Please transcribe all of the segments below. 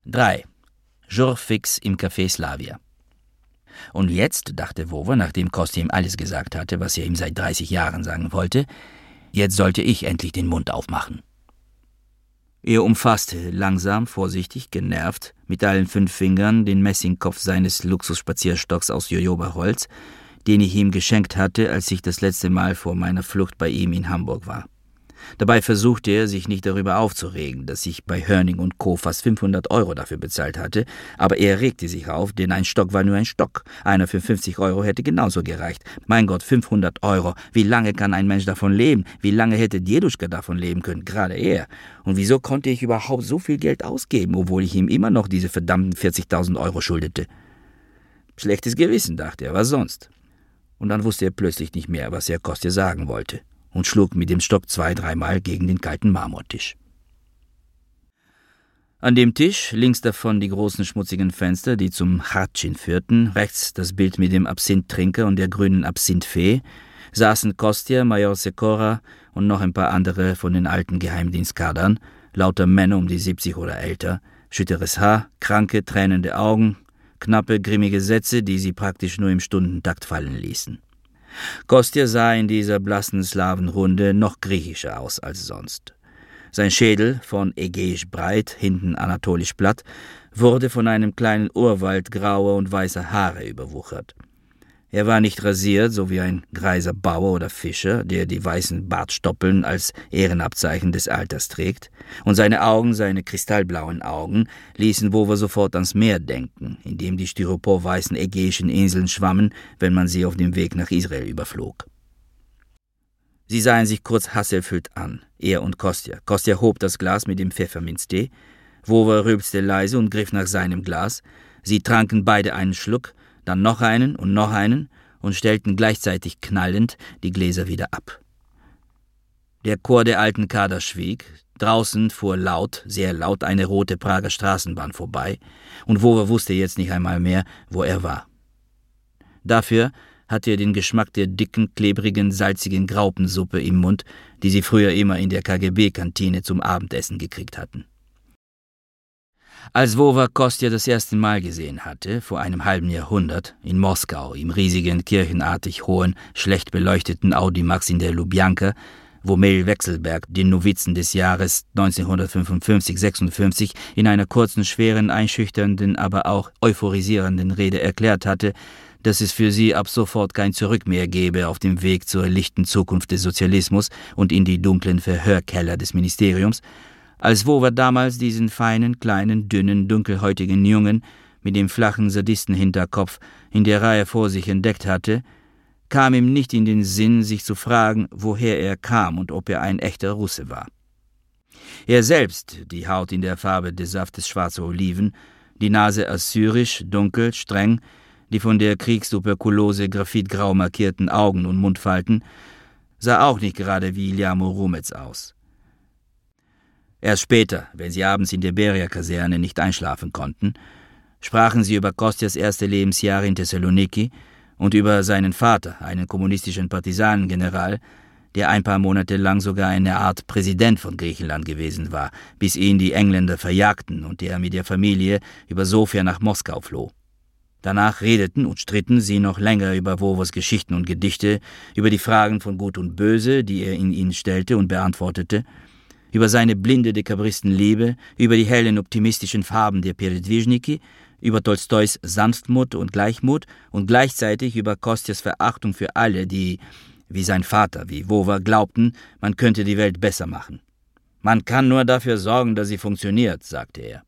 3. Jour fix im Café Slavia. Und jetzt, dachte Wower, nachdem Kostja ihm alles gesagt hatte, was er ihm seit 30 Jahren sagen wollte, jetzt sollte ich endlich den Mund aufmachen. Er umfasste, langsam, vorsichtig, genervt, mit allen 5 Fingern den Messingkopf seines Luxusspazierstocks aus Jojobaholz, den ich ihm geschenkt hatte, als ich das letzte Mal vor meiner Flucht bei ihm in Hamburg war. Dabei versuchte er, sich nicht darüber aufzuregen, dass ich bei Hörning und Co. fast 500 € dafür bezahlt hatte, aber er regte sich auf, denn ein Stock war nur ein Stock. Einer für 50 € hätte genauso gereicht. Mein Gott, 500 €. Wie lange kann ein Mensch davon leben? Wie lange hätte Djeduschka davon leben können? Gerade er. Und wieso konnte ich überhaupt so viel Geld ausgeben, obwohl ich ihm immer noch diese verdammten 40.000 € schuldete? Schlechtes Gewissen, dachte er, was sonst? Und dann wusste er plötzlich nicht mehr, was er Kostja sagen wollte, und schlug mit dem Stock 2-3 Mal gegen den kalten Marmortisch. An dem Tisch, links davon die großen schmutzigen Fenster, die zum Hradschin führten, rechts das Bild mit dem Absinttrinker und der grünen Absinthfee, saßen Kostja, Major Secora und noch ein paar andere von den alten Geheimdienstkadern, lauter Männer um die 70 oder älter, schütteres Haar, kranke, tränende Augen, knappe, grimmige Sätze, die sie praktisch nur im Stundentakt fallen ließen. Kostja sah in dieser blassen Slawenrunde noch griechischer aus als sonst. Sein Schädel, von ägäisch breit, hinten anatolisch platt, wurde von einem kleinen Urwald grauer und weißer Haare überwuchert. Er war nicht rasiert, so wie ein greiser Bauer oder Fischer, der die weißen Bartstoppeln als Ehrenabzeichen des Alters trägt, und seine Augen, seine kristallblauen Augen, ließen Wower sofort ans Meer denken, in dem die styroporweißen ägäischen Inseln schwammen, wenn man sie auf dem Weg nach Israel überflog. Sie sahen sich kurz hasserfüllt an, er und Kostja. Kostja hob das Glas mit dem Pfefferminztee, Wower rülpste leise und griff nach seinem Glas. Sie tranken beide einen Schluck, dann noch einen und stellten gleichzeitig knallend die Gläser wieder ab. Der Chor der alten Kader schwieg, draußen fuhr laut, sehr laut eine rote Prager Straßenbahn vorbei, und Wower wusste jetzt nicht einmal mehr, wo er war. Dafür hatte er den Geschmack der dicken, klebrigen, salzigen Graupensuppe im Mund, die sie früher immer in der KGB-Kantine zum Abendessen gekriegt hatten. Als Wower Kostja das erste Mal gesehen hatte, vor einem halben Jahrhundert, in Moskau, im riesigen, kirchenartig hohen, schlecht beleuchteten Audimax in der Lubjanka, wo Mel Wechselberg den Novizen des Jahres 1955-56 in einer kurzen, schweren, einschüchternden, aber auch euphorisierenden Rede erklärt hatte, dass es für sie ab sofort kein Zurück mehr gebe auf dem Weg zur lichten Zukunft des Sozialismus und in die dunklen Verhörkeller des Ministeriums, als Wower damals diesen feinen, kleinen, dünnen, dunkelhäutigen Jungen mit dem flachen Sadistenhinterkopf in der Reihe vor sich entdeckt hatte, kam ihm nicht in den Sinn, sich zu fragen, woher er kam und ob er ein echter Russe war. Er selbst, die Haut in der Farbe des Saftes schwarzer Oliven, die Nase assyrisch, dunkel, streng, die von der Kriegstuberkulose graphitgrau markierten Augen und Mundfalten, sah auch nicht gerade wie Iljamo Rumets aus. Erst später, wenn sie abends in der Beria-Kaserne nicht einschlafen konnten, sprachen sie über Kostjas erste Lebensjahre in Thessaloniki und über seinen Vater, einen kommunistischen Partisanengeneral, der ein paar Monate lang sogar eine Art Präsident von Griechenland gewesen war, bis ihn die Engländer verjagten und er mit der Familie über Sofia nach Moskau floh. Danach redeten und stritten sie noch länger über Wowers Geschichten und Gedichte, über die Fragen von Gut und Böse, die er in ihnen stellte und beantwortete, über seine blinde Dekabristenliebe, über die hellen optimistischen Farben der Peredwischniki, über Tolstois Sanftmut und Gleichmut und gleichzeitig über Kostjas Verachtung für alle, die, wie sein Vater, wie Wower, glaubten, man könnte die Welt besser machen. Man kann nur dafür sorgen, dass sie funktioniert, sagte er.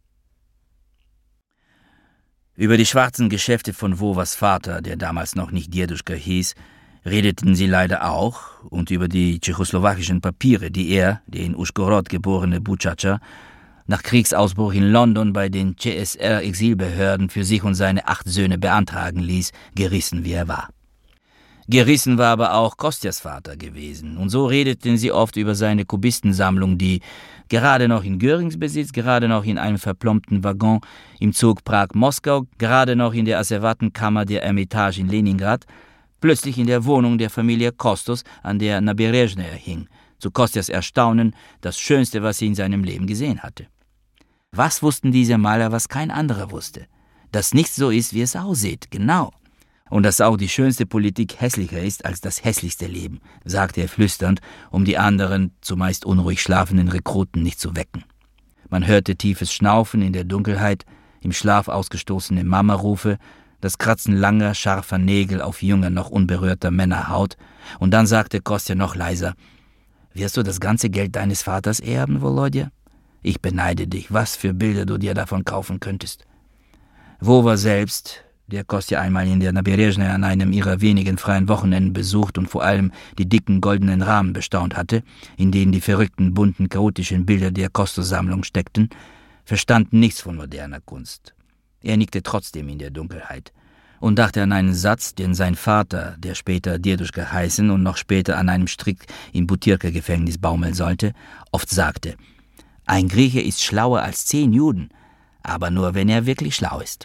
Über die schwarzen Geschäfte von Wowers Vater, der damals noch nicht Djeduschka hieß, redeten sie leider auch, und über die tschechoslowakischen Papiere, die er, der in Uschgorod geborene Butschatscha, nach Kriegsausbruch in London bei den CSR-Exilbehörden für sich und seine 8 Söhne beantragen ließ, gerissen wie er war. Gerissen war aber auch Kostjas Vater gewesen, und so redeten sie oft über seine Kubistensammlung, die gerade noch in Görings Besitz, gerade noch in einem verplombten Waggon im Zug Prag-Moskau, gerade noch in der Asservatenkammer der Ermitage in Leningrad, plötzlich in der Wohnung der Familie Kostos an der Naberezhnaja hing, zu Kostjas Erstaunen das Schönste, was sie in seinem Leben gesehen hatte. Was wussten diese Maler, was kein anderer wusste? Dass nichts so ist, wie es aussieht, genau. Und dass auch die schönste Politik hässlicher ist als das hässlichste Leben, sagte er flüsternd, um die anderen, zumeist unruhig schlafenden Rekruten nicht zu wecken. Man hörte tiefes Schnaufen in der Dunkelheit, im Schlaf ausgestoßene Mamarufe, das Kratzen langer, scharfer Nägel auf junger, noch unberührter Männerhaut, und dann sagte Kostja noch leiser: »Wirst du das ganze Geld deines Vaters erben, Volodja? Ich beneide dich, was für Bilder du dir davon kaufen könntest.« Vova selbst, der Kostja einmal in der Naberezhnaja an einem ihrer wenigen freien Wochenenden besucht und vor allem die dicken goldenen Rahmen bestaunt hatte, in denen die verrückten, bunten, chaotischen Bilder der Kosto-Sammlung steckten, verstand nichts von moderner Kunst. Er nickte trotzdem in der Dunkelheit und dachte an einen Satz, den sein Vater, der später Deduschka heißen und noch später an einem Strick im Butyrka-Gefängnis baumeln sollte, oft sagte: »Ein Grieche ist schlauer als 10 Juden, aber nur, wenn er wirklich schlau ist.«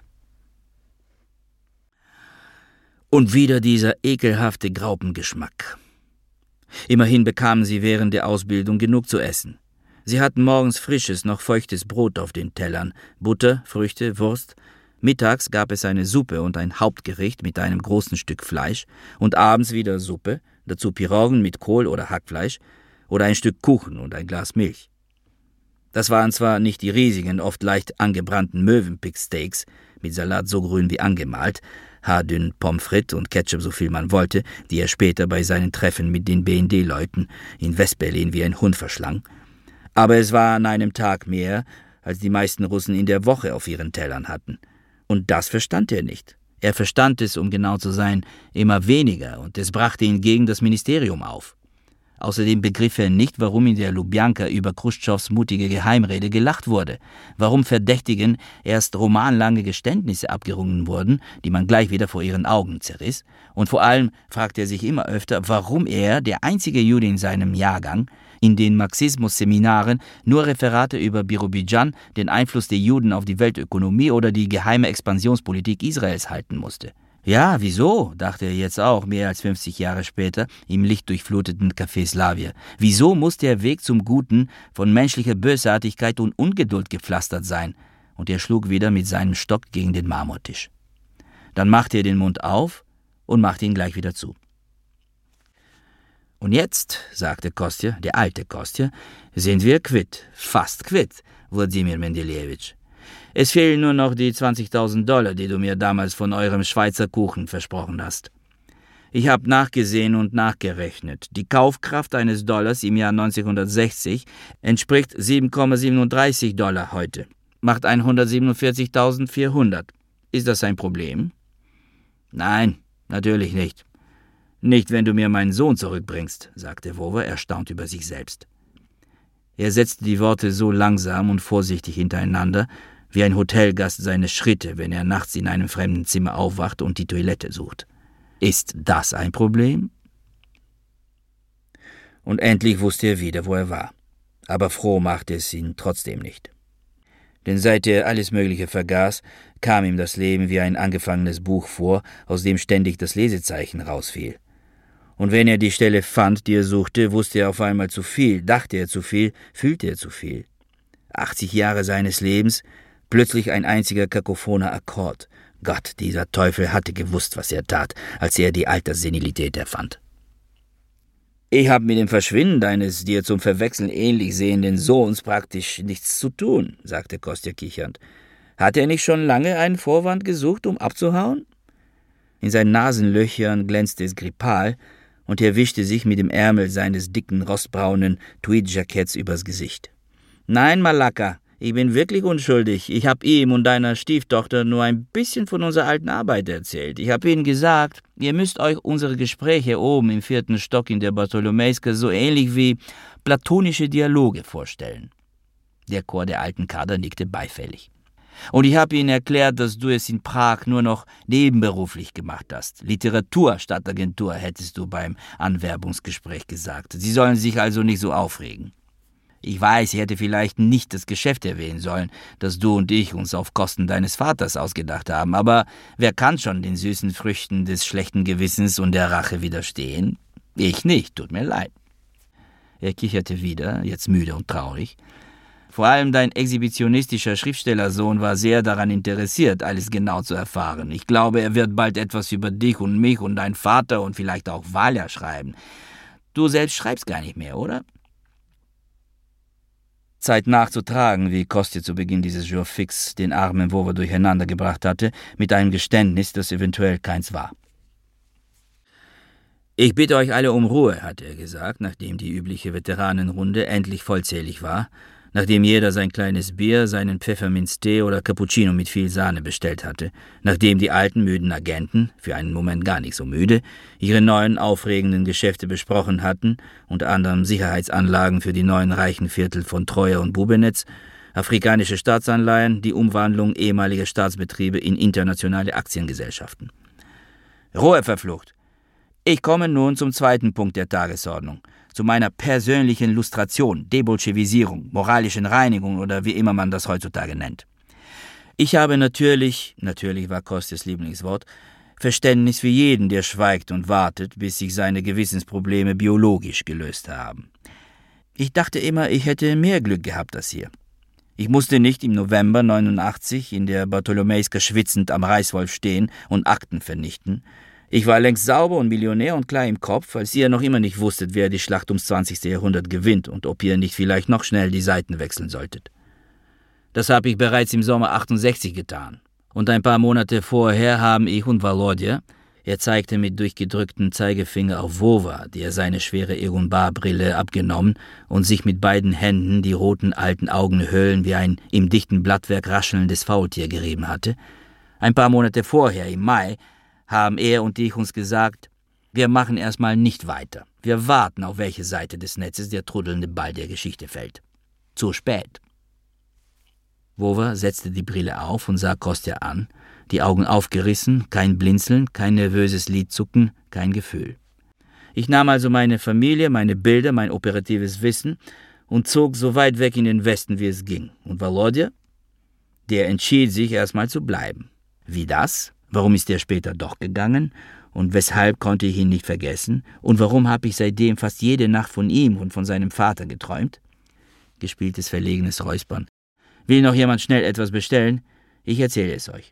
Und wieder dieser ekelhafte Graupengeschmack. Immerhin bekamen sie während der Ausbildung genug zu essen. Sie hatten morgens frisches, noch feuchtes Brot auf den Tellern, Butter, Früchte, Wurst. Mittags gab es eine Suppe und ein Hauptgericht mit einem großen Stück Fleisch und abends wieder Suppe, dazu Piroggen mit Kohl oder Hackfleisch oder ein Stück Kuchen und ein Glas Milch. Das waren zwar nicht die riesigen, oft leicht angebrannten Möwenpick-Steaks mit Salat so grün wie angemalt, haardünn Pommes frites und Ketchup so viel man wollte, die er später bei seinen Treffen mit den BND-Leuten in West-Berlin wie ein Hund verschlang. Aber es war an einem Tag mehr, als die meisten Russen in der Woche auf ihren Tellern hatten. Und das verstand er nicht. Er verstand es, um genau zu sein, immer weniger, und es brachte ihn gegen das Ministerium auf. Außerdem begriff er nicht, warum in der Lubjanka über Chruschtschows mutige Geheimrede gelacht wurde, warum Verdächtigen erst romanlange Geständnisse abgerungen wurden, die man gleich wieder vor ihren Augen zerriss, und vor allem fragte er sich immer öfter, warum er, der einzige Jude in seinem Jahrgang, in den Marxismus-Seminaren nur Referate über Birobidschan, den Einfluss der Juden auf die Weltökonomie oder die geheime Expansionspolitik Israels halten musste. Ja, wieso, dachte er jetzt auch, mehr als 50 Jahre später, im lichtdurchfluteten Café Slavia. Wieso muss der Weg zum Guten von menschlicher Bösartigkeit und Ungeduld gepflastert sein? Und er schlug wieder mit seinem Stock gegen den Marmortisch. Dann machte er den Mund auf und machte ihn gleich wieder zu. »Und jetzt«, sagte Kostja, der alte Kostja, »sind wir quitt, fast quitt, Wladimir Mendelejewitsch. Es fehlen nur noch die $20.000, die du mir damals von eurem Schweizer Kuchen versprochen hast. Ich habe nachgesehen und nachgerechnet. Die Kaufkraft eines Dollars im Jahr 1960 entspricht $7,37 heute. Macht 147.400. Ist das ein Problem?« »Nein, natürlich nicht. Nicht, wenn du mir meinen Sohn zurückbringst«, sagte Vova, erstaunt über sich selbst. Er setzte die Worte so langsam und vorsichtig hintereinander, wie ein Hotelgast seine Schritte, wenn er nachts in einem fremden Zimmer aufwacht und die Toilette sucht. Ist das ein Problem? Und endlich wusste er wieder, wo er war. Aber froh machte es ihn trotzdem nicht. Denn seit er alles Mögliche vergaß, kam ihm das Leben wie ein angefangenes Buch vor, aus dem ständig das Lesezeichen rausfiel. Und wenn er die Stelle fand, die er suchte, wusste er auf einmal zu viel, dachte er zu viel, fühlte er zu viel. 80 Jahre seines Lebens, plötzlich ein einziger kakophoner Akkord. Gott, dieser Teufel hatte gewusst, was er tat, als er die Alterssenilität erfand. »Ich habe mit dem Verschwinden deines dir zum Verwechseln ähnlich sehenden Sohns praktisch nichts zu tun«, sagte Kostja kichernd. »Hat er nicht schon lange einen Vorwand gesucht, um abzuhauen?« In seinen Nasenlöchern glänzte es grippal, und er wischte sich mit dem Ärmel seines dicken, rostbraunen Tweed-Jacketts übers Gesicht. »Nein, Malaka, ich bin wirklich unschuldig. Ich habe ihm und deiner Stieftochter nur ein bisschen von unserer alten Arbeit erzählt. Ich habe ihnen gesagt, ihr müsst euch unsere Gespräche oben im 4. Stock in der Bartholomejska so ähnlich wie platonische Dialoge vorstellen.« Der Chor der alten Kader nickte beifällig. »Und ich habe ihnen erklärt, dass du es in Prag nur noch nebenberuflich gemacht hast. Literatur statt Agentur, hättest du beim Anwerbungsgespräch gesagt. Sie sollen sich also nicht so aufregen. Ich weiß, ich hätte vielleicht nicht das Geschäft erwähnen sollen, das du und ich uns auf Kosten deines Vaters ausgedacht haben, aber wer kann schon den süßen Früchten des schlechten Gewissens und der Rache widerstehen? Ich nicht, tut mir leid.« Er kicherte wieder, jetzt müde und traurig. Vor allem dein exhibitionistischer Schriftstellersohn war sehr daran interessiert, alles genau zu erfahren. Ich glaube, er wird bald etwas über dich und mich und deinen Vater und vielleicht auch Walia schreiben. Du selbst schreibst gar nicht mehr, oder? Zeit nachzutragen, wie Kostja zu Beginn dieses Jour fix den armen Wova durcheinander gebracht hatte, mit einem Geständnis, das eventuell keins war. »Ich bitte euch alle um Ruhe«, hatte er gesagt, nachdem die übliche Veteranenrunde endlich vollzählig war, nachdem jeder sein kleines Bier, seinen Pfefferminztee oder Cappuccino mit viel Sahne bestellt hatte, nachdem die alten, müden Agenten, für einen Moment gar nicht so müde, ihre neuen, aufregenden Geschäfte besprochen hatten, unter anderem Sicherheitsanlagen für die neuen reichen Viertel von Troja und Bubenetz, afrikanische Staatsanleihen, die Umwandlung ehemaliger Staatsbetriebe in internationale Aktiengesellschaften. Ruhe verflucht! Ich komme nun zum zweiten Punkt der Tagesordnung, zu meiner persönlichen Lustration, Debolschewisierung, moralischen Reinigung oder wie immer man das heutzutage nennt. Ich habe natürlich war Kostjas Lieblingswort, Verständnis für jeden, der schweigt und wartet, bis sich seine Gewissensprobleme biologisch gelöst haben. Ich dachte immer, ich hätte mehr Glück gehabt als hier. Ich musste nicht im November 89 in der Bartholomejska schwitzend am Reißwolf stehen und Akten vernichten. Ich war längst sauber und Millionär und klar im Kopf, als ihr noch immer nicht wusstet, wer die Schlacht ums 20. Jahrhundert gewinnt und ob ihr nicht vielleicht noch schnell die Seiten wechseln solltet. Das habe ich bereits im Sommer 68 getan. Und ein paar Monate vorher haben ich und Volodya, er zeigte mit durchgedrücktem Zeigefinger auf Wova, der seine schwere Egon-Bar-Brille abgenommen und sich mit beiden Händen die roten alten Augenhöhlen wie ein im dichten Blattwerk raschelndes Faultier gerieben hatte. Ein paar Monate vorher, im Mai, haben er und ich uns gesagt, wir machen erstmal nicht weiter. Wir warten, auf welche Seite des Netzes der truddelnde Ball der Geschichte fällt. Zu spät. Wova setzte die Brille auf und sah Kostja an, die Augen aufgerissen, kein Blinzeln, kein nervöses Lidzucken, kein Gefühl. Ich nahm also meine Familie, meine Bilder, mein operatives Wissen und zog so weit weg in den Westen, wie es ging. Und Volodya? Der entschied sich, erstmal zu bleiben. Wie das? Warum ist er später doch gegangen? Und weshalb konnte ich ihn nicht vergessen? Und warum habe ich seitdem fast jede Nacht von ihm und von seinem Vater geträumt? Gespieltes, verlegenes Räuspern. Will noch jemand schnell etwas bestellen? Ich erzähle es euch.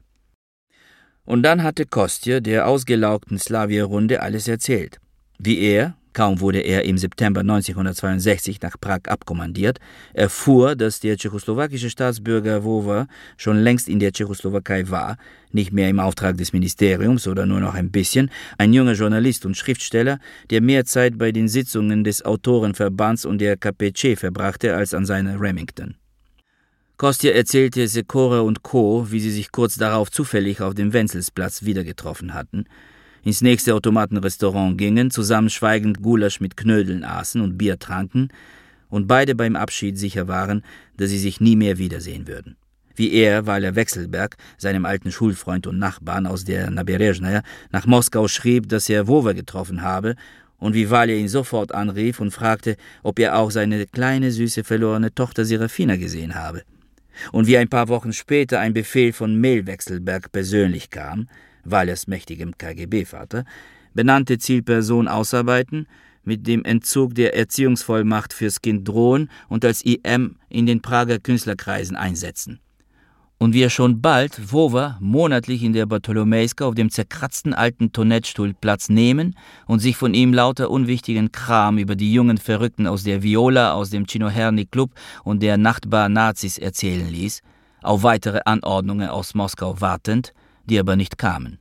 Und dann hatte Kostja der ausgelaugten Slawier-Runde alles erzählt. Wie er, kaum wurde er im September 1962 nach Prag abkommandiert, erfuhr, dass der tschechoslowakische Staatsbürger Wova schon längst in der Tschechoslowakei war, nicht mehr im Auftrag des Ministeriums oder nur noch ein bisschen, ein junger Journalist und Schriftsteller, der mehr Zeit bei den Sitzungen des Autorenverbands und der KPC verbrachte als an seiner Remington. Kostja erzählte Sekora und Co., wie sie sich kurz darauf zufällig auf dem Wenzelsplatz wieder getroffen hatten, ins nächste Automatenrestaurant gingen, zusammen schweigend Gulasch mit Knödeln aßen und Bier tranken und beide beim Abschied sicher waren, dass sie sich nie mehr wiedersehen würden. Wie er, Walia Wechselberg, seinem alten Schulfreund und Nachbarn aus der Naberezhnaja, nach Moskau schrieb, dass er Wova getroffen habe und wie Walia ihn sofort anrief und fragte, ob er auch seine kleine, süße, verlorene Tochter Serafina gesehen habe. Und wie ein paar Wochen später ein Befehl von Mehl Wechselberg persönlich kam, Walias mächtigem KGB-Vater, benannte Zielperson ausarbeiten, mit dem Entzug der Erziehungsvollmacht fürs Kind drohen und als IM in den Prager Künstlerkreisen einsetzen. Und wie er schon bald Wova monatlich in der Bartholomejska auf dem zerkratzten alten Tonettstuhl Platz nehmen und sich von ihm lauter unwichtigen Kram über die jungen Verrückten aus der Viola, aus dem Chinoherny-Club und der Nachtbar-Nazis erzählen ließ, auf weitere Anordnungen aus Moskau wartend, die aber nicht kamen.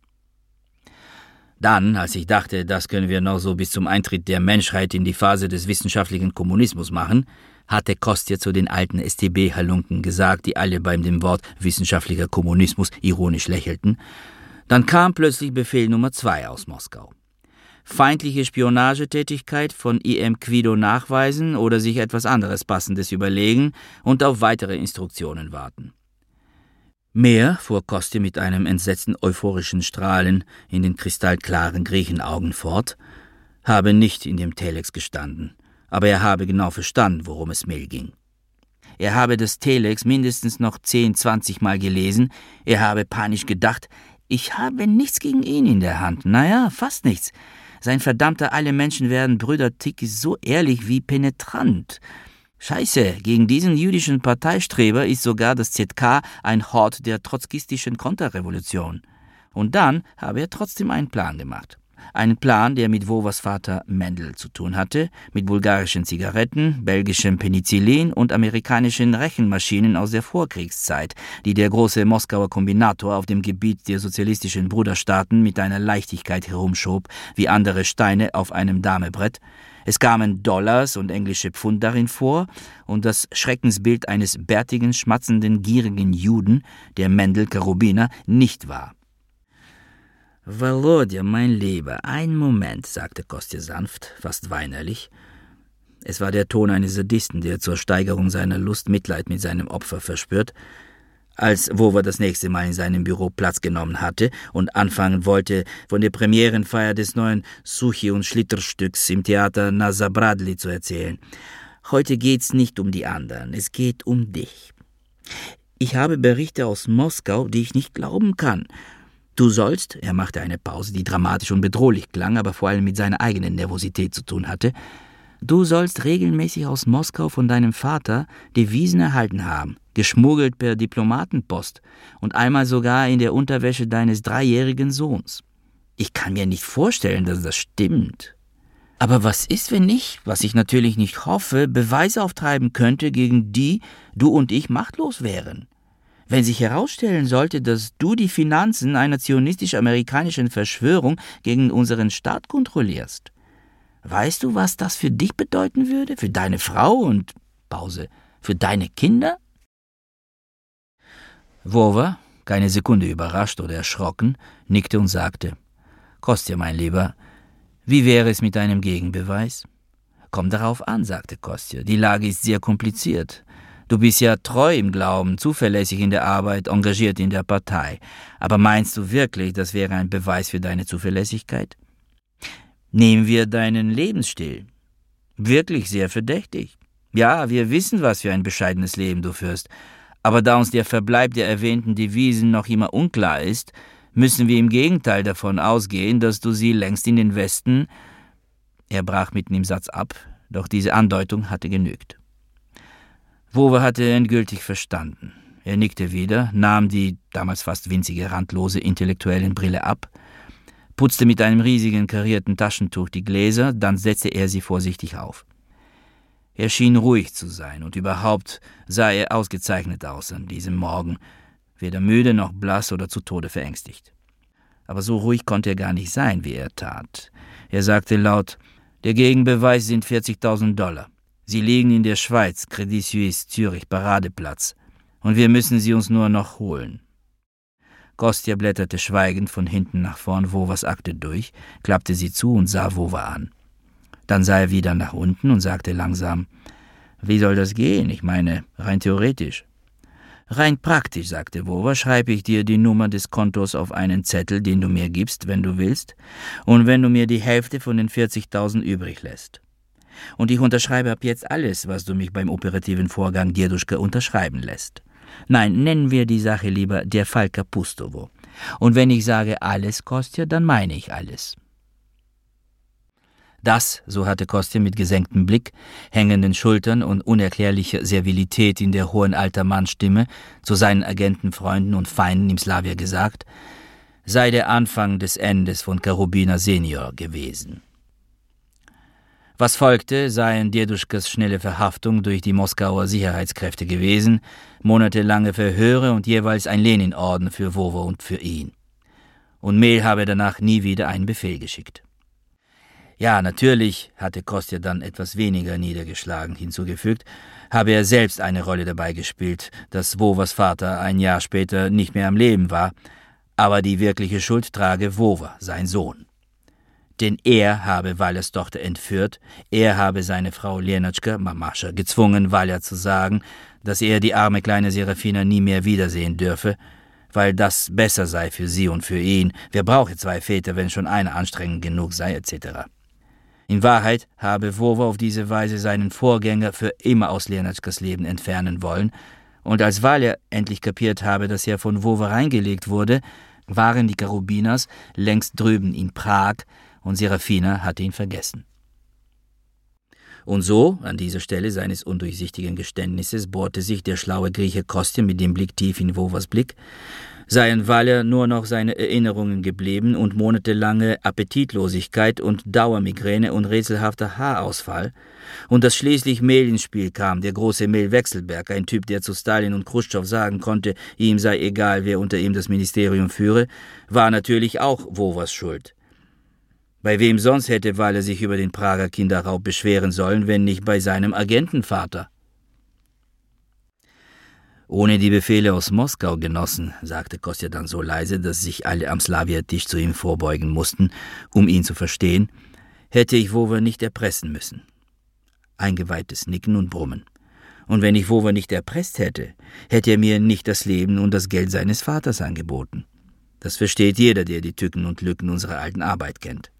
Dann, als ich dachte, das können wir noch so bis zum Eintritt der Menschheit in die Phase des wissenschaftlichen Kommunismus machen, hatte Kostja zu den alten StB-Halunken gesagt, die alle bei dem Wort wissenschaftlicher Kommunismus ironisch lächelten. Dann kam plötzlich Befehl Nummer 2 aus Moskau. Feindliche Spionagetätigkeit von IM Quido nachweisen oder sich etwas anderes Passendes überlegen und auf weitere Instruktionen warten. Mehr, fuhr Kostja mit einem entsetzten euphorischen Strahlen in den kristallklaren Griechenaugen fort, habe nicht in dem Telex gestanden, aber er habe genau verstanden, worum es Mehl ging. Er habe das Telex mindestens noch 10, 20 Mal gelesen, er habe panisch gedacht, ich habe nichts gegen ihn in der Hand, naja, fast nichts. Sein verdammter Alle Menschen werden Brüder Tiki so ehrlich wie penetrant. Scheiße, gegen diesen jüdischen Parteistreber ist sogar das ZK ein Hort der trotzkistischen Konterrevolution. Und dann habe er trotzdem einen Plan gemacht. Einen Plan, der mit Wovas Vater Mendel zu tun hatte, mit bulgarischen Zigaretten, belgischem Penicillin und amerikanischen Rechenmaschinen aus der Vorkriegszeit, die der große Moskauer Kombinator auf dem Gebiet der sozialistischen Bruderstaaten mit einer Leichtigkeit herumschob, wie andere Steine auf einem Damebrett. Es kamen Dollars und englische Pfund darin vor und das Schreckensbild eines bärtigen, schmatzenden, gierigen Juden, der Mendel Karubiner, nicht war. »Volodja, mein Lieber, einen Moment«, sagte Kostja sanft, fast weinerlich. Es war der Ton eines Sadisten, der zur Steigerung seiner Lust Mitleid mit seinem Opfer verspürt. Als Wova das nächste Mal in seinem Büro Platz genommen hatte und anfangen wollte, von der Premierenfeier des neuen Suchi- und Schlitterstücks im Theater na Zabradli zu erzählen. »Heute geht's nicht um die anderen, es geht um dich. Ich habe Berichte aus Moskau, die ich nicht glauben kann. Du sollst«, er machte eine Pause, die dramatisch und bedrohlich klang, aber vor allem mit seiner eigenen Nervosität zu tun hatte, »du sollst regelmäßig aus Moskau von deinem Vater Devisen erhalten haben, geschmuggelt per Diplomatenpost und einmal sogar in der Unterwäsche deines 3-jährigen Sohns. Ich kann mir nicht vorstellen, dass das stimmt. Aber was ist, wenn ich, was ich natürlich nicht hoffe, Beweise auftreiben könnte, gegen die du und ich machtlos wären? Wenn sich herausstellen sollte, dass du die Finanzen einer zionistisch-amerikanischen Verschwörung gegen unseren Staat kontrollierst. Weißt du, was das für dich bedeuten würde? Für deine Frau und, Pause, für deine Kinder?« Wova, keine Sekunde überrascht oder erschrocken, nickte und sagte, »Kostja, mein Lieber, wie wäre es mit einem Gegenbeweis?« »Kommt darauf an«, sagte Kostja, »die Lage ist sehr kompliziert. Du bist ja treu im Glauben, zuverlässig in der Arbeit, engagiert in der Partei. Aber meinst du wirklich, das wäre ein Beweis für deine Zuverlässigkeit? Nehmen wir deinen Lebensstil. Wirklich sehr verdächtig. Ja, wir wissen, was für ein bescheidenes Leben du führst. Aber da uns der Verbleib der erwähnten Devisen noch immer unklar ist, müssen wir im Gegenteil davon ausgehen, dass du sie längst in den Westen…« Er brach mitten im Satz ab, doch diese Andeutung hatte genügt. Wova hatte endgültig verstanden. Er nickte wieder, nahm die damals fast winzige, randlose Intellektuellenbrille ab, putzte mit einem riesigen karierten Taschentuch die Gläser, dann setzte er sie vorsichtig auf. Er schien ruhig zu sein und überhaupt sah er ausgezeichnet aus an diesem Morgen, weder müde noch blass oder zu Tode verängstigt. Aber so ruhig konnte er gar nicht sein, wie er tat. Er sagte laut, »Der Gegenbeweis sind $40.000. Sie liegen in der Schweiz, Credit Suisse, Zürich, Paradeplatz. Und wir müssen sie uns nur noch holen.« Kostja blätterte schweigend von hinten nach vorn Wovas Akte durch, klappte sie zu und sah Wova an. Dann sah er wieder nach unten und sagte langsam, »Wie soll das gehen? Ich meine, rein theoretisch.« »Rein praktisch«, sagte Wova, »schreibe ich dir die Nummer des Kontos auf einen Zettel, den du mir gibst, wenn du willst, und wenn du mir die Hälfte von den 40.000 übrig lässt. Und ich unterschreibe ab jetzt alles, was du mich beim operativen Vorgang Djeduschka unterschreiben lässt. Nein, nennen wir die Sache lieber der Fall Kapustowo. Und wenn ich sage alles, Kostja, dann meine ich alles.« Das, so hatte Kostja mit gesenktem Blick, hängenden Schultern und unerklärlicher Servilität in der hohen alter Mannsstimme zu seinen Agenten, Freunden und Feinden im Slawier gesagt, sei der Anfang des Endes von Karubiner Senior gewesen. Was folgte, seien Djeduschkas schnelle Verhaftung durch die Moskauer Sicherheitskräfte gewesen, monatelange Verhöre und jeweils ein Lenin-Orden für Wova und für ihn. Und Mehl habe danach nie wieder einen Befehl geschickt. Ja, natürlich, hatte Kostja dann etwas weniger niedergeschlagen hinzugefügt, habe er selbst eine Rolle dabei gespielt, dass Wovas Vater ein Jahr später nicht mehr am Leben war, aber die wirkliche Schuld trage Wova, sein Sohn. Denn er habe Waljas Tochter entführt, er habe seine Frau Lenatschka, Mamascha, gezwungen, Walja zu sagen, dass er die arme kleine Serafina nie mehr wiedersehen dürfe, weil das besser sei für sie und für ihn. Wer brauche 2 Väter, wenn schon einer anstrengend genug sei, etc. In Wahrheit habe Wova auf diese Weise seinen Vorgänger für immer aus Lenatschkas Leben entfernen wollen, und als Walja endlich kapiert habe, dass er von Wova reingelegt wurde, waren die Karubiners längst drüben in Prag, und Serafina hatte ihn vergessen. Und so, an dieser Stelle seines undurchsichtigen Geständnisses, bohrte sich der schlaue Grieche Kostja mit dem Blick tief in Wovas Blick, seien Waller nur noch seine Erinnerungen geblieben und monatelange Appetitlosigkeit und Dauermigräne und rätselhafter Haarausfall, und dass schließlich Mehl ins Spiel kam, der große Mehl Wechselberg, ein Typ, der zu Stalin und Chruschtschow sagen konnte, ihm sei egal, wer unter ihm das Ministerium führe, war natürlich auch Wovas Schuld. Bei wem sonst hätte Waller sich über den Prager Kinderraub beschweren sollen, wenn nicht bei seinem Agentenvater? »Ohne die Befehle aus Moskau, Genossen«, sagte Kostja dann so leise, dass sich alle am Slawia-Tisch zu ihm vorbeugen mussten, um ihn zu verstehen, hätte ich Wowa nicht erpressen müssen. Eingeweihtes Nicken und Brummen. Und wenn ich Wowa nicht erpresst hätte, hätte er mir nicht das Leben und das Geld seines Vaters angeboten. Das versteht jeder, der die Tücken und Lücken unserer alten Arbeit kennt.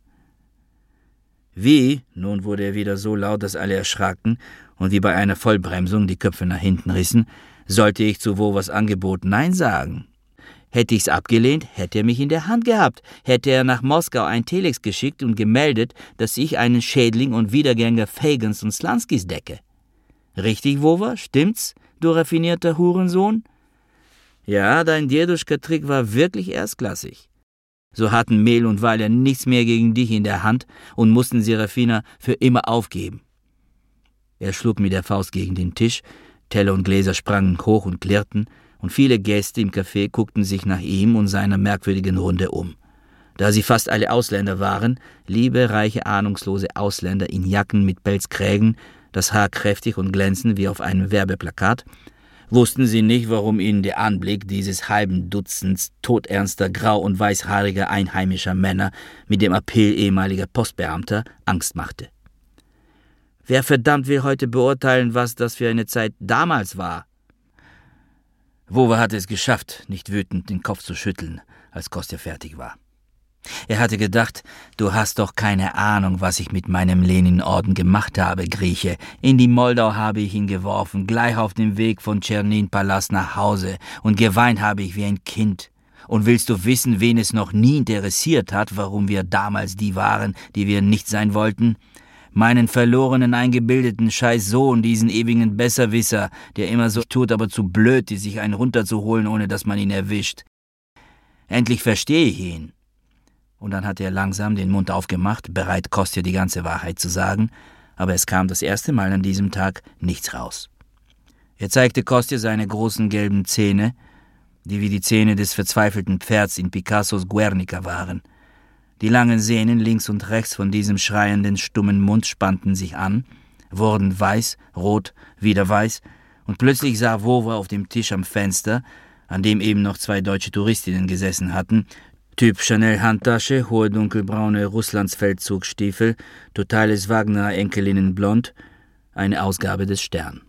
Wie, nun wurde er wieder so laut, dass alle erschraken und wie bei einer Vollbremsung die Köpfe nach hinten rissen, sollte ich zu Wowas Angebot Nein sagen. Hätte ich's abgelehnt, hätte er mich in der Hand gehabt, hätte er nach Moskau ein Telex geschickt und gemeldet, dass ich einen Schädling und Wiedergänger Fagans und Slanskys decke. Richtig, Wowa, stimmt's, du raffinierter Hurensohn? Ja, dein Djeduschka-Trick war wirklich erstklassig. So hatten Mehl und Waller nichts mehr gegen dich in der Hand und mussten Serafina für immer aufgeben. Er schlug mit der Faust gegen den Tisch, Teller und Gläser sprangen hoch und klirrten, und viele Gäste im Café guckten sich nach ihm und seiner merkwürdigen Runde um. Da sie fast alle Ausländer waren, liebe, reiche, ahnungslose Ausländer in Jacken mit Pelzkrägen, das Haar kräftig und glänzend wie auf einem Werbeplakat, wussten sie nicht, warum ihnen der Anblick dieses halben Dutzends todernster, grau- und weißhaariger einheimischer Männer mit dem Appell ehemaliger Postbeamter Angst machte. Wer verdammt will heute beurteilen, was das für eine Zeit damals war? Wowa hatte es geschafft, nicht wütend den Kopf zu schütteln, als Kostja fertig war. Er hatte gedacht, du hast doch keine Ahnung, was ich mit meinem Lenin-Orden gemacht habe, Grieche. In die Moldau habe ich ihn geworfen, gleich auf dem Weg von Tschernin-Palast nach Hause, und geweint habe ich wie ein Kind. Und willst du wissen, wen es noch nie interessiert hat, warum wir damals die waren, die wir nicht sein wollten? Meinen verlorenen, eingebildeten Scheißsohn, diesen ewigen Besserwisser, der immer so tut, aber zu blöd, die sich einen runterzuholen, ohne dass man ihn erwischt. Endlich verstehe ich ihn. Und dann hat er langsam den Mund aufgemacht, bereit, Kostja die ganze Wahrheit zu sagen, aber es kam das erste Mal an diesem Tag nichts raus. Er zeigte Kostja seine großen gelben Zähne, die wie die Zähne des verzweifelten Pferds in Picassos Guernica waren. Die langen Sehnen links und rechts von diesem schreienden, stummen Mund spannten sich an, wurden weiß, rot, wieder weiß, und plötzlich sah Wowa auf dem Tisch am Fenster, an dem eben noch 2 deutsche Touristinnen gesessen hatten, Typ Chanel-Handtasche, hohe dunkelbraune Russlandsfeldzugstiefel, totales Wagner-Enkelinnenblond, eine Ausgabe des Stern.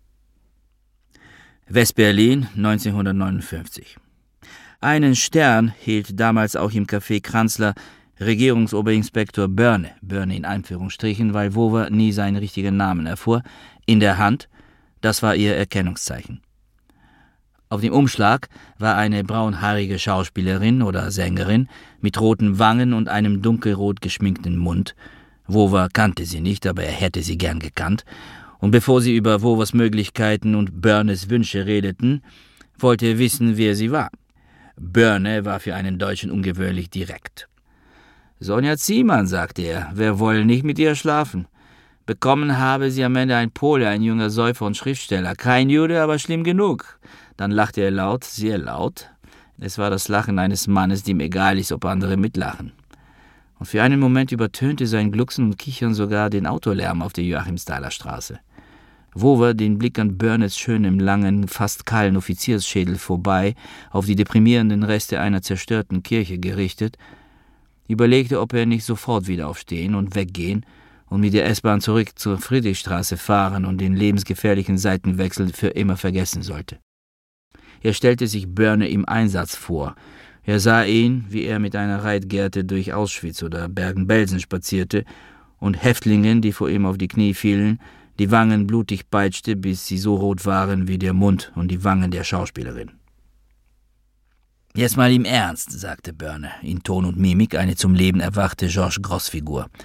West-Berlin, 1959. Einen Stern hielt damals auch im Café Kranzler Regierungsoberinspektor Börne in Anführungsstrichen, weil Wowa nie seinen richtigen Namen erfuhr, in der Hand. Das war ihr Erkennungszeichen. Auf dem Umschlag war eine braunhaarige Schauspielerin oder Sängerin mit roten Wangen und einem dunkelrot geschminkten Mund. Wowa kannte sie nicht, aber er hätte sie gern gekannt. Und bevor sie über Wowas Möglichkeiten und Börnes Wünsche redeten, wollte er wissen, wer sie war. Börne war für einen Deutschen ungewöhnlich direkt. »Sonja Ziemann«, sagte er, »wer wolle nicht mit ihr schlafen? Bekommen habe sie am Ende ein Pole, ein junger Säufer und Schriftsteller. Kein Jude, aber schlimm genug.« Dann lachte er laut, sehr laut. Es war das Lachen eines Mannes, dem egal ist, ob andere mitlachen. Und für einen Moment übertönte sein Glucksen und Kichern sogar den Autolärm auf der Joachimsthaler Straße. Wowa, den Blick an Börnes schönem, langen, fast kahlen Offiziersschädel vorbei, auf die deprimierenden Reste einer zerstörten Kirche gerichtet, überlegte, ob er nicht sofort wieder aufstehen und weggehen und mit der S-Bahn zurück zur Friedrichstraße fahren und den lebensgefährlichen Seitenwechsel für immer vergessen sollte. Er stellte sich Börne im Einsatz vor. Er sah ihn, wie er mit einer Reitgerte durch Auschwitz oder Bergen-Belsen spazierte und Häftlingen, die vor ihm auf die Knie fielen, die Wangen blutig peitschte, bis sie so rot waren wie der Mund und die Wangen der Schauspielerin. »Jetzt mal im Ernst«, sagte Börne, in Ton und Mimik eine zum Leben erwachte Georges Gross-Figur.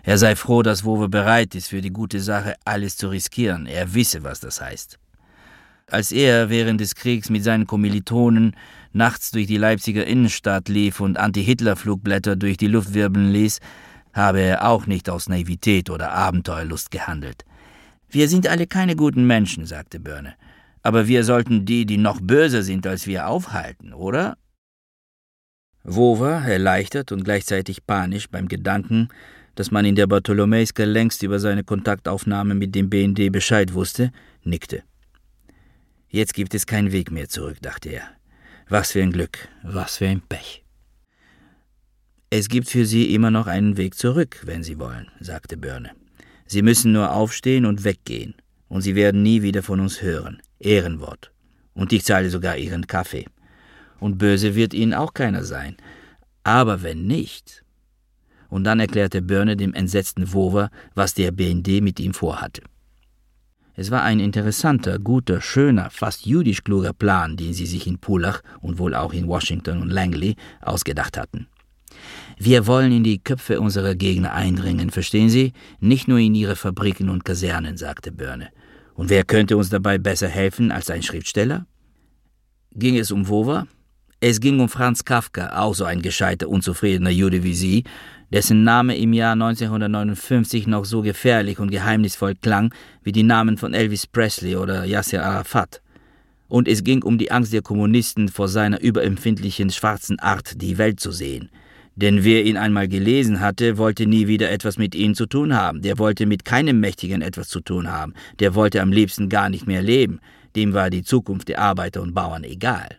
Er sei froh, dass Wowe bereit ist, für die gute Sache alles zu riskieren. Er wisse, was das heißt. Als er während des Kriegs mit seinen Kommilitonen nachts durch die Leipziger Innenstadt lief und Anti-Hitler-Flugblätter durch die Luft wirbeln ließ, habe er auch nicht aus Naivität oder Abenteuerlust gehandelt. »Wir sind alle keine guten Menschen«, sagte Börne. »Aber wir sollten die noch böser sind als wir, aufhalten, oder?« Wowe, erleichtert und gleichzeitig panisch beim Gedanken, dass man in der Bartholomejska längst über seine Kontaktaufnahme mit dem BND Bescheid wusste, nickte. Jetzt gibt es keinen Weg mehr zurück, dachte er. Was für ein Glück, was für ein Pech. Es gibt für Sie immer noch einen Weg zurück, wenn Sie wollen, sagte Börne. Sie müssen nur aufstehen und weggehen, und Sie werden nie wieder von uns hören. Ehrenwort. Und ich zahle sogar Ihren Kaffee. Und böse wird Ihnen auch keiner sein. Aber wenn nicht... Und dann erklärte Börne dem entsetzten Wowe, was der BND mit ihm vorhatte. Es war ein interessanter, guter, schöner, fast jüdisch kluger Plan, den sie sich in Pullach und wohl auch in Washington und Langley ausgedacht hatten. Wir wollen in die Köpfe unserer Gegner eindringen, verstehen Sie? Nicht nur in ihre Fabriken und Kasernen, sagte Börne. Und wer könnte uns dabei besser helfen als ein Schriftsteller? Ging es um Wowe? Es ging um Franz Kafka, auch so ein gescheiter, unzufriedener Jude wie Sie, dessen Name im Jahr 1959 noch so gefährlich und geheimnisvoll klang wie die Namen von Elvis Presley oder Yasser Arafat. Und es ging um die Angst der Kommunisten vor seiner überempfindlichen schwarzen Art, die Welt zu sehen. Denn wer ihn einmal gelesen hatte, wollte nie wieder etwas mit ihnen zu tun haben. Der wollte mit keinem Mächtigen etwas zu tun haben. Der wollte am liebsten gar nicht mehr leben. Dem war die Zukunft der Arbeiter und Bauern egal.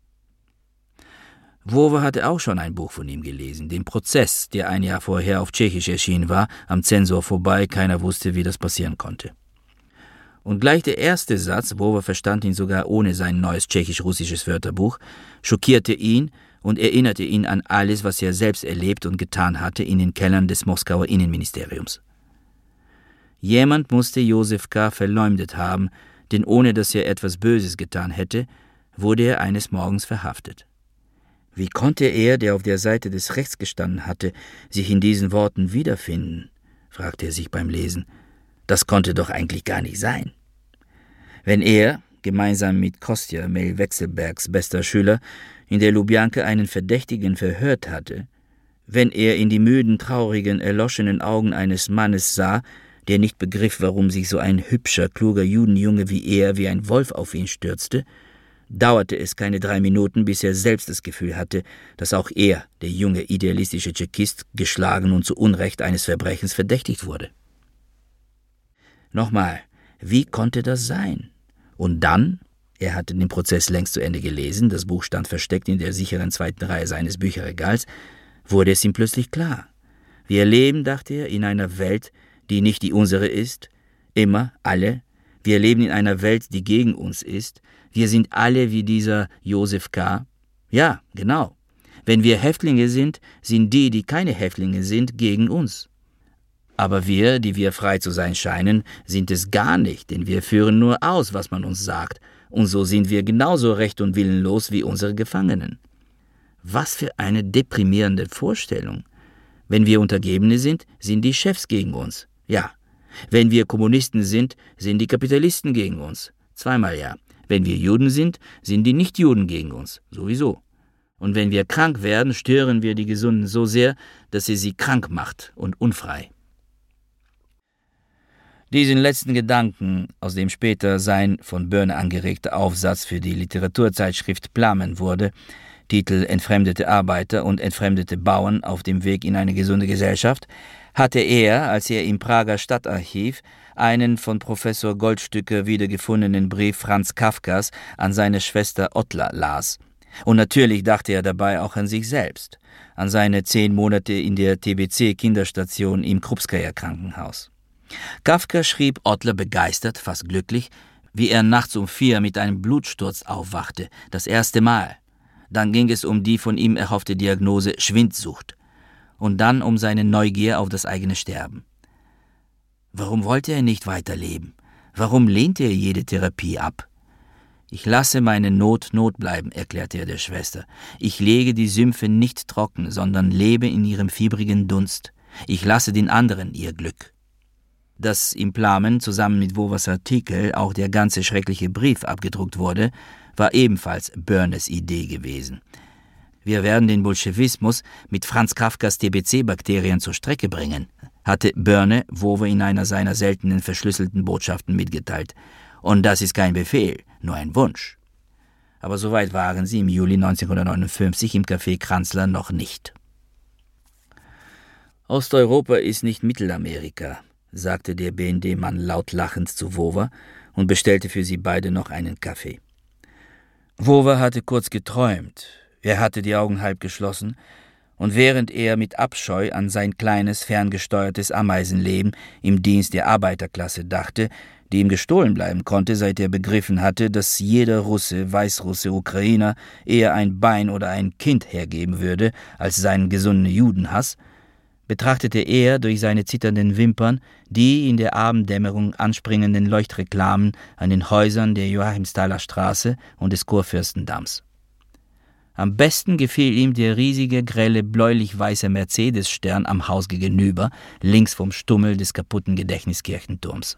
Wowe hatte auch schon ein Buch von ihm gelesen, den Prozess, der ein Jahr vorher auf Tschechisch erschienen war, am Zensor vorbei, keiner wusste, wie das passieren konnte. Und gleich der erste Satz, Wowe verstand ihn sogar ohne sein neues tschechisch-russisches Wörterbuch, schockierte ihn und erinnerte ihn an alles, was er selbst erlebt und getan hatte in den Kellern des Moskauer Innenministeriums. Jemand musste Josef K. verleumdet haben, denn ohne dass er etwas Böses getan hätte, wurde er eines Morgens verhaftet. Wie konnte er, der auf der Seite des Rechts gestanden hatte, sich in diesen Worten wiederfinden, fragte er sich beim Lesen. Das konnte doch eigentlich gar nicht sein. Wenn er, gemeinsam mit Kostja, Mel Wechselbergs bester Schüler, in der Lubjanka einen Verdächtigen verhört hatte, wenn er in die müden, traurigen, erloschenen Augen eines Mannes sah, der nicht begriff, warum sich so ein hübscher, kluger Judenjunge wie er wie ein Wolf auf ihn stürzte, dauerte es keine 3 Minuten, bis er selbst das Gefühl hatte, dass auch er, der junge, idealistische Tschechist, geschlagen und zu Unrecht eines Verbrechens verdächtigt wurde. Nochmal, wie konnte das sein? Und dann, er hatte den Prozess längst zu Ende gelesen, das Buch stand versteckt in der sicheren zweiten Reihe seines Bücherregals, wurde es ihm plötzlich klar. Wir leben, dachte er, in einer Welt, die nicht die unsere ist, immer, alle. Wir leben in einer Welt, die gegen uns ist. Wir sind alle wie dieser Josef K. Ja, genau. Wenn wir Häftlinge sind, sind die keine Häftlinge sind, gegen uns. Aber wir, die wir frei zu sein scheinen, sind es gar nicht, denn wir führen nur aus, was man uns sagt. Und so sind wir genauso recht und willenlos wie unsere Gefangenen. Was für eine deprimierende Vorstellung. Wenn wir Untergebene sind, sind die Chefs gegen uns. Ja. Wenn wir Kommunisten sind, sind die Kapitalisten gegen uns. 2-mal ja. Wenn wir Juden sind, sind die Nichtjuden gegen uns. Sowieso. Und wenn wir krank werden, stören wir die Gesunden so sehr, dass sie krank macht und unfrei. Diesen letzten Gedanken, aus dem später sein von Börne angeregter Aufsatz für die Literaturzeitschrift Plamen wurde, Titel Entfremdete Arbeiter und entfremdete Bauern auf dem Weg in eine gesunde Gesellschaft, hatte er, als er im Prager Stadtarchiv einen von Professor Goldstücker wiedergefundenen Brief Franz Kafkas an seine Schwester Ottla las. Und natürlich dachte er dabei auch an sich selbst, an seine 10 Monate in der TBC-Kinderstation im Krupskaja-Krankenhaus. Kafka schrieb Ottla begeistert, fast glücklich, wie er nachts um 4 mit einem Blutsturz aufwachte, das erste Mal. Dann ging es um die von ihm erhoffte Diagnose Schwindsucht. Und dann um seine Neugier auf das eigene Sterben. Warum wollte er nicht weiterleben? Warum lehnte er jede Therapie ab? Ich lasse meine Not bleiben, erklärte er der Schwester. Ich lege die Sümpfe nicht trocken, sondern lebe in ihrem fiebrigen Dunst. Ich lasse den anderen ihr Glück. Dass im Plamen zusammen mit Wovers Artikel auch der ganze schreckliche Brief abgedruckt wurde, war ebenfalls Börnes Idee gewesen. Wir werden den Bolschewismus mit Franz Kafkas TBC-Bakterien zur Strecke bringen, hatte Börne Wover in einer seiner seltenen verschlüsselten Botschaften mitgeteilt. Und das ist kein Befehl, nur ein Wunsch. Aber so weit waren sie im Juli 1959 im Café Kranzler noch nicht. Osteuropa ist nicht Mittelamerika, sagte der BND-Mann laut lachend zu Wover und bestellte für sie beide noch einen Kaffee. Wover hatte kurz geträumt. Er hatte die Augen halb geschlossen, und während er mit Abscheu an sein kleines, ferngesteuertes Ameisenleben im Dienst der Arbeiterklasse dachte, die ihm gestohlen bleiben konnte, seit er begriffen hatte, dass jeder Russe, Weißrusse, Ukrainer eher ein Bein oder ein Kind hergeben würde, als seinen gesunden Judenhass, betrachtete er durch seine zitternden Wimpern die in der Abenddämmerung anspringenden Leuchtreklamen an den Häusern der Joachimsthaler Straße und des Kurfürstendamms. Am besten gefiel ihm der riesige, grelle, bläulich-weiße Mercedes-Stern am Haus gegenüber, links vom Stummel des kaputten Gedächtniskirchenturms.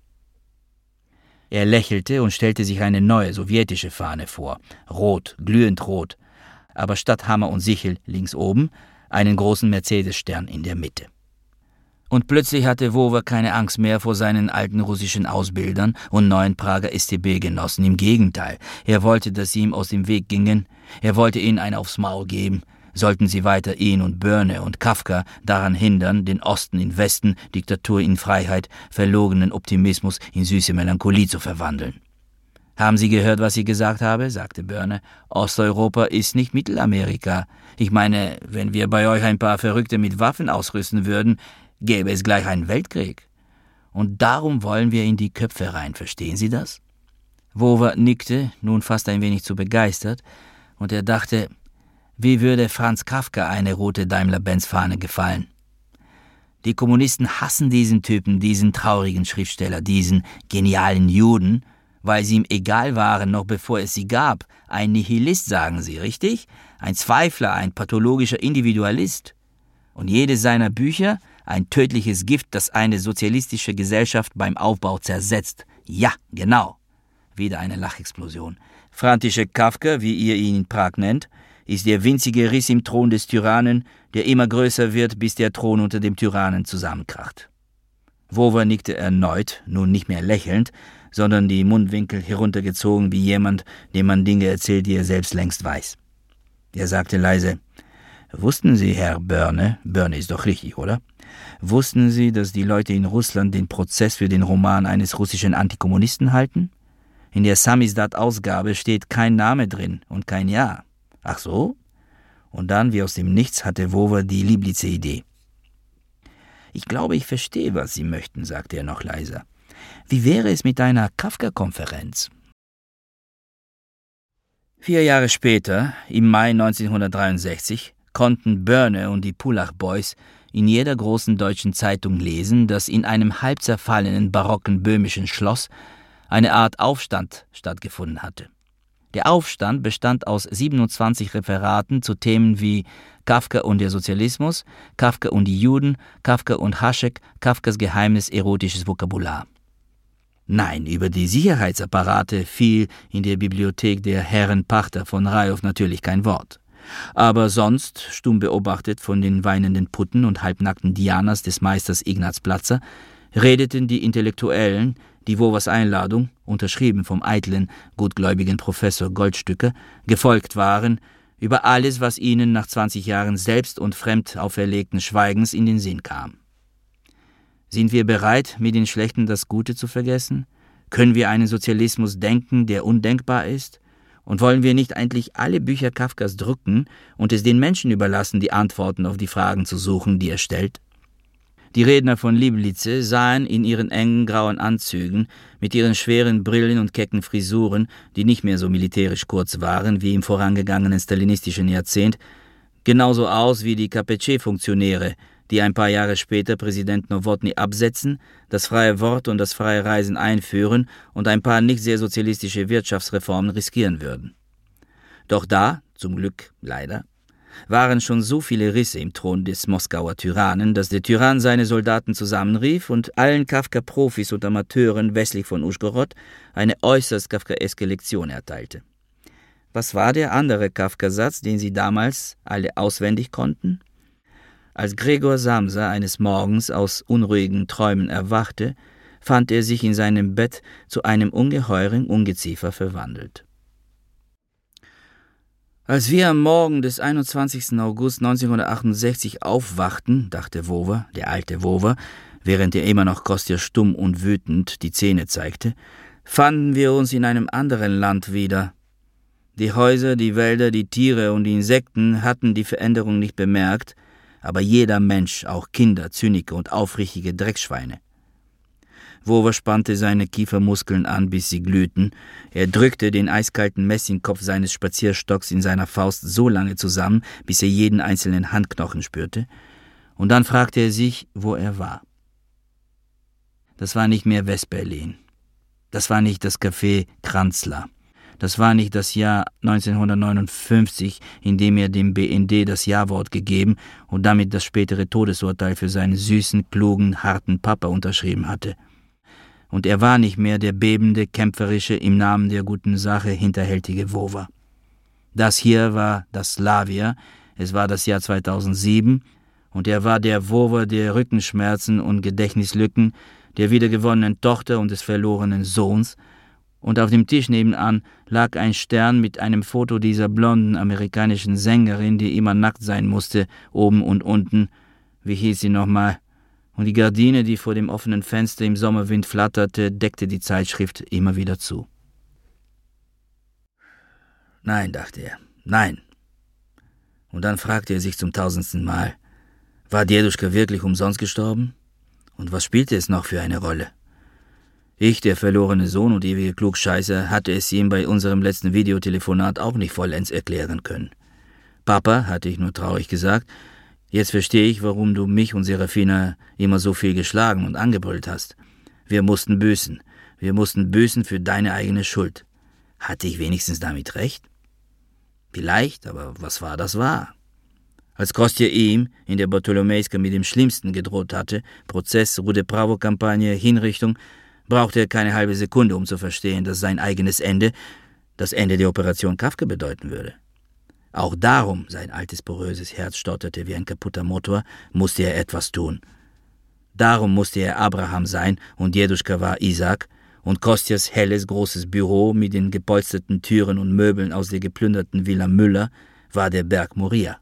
Er lächelte und stellte sich eine neue sowjetische Fahne vor, rot, glühend rot, aber statt Hammer und Sichel links oben einen großen Mercedes-Stern in der Mitte. Und plötzlich hatte Wover keine Angst mehr vor seinen alten russischen Ausbildern und neuen Prager StB-Genossen. Im Gegenteil, er wollte, dass sie ihm aus dem Weg gingen. Er wollte ihnen einen aufs Maul geben. Sollten sie weiter ihn und Börne und Kafka daran hindern, den Osten in Westen, Diktatur in Freiheit, verlogenen Optimismus in süße Melancholie zu verwandeln. »Haben Sie gehört, was ich gesagt habe?« sagte Börne. »Osteuropa ist nicht Mittelamerika. Ich meine, wenn wir bei euch ein paar Verrückte mit Waffen ausrüsten würden, gäbe es gleich einen Weltkrieg. Und darum wollen wir in die Köpfe rein, verstehen Sie das?« Wover nickte, nun fast ein wenig zu begeistert, und er dachte, wie würde Franz Kafka eine rote Daimler-Benz-Fahne gefallen? Die Kommunisten hassen diesen Typen, diesen traurigen Schriftsteller, diesen genialen Juden, weil sie ihm egal waren, noch bevor es sie gab. Ein Nihilist, sagen sie, richtig? Ein Zweifler, ein pathologischer Individualist. Und jedes seiner Bücher ein tödliches Gift, das eine sozialistische Gesellschaft beim Aufbau zersetzt. Ja, genau. Wieder eine Lachexplosion. František Kafka, wie ihr ihn in Prag nennt, ist der winzige Riss im Thron des Tyrannen, der immer größer wird, bis der Thron unter dem Tyrannen zusammenkracht. Wover nickte erneut, nun nicht mehr lächelnd, sondern die Mundwinkel heruntergezogen wie jemand, dem man Dinge erzählt, die er selbst längst weiß. Er sagte leise, »Wussten Sie, Herr Börne, Börne ist doch richtig, oder? Wussten Sie, dass die Leute in Russland den Prozess für den Roman eines russischen Antikommunisten halten? In der Samizdat-Ausgabe steht kein Name drin und kein Jahr. Ach so?« Und dann, wie aus dem Nichts, hatte Wover die lieblitze Idee. »Ich glaube, ich verstehe, was Sie möchten«, sagte er noch leiser. »Wie wäre es mit einer Kafka-Konferenz?« 4 Jahre später, im Mai 1963, konnten Börne und die Pullach Boys in jeder großen deutschen Zeitung lesen, dass in einem halb zerfallenen barocken böhmischen Schloss eine Art Aufstand stattgefunden hatte. Der Aufstand bestand aus 27 Referaten zu Themen wie Kafka und der Sozialismus, Kafka und die Juden, Kafka und Hašek, Kafkas geheimes erotisches Vokabular. Nein, über die Sicherheitsapparate fiel in der Bibliothek der Herren Pachter von Rajow natürlich kein Wort. Aber sonst, stumm beobachtet von den weinenden Putten und halbnackten Dianas des Meisters Ignaz Platzer, redeten die Intellektuellen, die Wovers Einladung, unterschrieben vom eitlen, gutgläubigen Professor Goldstücker, gefolgt waren, über alles, was ihnen nach 20 Jahren selbst und fremd auferlegten Schweigens in den Sinn kam. Sind wir bereit, mit den Schlechten das Gute zu vergessen? Können wir einen Sozialismus denken, der undenkbar ist? Und wollen wir nicht endlich alle Bücher Kafkas drucken und es den Menschen überlassen, die Antworten auf die Fragen zu suchen, die er stellt? Die Redner von Lieblitze sahen in ihren engen grauen Anzügen, mit ihren schweren Brillen und kecken Frisuren, die nicht mehr so militärisch kurz waren wie im vorangegangenen stalinistischen Jahrzehnt, genauso aus wie die KPC-Funktionäre, die ein paar Jahre später Präsident Nowotny absetzen, das freie Wort und das freie Reisen einführen und ein paar nicht sehr sozialistische Wirtschaftsreformen riskieren würden. Doch da, zum Glück leider, waren schon so viele Risse im Thron des Moskauer Tyrannen, dass der Tyrann seine Soldaten zusammenrief und allen Kafka-Profis und Amateuren westlich von Uschgorod eine äußerst kafkaeske Lektion erteilte. Was war der andere Kafka-Satz, den sie damals alle auswendig konnten? Als Gregor Samsa eines Morgens aus unruhigen Träumen erwachte, fand er sich in seinem Bett zu einem ungeheuren Ungeziefer verwandelt. Als wir am Morgen des 21. August 1968 aufwachten, dachte Wower, der alte Wower, während er immer noch Kostja stumm und wütend die Zähne zeigte, fanden wir uns in einem anderen Land wieder. Die Häuser, die Wälder, die Tiere und die Insekten hatten die Veränderung nicht bemerkt, aber jeder Mensch, auch Kinder, Zyniker und aufrichtige Dreckschweine. Wower spannte seine Kiefermuskeln an, bis sie glühten. Er drückte den eiskalten Messingkopf seines Spazierstocks in seiner Faust so lange zusammen, bis er jeden einzelnen Handknochen spürte. Und dann fragte er sich, wo er war. Das war nicht mehr West-Berlin. Das war nicht das Café Kranzler. Das war nicht das Jahr 1959, in dem er dem BND das Ja-Wort gegeben und damit das spätere Todesurteil für seinen süßen, klugen, harten Papa unterschrieben hatte. Und er war nicht mehr der bebende, kämpferische, im Namen der guten Sache hinterhältige Wower. Das hier war das Slavia, es war das Jahr 2007, und er war der Wower der Rückenschmerzen und Gedächtnislücken, der wiedergewonnenen Tochter und des verlorenen Sohns, und auf dem Tisch nebenan lag ein Stern mit einem Foto dieser blonden amerikanischen Sängerin, die immer nackt sein musste, oben und unten. Wie hieß sie nochmal? Und die Gardine, die vor dem offenen Fenster im Sommerwind flatterte, deckte die Zeitschrift immer wieder zu. Nein, dachte er, nein. Und dann fragte er sich zum 1000. Mal, war Deduschka wirklich umsonst gestorben? Und was spielte es noch für eine Rolle? Ich, der verlorene Sohn und ewige Klugscheißer, hatte es ihm bei unserem letzten Videotelefonat auch nicht vollends erklären können. Papa, hatte ich nur traurig gesagt, jetzt verstehe ich, warum du mich und Serafina immer so viel geschlagen und angebrüllt hast. Wir mussten büßen. Wir mussten büßen für deine eigene Schuld. Hatte ich wenigstens damit recht? Vielleicht, aber was war, das war. Als Kostja ihm in der Bartolomejska mit dem Schlimmsten gedroht hatte, Prozess, Rude Bravo-Kampagne, Hinrichtung, brauchte er keine halbe Sekunde, um zu verstehen, dass sein eigenes Ende das Ende der Operation Kafka bedeuten würde. Auch darum, sein altes poröses Herz stotterte wie ein kaputter Motor, musste er etwas tun. Darum musste er Abraham sein und Deduschka war Isaac und Kostjas helles, großes Büro mit den gepolsterten Türen und Möbeln aus der geplünderten Villa Müller war der Berg Moria.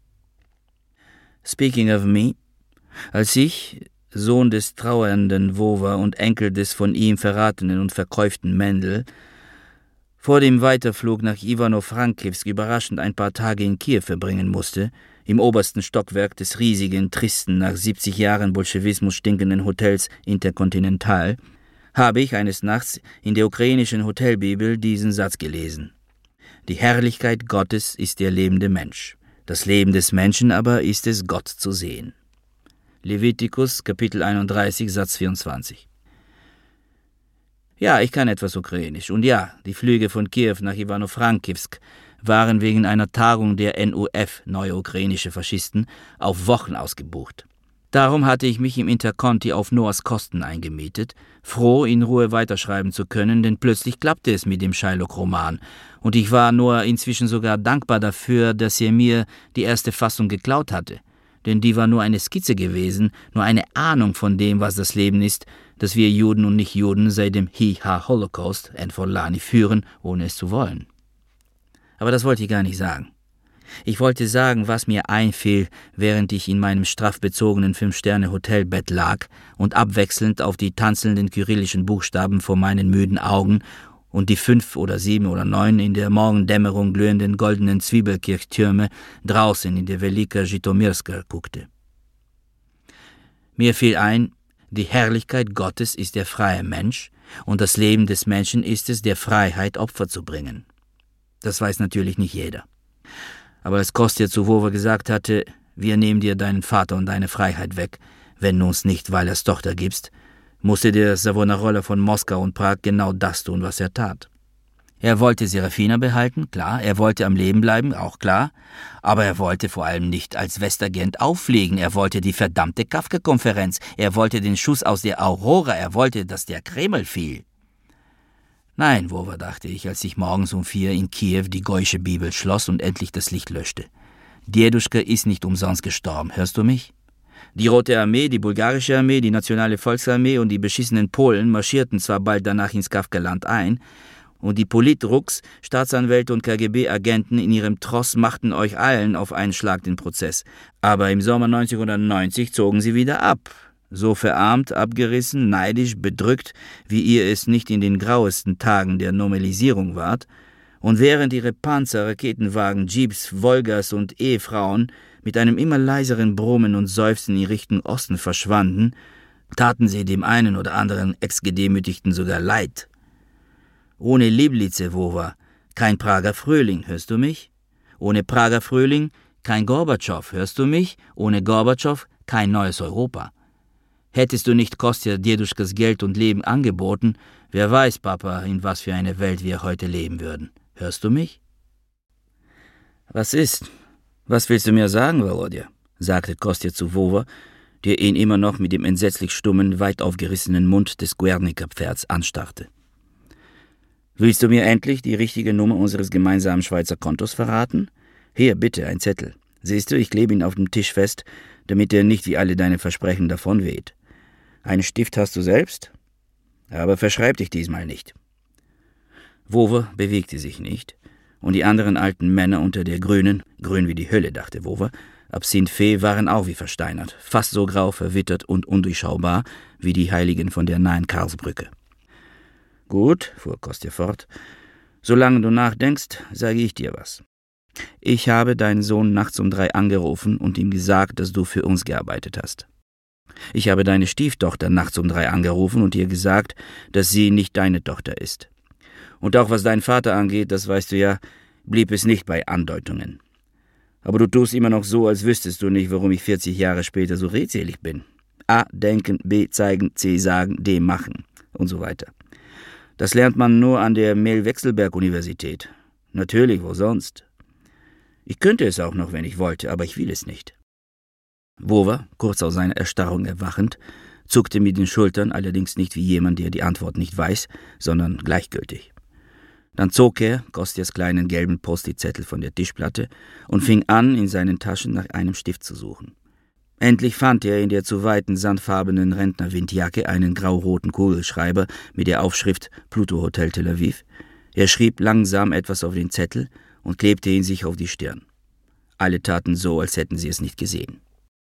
Speaking of me, als ich, Sohn des trauernden Wower und Enkel des von ihm verratenen und verkäuften Mendel, vor dem Weiterflug nach Ivano-Frankivsk überraschend ein paar Tage in Kiew verbringen musste, im obersten Stockwerk des riesigen, tristen, nach 70 Jahren Bolschewismus stinkenden Hotels Intercontinental, habe ich eines Nachts in der ukrainischen Hotelbibel diesen Satz gelesen. Die Herrlichkeit Gottes ist der lebende Mensch. Das Leben des Menschen aber ist es, Gott zu sehen. Levitikus, Kapitel 31, Satz 24. Ja, ich kann etwas Ukrainisch. Und ja, die Flüge von Kiew nach Ivano-Frankivsk waren wegen einer Tagung der NUF, Neue Ukrainische Faschisten, auf Wochen ausgebucht. Darum hatte ich mich im Interconti auf Noahs Kosten eingemietet, froh, in Ruhe weiterschreiben zu können, denn plötzlich klappte es mit dem Shylock-Roman. Und ich war Noah inzwischen sogar dankbar dafür, dass er mir die erste Fassung geklaut hatte. Denn die war nur eine Skizze gewesen, nur eine Ahnung von dem, was das Leben ist, das wir Juden und Nicht-Juden seit dem Hi-Ha-Holocaust Enfolani führen, ohne es zu wollen. Aber das wollte ich gar nicht sagen. Ich wollte sagen, was mir einfiel, während ich in meinem strafbezogenen 5-Sterne-Hotelbett lag und abwechselnd auf die tanzelnden kyrillischen Buchstaben vor meinen müden Augen und die 5 oder 7 oder 9 in der Morgendämmerung glühenden goldenen Zwiebelkirchtürme draußen in der Velika Zhytomyrska guckte. Mir fiel ein, die Herrlichkeit Gottes ist der freie Mensch und das Leben des Menschen ist es, der Freiheit Opfer zu bringen. Das weiß natürlich nicht jeder. Aber als Kostja zu Wower gesagt hatte, wir nehmen dir deinen Vater und deine Freiheit weg, wenn du uns nicht Weilers Tochter gibst, musste der Savonarola von Moskau und Prag genau das tun, was er tat. Er wollte Serafina behalten, klar, er wollte am Leben bleiben, auch klar, aber er wollte vor allem nicht als Westagent auffliegen, er wollte die verdammte Kafka-Konferenz, er wollte den Schuss aus der Aurora, er wollte, dass der Kreml fiel. Nein, Wowa, dachte ich, als ich morgens um 4 in Kiew die Goische Bibel schloss und endlich das Licht löschte. Djeduschka ist nicht umsonst gestorben, hörst du mich? Die Rote Armee, die bulgarische Armee, die Nationale Volksarmee und die beschissenen Polen marschierten zwar bald danach ins Kafkaland ein, und die Politruks, Staatsanwälte und KGB-Agenten in ihrem Tross machten euch allen auf einen Schlag den Prozess. Aber im Sommer 1990 zogen sie wieder ab. So verarmt, abgerissen, neidisch, bedrückt, wie ihr es nicht in den grauesten Tagen der Normalisierung wart. Und während ihre Panzer, Raketenwagen, Jeeps, Wolgas und Ehefrauen mit einem immer leiseren Brummen und Seufzen in Richtung Osten verschwanden, taten sie dem einen oder anderen Ex-Gedemütigten sogar leid. Ohne Liblice, Wowa, kein Prager Frühling, hörst du mich? Ohne Prager Frühling kein Gorbatschow, hörst du mich? Ohne Gorbatschow kein neues Europa. Hättest du nicht Kostja Djeduschkas Geld und Leben angeboten, wer weiß, Papa, in was für eine Welt wir heute leben würden. Hörst du mich? Was ist? Was willst du mir sagen, Volodya? Sagte Kostja zu Wowa, der ihn immer noch mit dem entsetzlich stummen, weit aufgerissenen Mund des Guernica-Pferds anstarrte. Willst du mir endlich die richtige Nummer unseres gemeinsamen Schweizer Kontos verraten? Hier, bitte, ein Zettel. Siehst du, ich klebe ihn auf dem Tisch fest, damit er nicht wie alle deine Versprechen davonweht. Einen Stift hast du selbst? Aber verschreib dich diesmal nicht. Wowa bewegte sich nicht, und die anderen alten Männer unter der grün wie die Hölle, dachte Wowa, Absinthfee waren auch wie versteinert, fast so grau, verwittert und undurchschaubar wie die Heiligen von der nahen Karlsbrücke. Gut, fuhr Kostja fort, solange du nachdenkst, sage ich dir was. Ich habe deinen Sohn nachts um 3 angerufen und ihm gesagt, dass du für uns gearbeitet hast. Ich habe deine Stieftochter nachts um 3 angerufen und ihr gesagt, dass sie nicht deine Tochter ist. Und auch was deinen Vater angeht, das weißt du ja, blieb es nicht bei Andeutungen. Aber du tust immer noch so, als wüsstest du nicht, warum ich 40 Jahre später so redselig bin. A. Denken, B. Zeigen, C. Sagen, D. Machen und so weiter. Das lernt man nur an der Mehl-Wechselberg-Universität. Natürlich, wo sonst? Ich könnte es auch noch, wenn ich wollte, aber ich will es nicht. Wowa, kurz aus seiner Erstarrung erwachend, zuckte mit den Schultern, allerdings nicht wie jemand, der die Antwort nicht weiß, sondern gleichgültig. Dann zog er Kostjas kleinen gelben Post-it-Zettel von der Tischplatte und fing an, in seinen Taschen nach einem Stift zu suchen. Endlich fand er in der zu weiten sandfarbenen Rentnerwindjacke einen grau-roten Kugelschreiber mit der Aufschrift Pluto Hotel Tel Aviv. Er schrieb langsam etwas auf den Zettel und klebte ihn sich auf die Stirn. Alle taten so, als hätten sie es nicht gesehen.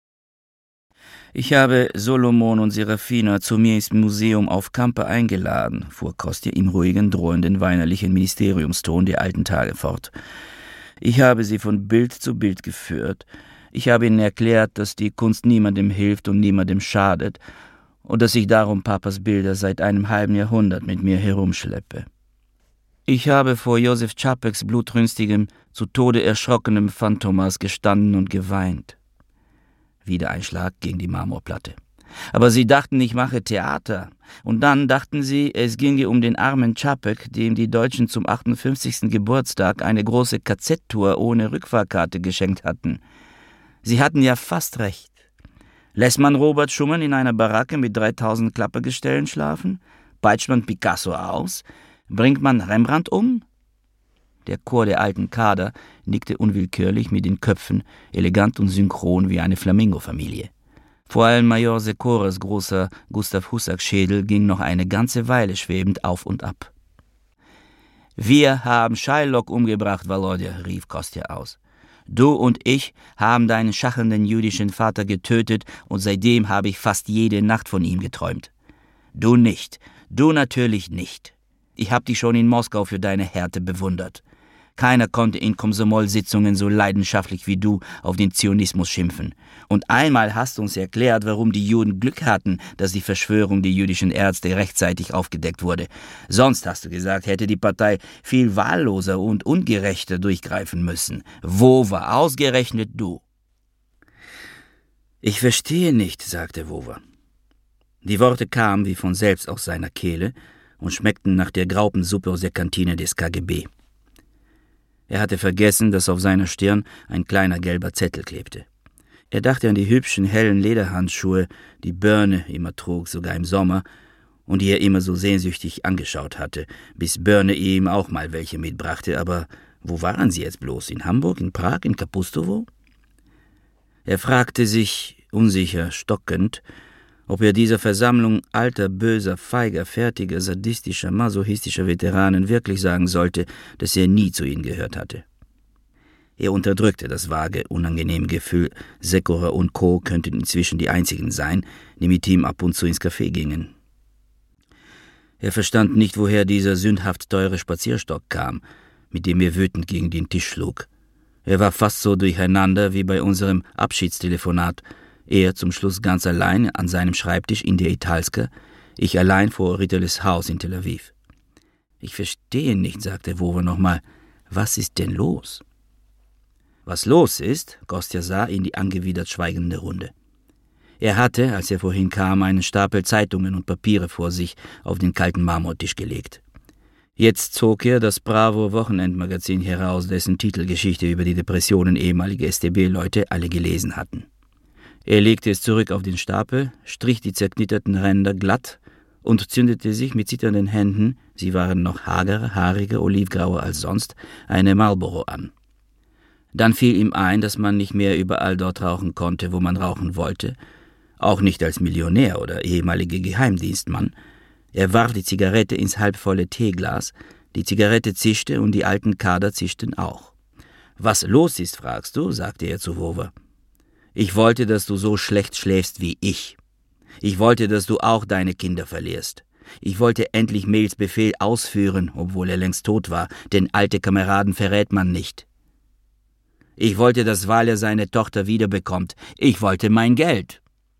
Ich habe Solomon und Serafina zu mir ins Museum auf Kampe eingeladen, fuhr Kostja im ruhigen, drohenden, weinerlichen Ministeriumston der alten Tage fort. Ich habe sie von Bild zu Bild geführt. Ich habe ihnen erklärt, dass die Kunst niemandem hilft und niemandem schadet und dass ich darum Papas Bilder seit einem halben Jahrhundert mit mir herumschleppe. Ich habe vor Josef Čapeks blutrünstigem, zu Tode erschrockenem Phantomas gestanden und geweint. Wieder ein Schlag gegen die Marmorplatte. Aber sie dachten, ich mache Theater. Und dann dachten sie, es ginge um den armen Čapek, dem die Deutschen zum 58. Geburtstag eine große KZ-Tour ohne Rückfahrkarte geschenkt hatten. Sie hatten ja fast recht. Lässt man Robert Schumann in einer Baracke mit 3000 Klappergestellen schlafen? Peitscht man Picasso aus? Bringt man Rembrandt um? Der Chor der alten Kader nickte unwillkürlich mit den Köpfen, elegant und synchron wie eine Flamingo-Familie. Vor allem Major Sekoras großer Gustav Husak-Schädel ging noch eine ganze Weile schwebend auf und ab. »Wir haben Shylock umgebracht, Volodya«, rief Kostja aus. »Du und ich haben deinen schachenden jüdischen Vater getötet und seitdem habe ich fast jede Nacht von ihm geträumt. Du nicht, du natürlich nicht. Ich habe dich schon in Moskau für deine Härte bewundert. Keiner konnte in Komsomol-Sitzungen so leidenschaftlich wie du auf den Zionismus schimpfen. Und einmal hast du uns erklärt, warum die Juden Glück hatten, dass die Verschwörung der jüdischen Ärzte rechtzeitig aufgedeckt wurde. Sonst, hast du gesagt, hätte die Partei viel wahlloser und ungerechter durchgreifen müssen. Wo war ausgerechnet du? Ich verstehe nicht, sagte Wowa. Die Worte kamen wie von selbst aus seiner Kehle, und schmeckten nach der Graupensuppe aus der Kantine des KGB. Er hatte vergessen, dass auf seiner Stirn ein kleiner gelber Zettel klebte. Er dachte an die hübschen, hellen Lederhandschuhe, die Börne immer trug, sogar im Sommer, und die er immer so sehnsüchtig angeschaut hatte, bis Börne ihm auch mal welche mitbrachte. Aber wo waren sie jetzt bloß? In Hamburg, in Prag, in Kapustowo? Er fragte sich, unsicher, stockend, ob er dieser Versammlung alter, böser, feiger, fertiger, sadistischer, masochistischer Veteranen wirklich sagen sollte, dass er nie zu ihnen gehört hatte. Er unterdrückte das vage, unangenehme Gefühl, Sekora und Co. könnten inzwischen die einzigen sein, die mit ihm ab und zu ins Café gingen. Er verstand nicht, woher dieser sündhaft teure Spazierstock kam, mit dem er wütend gegen den Tisch schlug. Er war fast so durcheinander wie bei unserem Abschiedstelefonat, er zum Schluss ganz allein an seinem Schreibtisch in der Italska, ich allein vor Ritterles Haus in Tel Aviv. »Ich verstehe nicht«, sagte Wowe nochmal. »Was ist denn los?« Was los ist, Kostja sah in die angewidert schweigende Runde. Er hatte, als er vorhin kam, einen Stapel Zeitungen und Papiere vor sich auf den kalten Marmortisch gelegt. Jetzt zog er das Bravo-Wochenendmagazin heraus, dessen Titelgeschichte über die Depressionen ehemalige StB-Leute alle gelesen hatten. Er legte es zurück auf den Stapel, strich die zerknitterten Ränder glatt und zündete sich mit zitternden Händen, sie waren noch hagerer, haariger, olivgrauer als sonst, eine Marlboro an. Dann fiel ihm ein, dass man nicht mehr überall dort rauchen konnte, wo man rauchen wollte, auch nicht als Millionär oder ehemaliger Geheimdienstmann. Er warf die Zigarette ins halbvolle Teeglas, die Zigarette zischte und die alten Kader zischten auch. »Was los ist, fragst du?« sagte er zu Wowe. »Ich wollte, dass du so schlecht schläfst wie ich. Ich wollte, dass du auch deine Kinder verlierst. Ich wollte endlich Mehls Befehl ausführen, obwohl er längst tot war, denn alte Kameraden verrät man nicht. Ich wollte, dass Walia seine Tochter wiederbekommt. Ich wollte mein Geld.«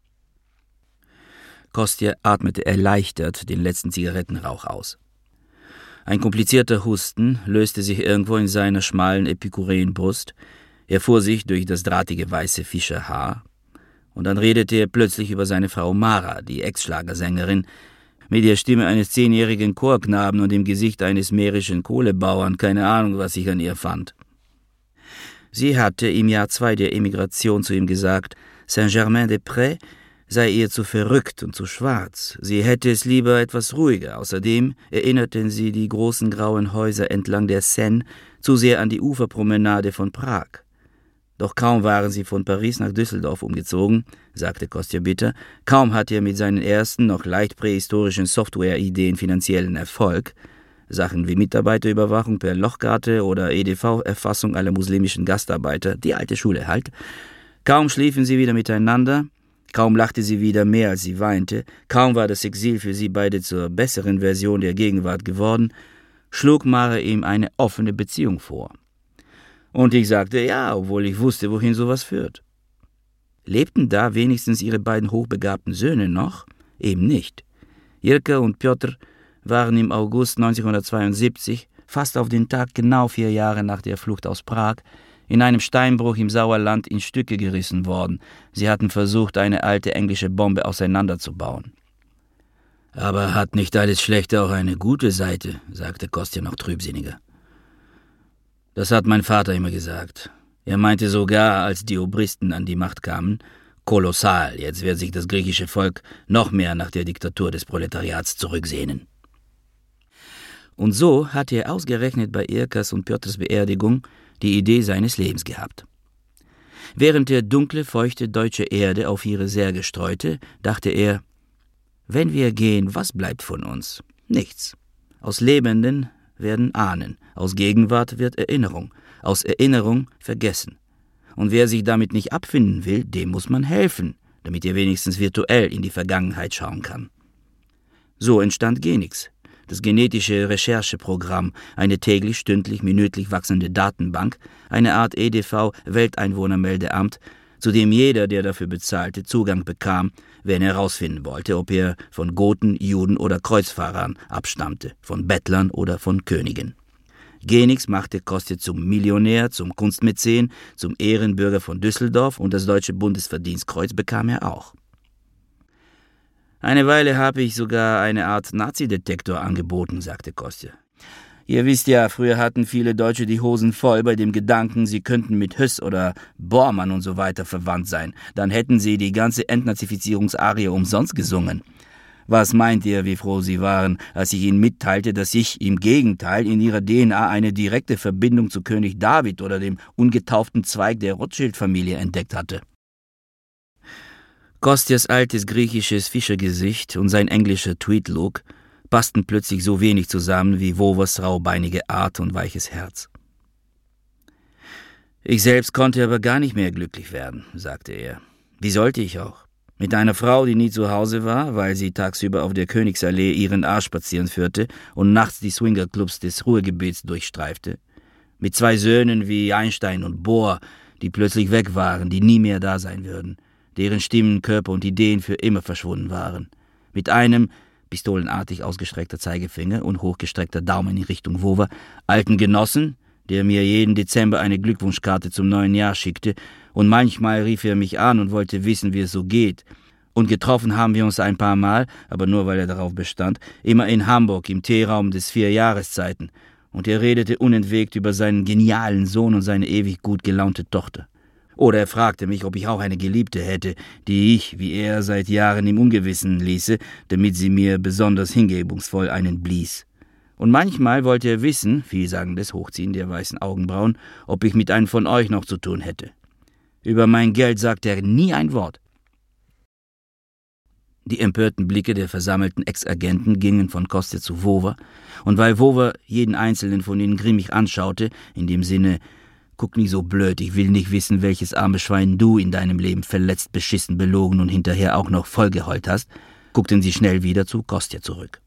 Kostja atmete erleichtert den letzten Zigarettenrauch aus. Ein komplizierter Husten löste sich irgendwo in seiner schmalen Epikureenbrust. Er fuhr sich durch das drahtige weiße Fischerhaar. Und dann redete er plötzlich über seine Frau Mara, die Ex-Schlagersängerin, mit der Stimme eines 10-jährigen Chorknaben und dem Gesicht eines mährischen Kohlebauern, keine Ahnung, was ich an ihr fand. Sie hatte im Jahr 2 der Emigration zu ihm gesagt, Saint-Germain-des-Prés sei ihr zu verrückt und zu schwarz. Sie hätte es lieber etwas ruhiger. Außerdem erinnerten sie die großen grauen Häuser entlang der Seine zu sehr an die Uferpromenade von Prag. Doch kaum waren sie von Paris nach Düsseldorf umgezogen, sagte Kostja bitter, kaum hatte er mit seinen ersten, noch leicht prähistorischen Software-Ideen finanziellen Erfolg, Sachen wie Mitarbeiterüberwachung per Lochkarte oder EDV-Erfassung aller muslimischen Gastarbeiter, die alte Schule halt. Kaum schliefen sie wieder miteinander, kaum lachte sie wieder mehr, als sie weinte, kaum war das Exil für sie beide zur besseren Version der Gegenwart geworden, schlug Mara ihm eine offene Beziehung vor. Und ich sagte ja, obwohl ich wusste, wohin sowas führt. Lebten da wenigstens ihre beiden hochbegabten Söhne noch? Eben nicht. Jirka und Piotr waren im August 1972, fast auf den Tag genau 4 Jahre nach der Flucht aus Prag, in einem Steinbruch im Sauerland in Stücke gerissen worden. Sie hatten versucht, eine alte englische Bombe auseinanderzubauen. »Aber hat nicht alles Schlechte auch eine gute Seite?« sagte Kostja noch trübsinniger. »Das hat mein Vater immer gesagt. Er meinte sogar, als die Obristen an die Macht kamen, kolossal, jetzt wird sich das griechische Volk noch mehr nach der Diktatur des Proletariats zurücksehnen.« Und so hatte er ausgerechnet bei Irkas und Piotrs Beerdigung die Idee seines Lebens gehabt. Während der dunkle, feuchte deutsche Erde auf ihre Särge streute, dachte er, wenn wir gehen, was bleibt von uns? Nichts. Aus Lebenden werden Ahnen, aus Gegenwart wird Erinnerung, aus Erinnerung Vergessen. Und wer sich damit nicht abfinden will, dem muss man helfen, damit er wenigstens virtuell in die Vergangenheit schauen kann. So entstand Genix, das genetische Rechercheprogramm, eine täglich, stündlich, minütlich wachsende Datenbank, eine Art EDV-Welteinwohnermeldeamt, zu dem jeder, der dafür bezahlte, Zugang bekam, wenn er herausfinden wollte, ob er von Goten, Juden oder Kreuzfahrern abstammte, von Bettlern oder von Königen. Genix machte Kostja zum Millionär, zum Kunstmäzen, zum Ehrenbürger von Düsseldorf und das Deutsche Bundesverdienstkreuz bekam er auch. Eine Weile habe ich sogar eine Art Nazi-Detektor angeboten, sagte Kostja. Ihr wisst ja, früher hatten viele Deutsche die Hosen voll bei dem Gedanken, sie könnten mit Höss oder Bormann und so weiter verwandt sein. Dann hätten sie die ganze Entnazifizierungsarie umsonst gesungen. Was meint ihr, wie froh sie waren, als ich ihnen mitteilte, dass ich im Gegenteil in ihrer DNA eine direkte Verbindung zu König David oder dem ungetauften Zweig der Rothschild-Familie entdeckt hatte? Kostjas altes griechisches Fischergesicht und sein englischer Tweed-Look passten plötzlich so wenig zusammen wie Wovers raubeinige Art und weiches Herz. Ich selbst konnte aber gar nicht mehr glücklich werden, sagte er. Wie sollte ich auch? Mit einer Frau, die nie zu Hause war, weil sie tagsüber auf der Königsallee ihren Arsch spazieren führte und nachts die Swingerclubs des Ruhrgebiets durchstreifte. Mit 2 Söhnen wie Einstein und Bohr, die plötzlich weg waren, die nie mehr da sein würden, deren Stimmen, Körper und Ideen für immer verschwunden waren. Mit einem, pistolenartig ausgestreckter Zeigefinger und hochgestreckter Daumen in Richtung Wover, alten Genossen, der mir jeden Dezember eine Glückwunschkarte zum neuen Jahr schickte, und manchmal rief er mich an und wollte wissen, wie es so geht. Und getroffen haben wir uns ein paar Mal, aber nur weil er darauf bestand, immer in Hamburg im Teeraum des 4 Jahreszeiten, und er redete unentwegt über seinen genialen Sohn und seine ewig gut gelaunte Tochter. Oder er fragte mich, ob ich auch eine Geliebte hätte, die ich, wie er, seit Jahren im Ungewissen ließe, damit sie mir besonders hingebungsvoll einen blies. Und manchmal wollte er wissen, vielsagendes Hochziehen der weißen Augenbrauen, ob ich mit einem von euch noch zu tun hätte. Über mein Geld sagte er nie ein Wort. Die empörten Blicke der versammelten Ex-Agenten gingen von Kostja zu Wover, und weil Wover jeden einzelnen von ihnen grimmig anschaute, in dem Sinne: Guck nicht so blöd, ich will nicht wissen, welches arme Schwein du in deinem Leben verletzt, beschissen, belogen und hinterher auch noch vollgeheult hast, guckten sie schnell wieder zu Kostja zurück.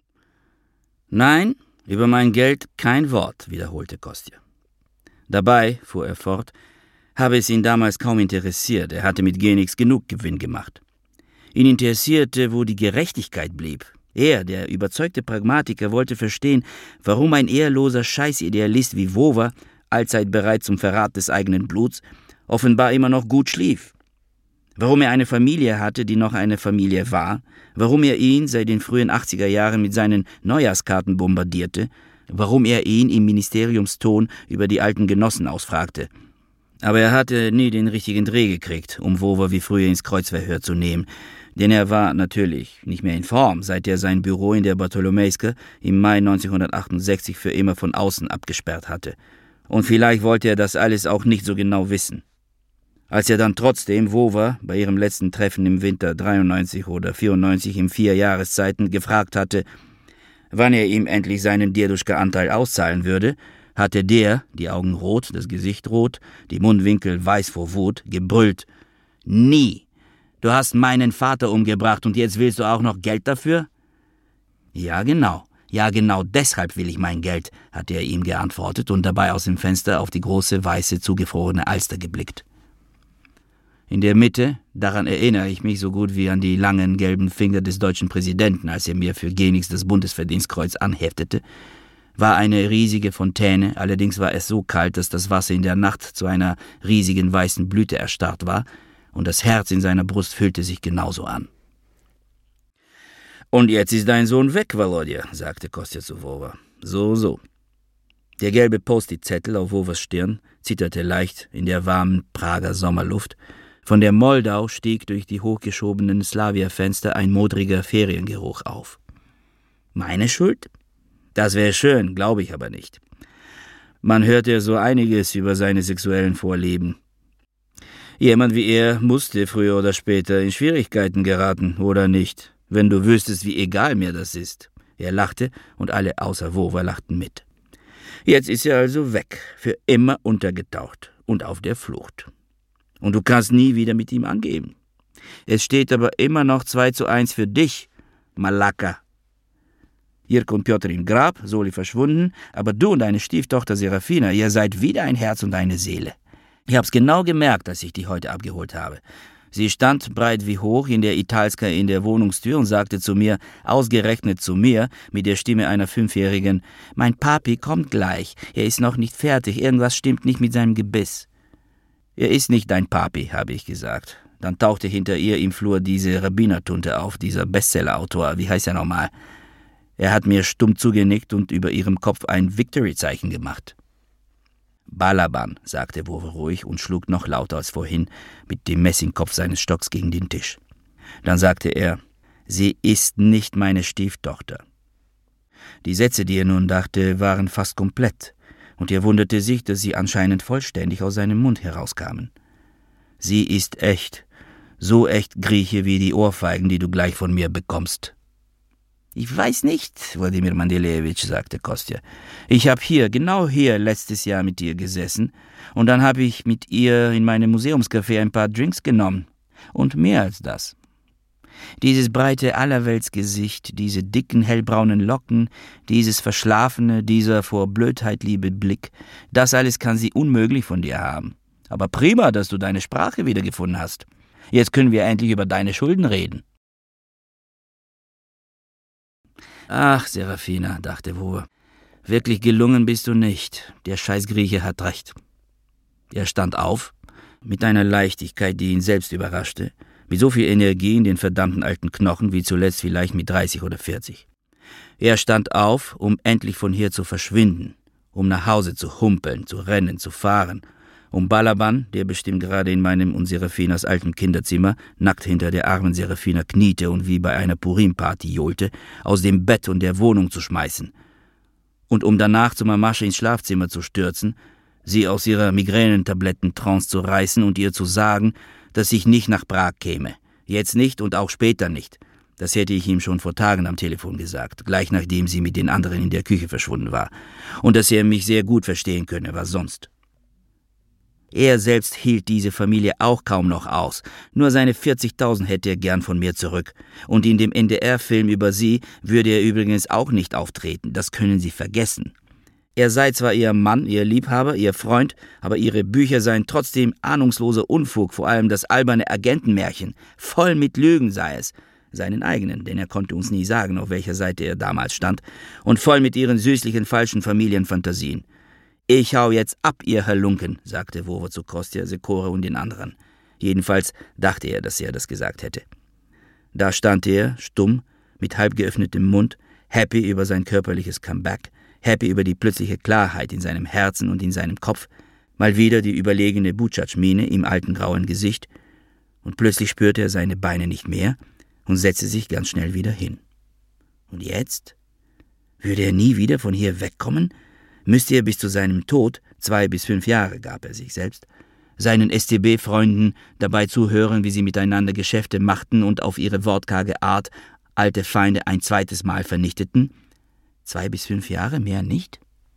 Nein, über mein Geld kein Wort, wiederholte Kostja. Dabei, fuhr er fort, habe es ihn damals kaum interessiert, er hatte mit Genix genug Gewinn gemacht. Ihn interessierte, wo die Gerechtigkeit blieb. Er, der überzeugte Pragmatiker, wollte verstehen, warum ein ehrloser Scheißidealist wie Wover, allzeit bereit zum Verrat des eigenen Bluts, offenbar immer noch gut schlief. Warum er eine Familie hatte, die noch eine Familie war, warum er ihn seit den frühen 80er Jahren mit seinen Neujahrskarten bombardierte, warum er ihn im Ministeriumston über die alten Genossen ausfragte. Aber er hatte nie den richtigen Dreh gekriegt, um Wover wie früher ins Kreuzverhör zu nehmen, denn er war natürlich nicht mehr in Form, seit er sein Büro in der Bartholomejska im Mai 1968 für immer von außen abgesperrt hatte. Und vielleicht wollte er das alles auch nicht so genau wissen. Als er dann trotzdem Wover bei ihrem letzten Treffen im Winter 93 oder 94 in 4 Jahreszeiten gefragt hatte, wann er ihm endlich seinen Dieduschka-Anteil auszahlen würde, hatte der, die Augen rot, das Gesicht rot, die Mundwinkel weiß vor Wut, gebrüllt: Nie! Du hast meinen Vater umgebracht und jetzt willst du auch noch Geld dafür? Ja, genau, deshalb will ich mein Geld, hatte er ihm geantwortet und dabei aus dem Fenster auf die große, weiße, zugefrorene Alster geblickt. In der Mitte, daran erinnere ich mich so gut wie an die langen gelben Finger des deutschen Präsidenten, als er mir für Genix das Bundesverdienstkreuz anheftete, war eine riesige Fontäne, allerdings war es so kalt, dass das Wasser in der Nacht zu einer riesigen weißen Blüte erstarrt war, und das Herz in seiner Brust fühlte sich genauso an. »Und jetzt ist dein Sohn weg, Volodja«, sagte Kostja zu Wover. So. Der gelbe Post-it-Zettel auf Wovers Stirn zitterte leicht in der warmen Prager Sommerluft. Von der Moldau stieg durch die hochgeschobenen Slavia-Fenster ein modriger Feriengeruch auf. Meine Schuld? Das wäre schön, glaube ich aber nicht. Man hört ja so einiges über seine sexuellen Vorlieben. Jemand wie er musste früher oder später in Schwierigkeiten geraten, oder nicht? Wenn du wüsstest, wie egal mir das ist. Er lachte, und alle außer Wover lachten mit. Jetzt ist er also weg, für immer untergetaucht und auf der Flucht. Und du kannst nie wieder mit ihm angeben. Es steht aber immer noch 2:1 für dich, Malaka. Jirko und Piotr im Grab, Soli verschwunden, aber du und deine Stieftochter Serafina, ihr seid wieder ein Herz und eine Seele. Ich hab's genau gemerkt, als ich dich heute abgeholt habe. Sie stand breit wie hoch in der Italska in der Wohnungstür und sagte zu mir, ausgerechnet zu mir, mit der Stimme einer 5-Jährigen, »Mein Papi kommt gleich, er ist noch nicht fertig, irgendwas stimmt nicht mit seinem Gebiss.« »Er ist nicht dein Papi«, habe ich gesagt. Dann tauchte hinter ihr im Flur diese Rabbinertunte auf, dieser Bestsellerautor, wie heißt er nochmal? Er hat mir stumm zugenickt und über ihrem Kopf ein Victory-Zeichen gemacht. »Balaban«, sagte Wowe ruhig und schlug noch lauter als vorhin mit dem Messingkopf seines Stocks gegen den Tisch. Dann sagte er, »Sie ist nicht meine Stieftochter.« Die Sätze, die er nun dachte, waren fast komplett, und er wunderte sich, dass sie anscheinend vollständig aus seinem Mund herauskamen. »Sie ist echt, so echt Grieche wie die Ohrfeigen, die du gleich von mir bekommst.« »Ich weiß nicht, Wladimir Mendelejewitsch«, sagte Kostja. »Ich habe genau hier letztes Jahr mit ihr gesessen, und dann habe ich mit ihr in meinem Museumscafé ein paar Drinks genommen. Und mehr als das. Dieses breite Allerweltsgesicht, diese dicken, hellbraunen Locken, dieses verschlafene, dieser vor Blödheit liebe Blick, das alles kann sie unmöglich von dir haben. Aber prima, dass du deine Sprache wiedergefunden hast. Jetzt können wir endlich über deine Schulden reden.« »Ach, Serafina«, dachte Wowe, »wirklich gelungen bist du nicht. Der Scheißgrieche hat recht.« Er stand auf, mit einer Leichtigkeit, die ihn selbst überraschte, mit so viel Energie in den verdammten alten Knochen wie zuletzt vielleicht mit 30 oder 40. Er stand auf, um endlich von hier zu verschwinden, um nach Hause zu humpeln, zu rennen, zu fahren, um Balaban, der bestimmt gerade in meinem und Serafinas alten Kinderzimmer nackt hinter der armen Serafina kniete und wie bei einer Purim-Party johlte, aus dem Bett und der Wohnung zu schmeißen. Und um danach zu Mamasche ins Schlafzimmer zu stürzen, sie aus ihrer Migränetablettentrance zu reißen und ihr zu sagen, dass ich nicht nach Prag käme. Jetzt nicht und auch später nicht. Das hätte ich ihm schon vor Tagen am Telefon gesagt, gleich nachdem sie mit den anderen in der Küche verschwunden war. Und dass er mich sehr gut verstehen könne, was sonst. Er selbst hielt diese Familie auch kaum noch aus. Nur seine 40.000 hätte er gern von mir zurück. Und in dem NDR-Film über sie würde er übrigens auch nicht auftreten. Das können Sie vergessen. Er sei zwar ihr Mann, ihr Liebhaber, ihr Freund, aber ihre Bücher seien trotzdem ahnungsloser Unfug, vor allem das alberne Agentenmärchen. Voll mit Lügen sei es. Seinen eigenen, denn er konnte uns nie sagen, auf welcher Seite er damals stand. Und voll mit ihren süßlichen, falschen Familienfantasien. »Ich hau jetzt ab, ihr Halunken«, sagte Wowe zu Kostja, Sekora und den anderen. Jedenfalls dachte er, dass er das gesagt hätte. Da stand er, stumm, mit halb geöffnetem Mund, happy über sein körperliches Comeback, happy über die plötzliche Klarheit in seinem Herzen und in seinem Kopf, mal wieder die überlegene Butschatsch-Miene im alten grauen Gesicht, und plötzlich spürte er seine Beine nicht mehr und setzte sich ganz schnell wieder hin. Und jetzt? Würde er nie wieder von hier wegkommen? Müsste er bis zu seinem Tod, 2 bis 5 Jahre gab er sich selbst, seinen StB-Freunden dabei zuhören, wie sie miteinander Geschäfte machten und auf ihre wortkarge Art alte Feinde ein zweites Mal vernichteten? 2 bis 5 Jahre, mehr nicht?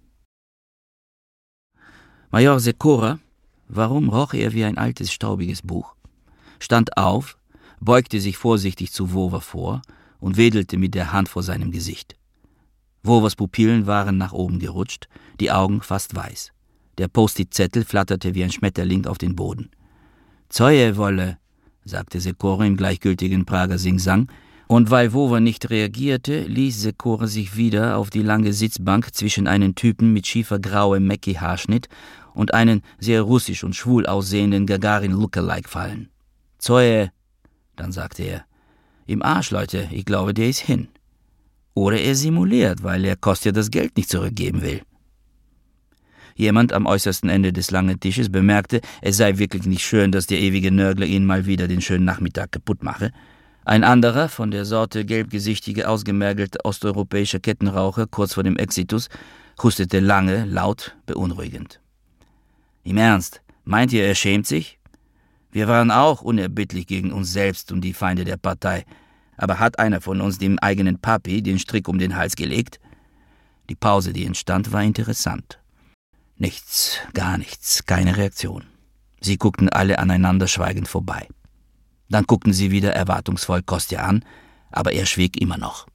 Major Sekora, warum roch er wie ein altes, staubiges Buch? Stand auf, beugte sich vorsichtig zu Wowe vor und wedelte mit der Hand vor seinem Gesicht. Wowas Pupillen waren nach oben gerutscht, die Augen fast weiß. Der Post-it-Zettel flatterte wie ein Schmetterling auf den Boden. »Zeue-Wolle«, sagte Sekora im gleichgültigen Prager Singsang, und weil Wowe nicht reagierte, ließ Sekora sich wieder auf die lange Sitzbank zwischen einen Typen mit schiefergrauem Mackie-Haarschnitt und einen sehr russisch und schwul aussehenden Gagarin-Lookalike fallen. »Zeue«, dann sagte er, »im Arsch, Leute, ich glaube, der ist hin.« Oder er simuliert, weil er Kostja das Geld nicht zurückgeben will. Jemand am äußersten Ende des langen Tisches bemerkte, es sei wirklich nicht schön, dass der ewige Nörgler ihn mal wieder den schönen Nachmittag kaputt mache. Ein anderer, von der Sorte gelbgesichtige, ausgemergelte osteuropäischer Kettenraucher, kurz vor dem Exitus, hustete lange, laut, beunruhigend. »Im Ernst, meint ihr, er schämt sich? Wir waren auch unerbittlich gegen uns selbst und die Feinde der Partei. Aber hat einer von uns dem eigenen Papi den Strick um den Hals gelegt?« Die Pause, die entstand, war interessant. Nichts, gar nichts, keine Reaktion. Sie guckten alle aneinander schweigend vorbei. Dann guckten sie wieder erwartungsvoll Kostja an, aber er schwieg immer noch.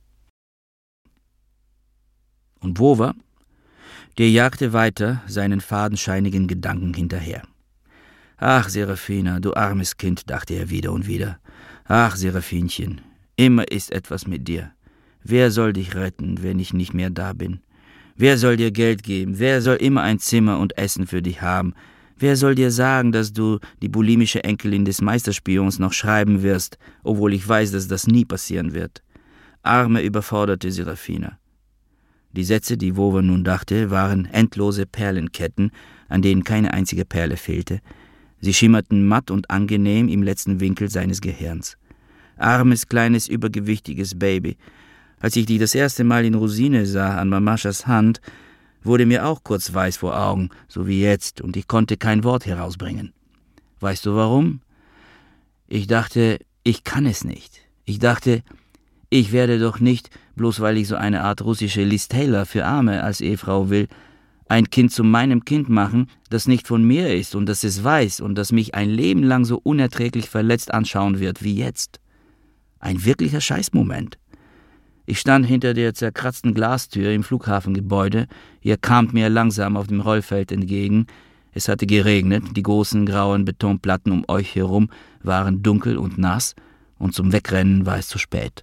Und Wowe? Der jagte weiter seinen fadenscheinigen Gedanken hinterher. »Ach, Serafina, du armes Kind«, dachte er wieder und wieder. »Ach, Serafinchen, immer ist etwas mit dir. Wer soll dich retten, wenn ich nicht mehr da bin? Wer soll dir Geld geben? Wer soll immer ein Zimmer und Essen für dich haben, Wer soll dir sagen, dass du die bulimische Enkelin des Meisterspions noch schreiben wirst, obwohl ich weiß, dass das nie passieren wird? Arme, überforderte Serafina. Die Sätze, die Wowa nun dachte, waren endlose Perlenketten, an denen keine einzige Perle fehlte. Sie schimmerten matt und angenehm im letzten Winkel seines Gehirns. Armes, kleines, übergewichtiges Baby. Als ich dich das erste Mal in Rosine sah, an Mamaschas Hand, wurde mir auch kurz weiß vor Augen, so wie jetzt, und ich konnte kein Wort herausbringen. Weißt du warum? Ich dachte, ich kann es nicht. Ich dachte, ich werde doch nicht, bloß weil ich so eine Art russische Liz Taylor für Arme als Ehefrau will, ein Kind zu meinem Kind machen, das nicht von mir ist und das es weiß und das mich ein Leben lang so unerträglich verletzt anschauen wird wie jetzt. Ein wirklicher Scheißmoment. Ich stand hinter der zerkratzten Glastür im Flughafengebäude. Ihr kamt mir langsam auf dem Rollfeld entgegen. Es hatte geregnet, die großen grauen Betonplatten um euch herum waren dunkel und nass, und zum Wegrennen war es zu spät.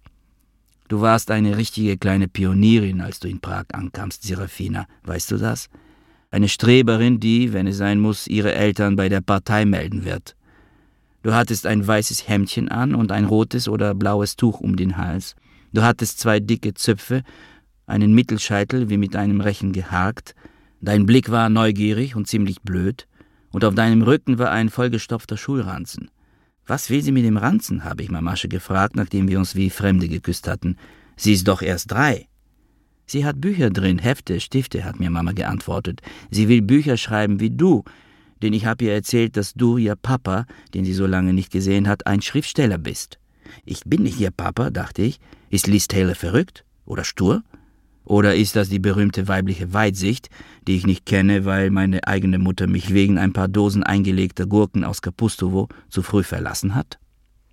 Du warst eine richtige kleine Pionierin, als du in Prag ankamst, Serafina, weißt du das? Eine Streberin, die, wenn es sein muss, ihre Eltern bei der Partei melden wird. Du hattest ein weißes Hemdchen an und ein rotes oder blaues Tuch um den Hals. Du hattest 2 dicke Zöpfe, einen Mittelscheitel wie mit einem Rechen geharkt, dein Blick war neugierig und ziemlich blöd, und auf deinem Rücken war ein vollgestopfter Schulranzen. »Was will sie mit dem Ranzen?« habe ich Mamasche gefragt, nachdem wir uns wie Fremde geküsst hatten. »Sie ist doch erst 3.« »Sie hat Bücher drin, Hefte, Stifte«, hat mir Mama geantwortet. »Sie will Bücher schreiben wie du, denn ich habe ihr erzählt, dass du, ihr Papa, den sie so lange nicht gesehen hat, ein Schriftsteller bist.« »Ich bin nicht ihr Papa«, dachte ich. »Ist Liz Taylor verrückt? Oder stur? Oder ist das die berühmte weibliche Weitsicht, die ich nicht kenne, weil meine eigene Mutter mich wegen ein paar Dosen eingelegter Gurken aus Kapustowo zu früh verlassen hat?«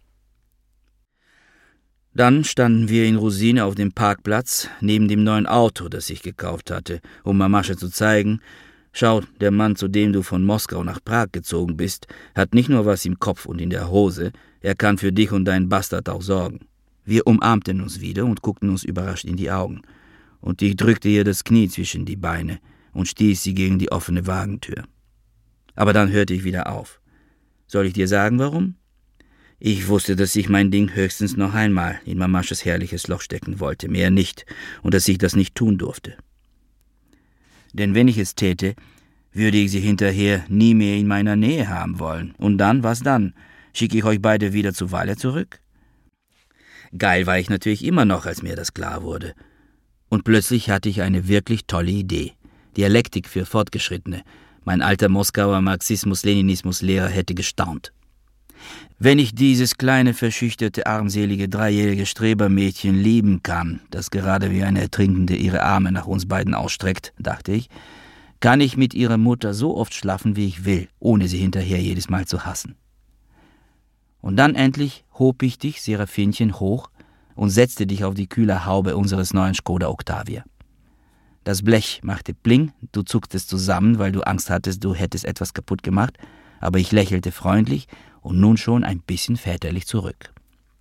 Dann standen wir in Rosine auf dem Parkplatz, neben dem neuen Auto, das ich gekauft hatte, um Mamasche zu zeigen: »Schau, der Mann, zu dem du von Moskau nach Prag gezogen bist, hat nicht nur was im Kopf und in der Hose, er kann für dich und deinen Bastard auch sorgen.« Wir umarmten uns wieder und guckten uns überrascht in die Augen. Und ich drückte ihr das Knie zwischen die Beine und stieß sie gegen die offene Wagentür. Aber dann hörte ich wieder auf. Soll ich dir sagen, warum? Ich wusste, dass ich mein Ding höchstens noch einmal in Mamasches herrliches Loch stecken wollte, mehr nicht, und dass ich das nicht tun durfte. Denn wenn ich es täte, würde ich sie hinterher nie mehr in meiner Nähe haben wollen. Und dann, was dann? Schicke ich euch beide wieder zu Walle zurück? Geil war ich natürlich immer noch, als mir das klar wurde. Und plötzlich hatte ich eine wirklich tolle Idee. Dialektik für Fortgeschrittene. Mein alter Moskauer Marxismus-Leninismus-Lehrer hätte gestaunt. Wenn ich dieses kleine, verschüchterte, armselige, 3-jährige Strebermädchen lieben kann, das gerade wie eine Ertrinkende ihre Arme nach uns beiden ausstreckt, dachte ich, kann ich mit ihrer Mutter so oft schlafen, wie ich will, ohne sie hinterher jedes Mal zu hassen. Und dann endlich hob ich dich, Serafinchen, hoch und setzte dich auf die kühle Haube unseres neuen Skoda Octavia. Das Blech machte Pling, du zucktest zusammen, weil du Angst hattest, du hättest etwas kaputt gemacht, aber ich lächelte freundlich und nun schon ein bisschen väterlich zurück.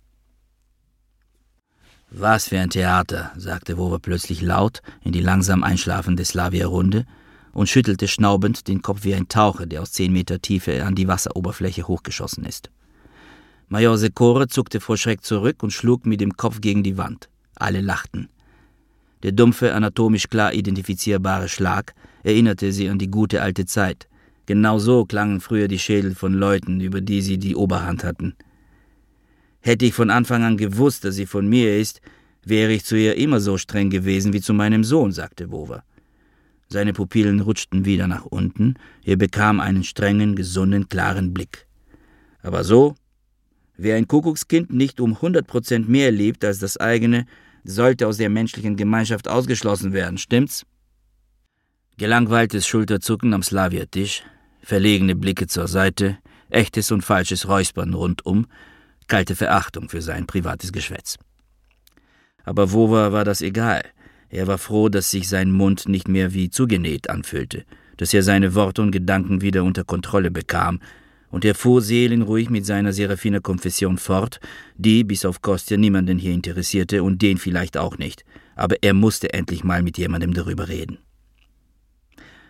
»Was für ein Theater«, sagte Wowa plötzlich laut in die langsam einschlafende Slavia-Runde und schüttelte schnaubend den Kopf wie ein Taucher, der aus 10 Meter Tiefe an die Wasseroberfläche hochgeschossen ist. Major Sekore zuckte vor Schreck zurück und schlug mit dem Kopf gegen die Wand. Alle lachten. Der dumpfe, anatomisch klar identifizierbare Schlag erinnerte sie an die gute alte Zeit. Genau so klangen früher die Schädel von Leuten, über die sie die Oberhand hatten. Hätte ich von Anfang an gewusst, dass sie von mir ist, wäre ich zu ihr immer so streng gewesen wie zu meinem Sohn, sagte Wowa. Seine Pupillen rutschten wieder nach unten, er bekam einen strengen, gesunden, klaren Blick. Aber so, wer ein Kuckuckskind nicht um 100% mehr liebt als das eigene, sollte aus der menschlichen Gemeinschaft ausgeschlossen werden, stimmt's? Gelangweiltes Schulterzucken am Slavia-Tisch, verlegene Blicke zur Seite, echtes und falsches Räuspern rundum, kalte Verachtung für sein privates Geschwätz. Aber Wowa war das egal. Er war froh, dass sich sein Mund nicht mehr wie zugenäht anfühlte, dass er seine Worte und Gedanken wieder unter Kontrolle bekam, und er fuhr seelenruhig mit seiner Serafiner-Konfession fort, die bis auf Kostja niemanden hier interessierte und den vielleicht auch nicht, aber er musste endlich mal mit jemandem darüber reden.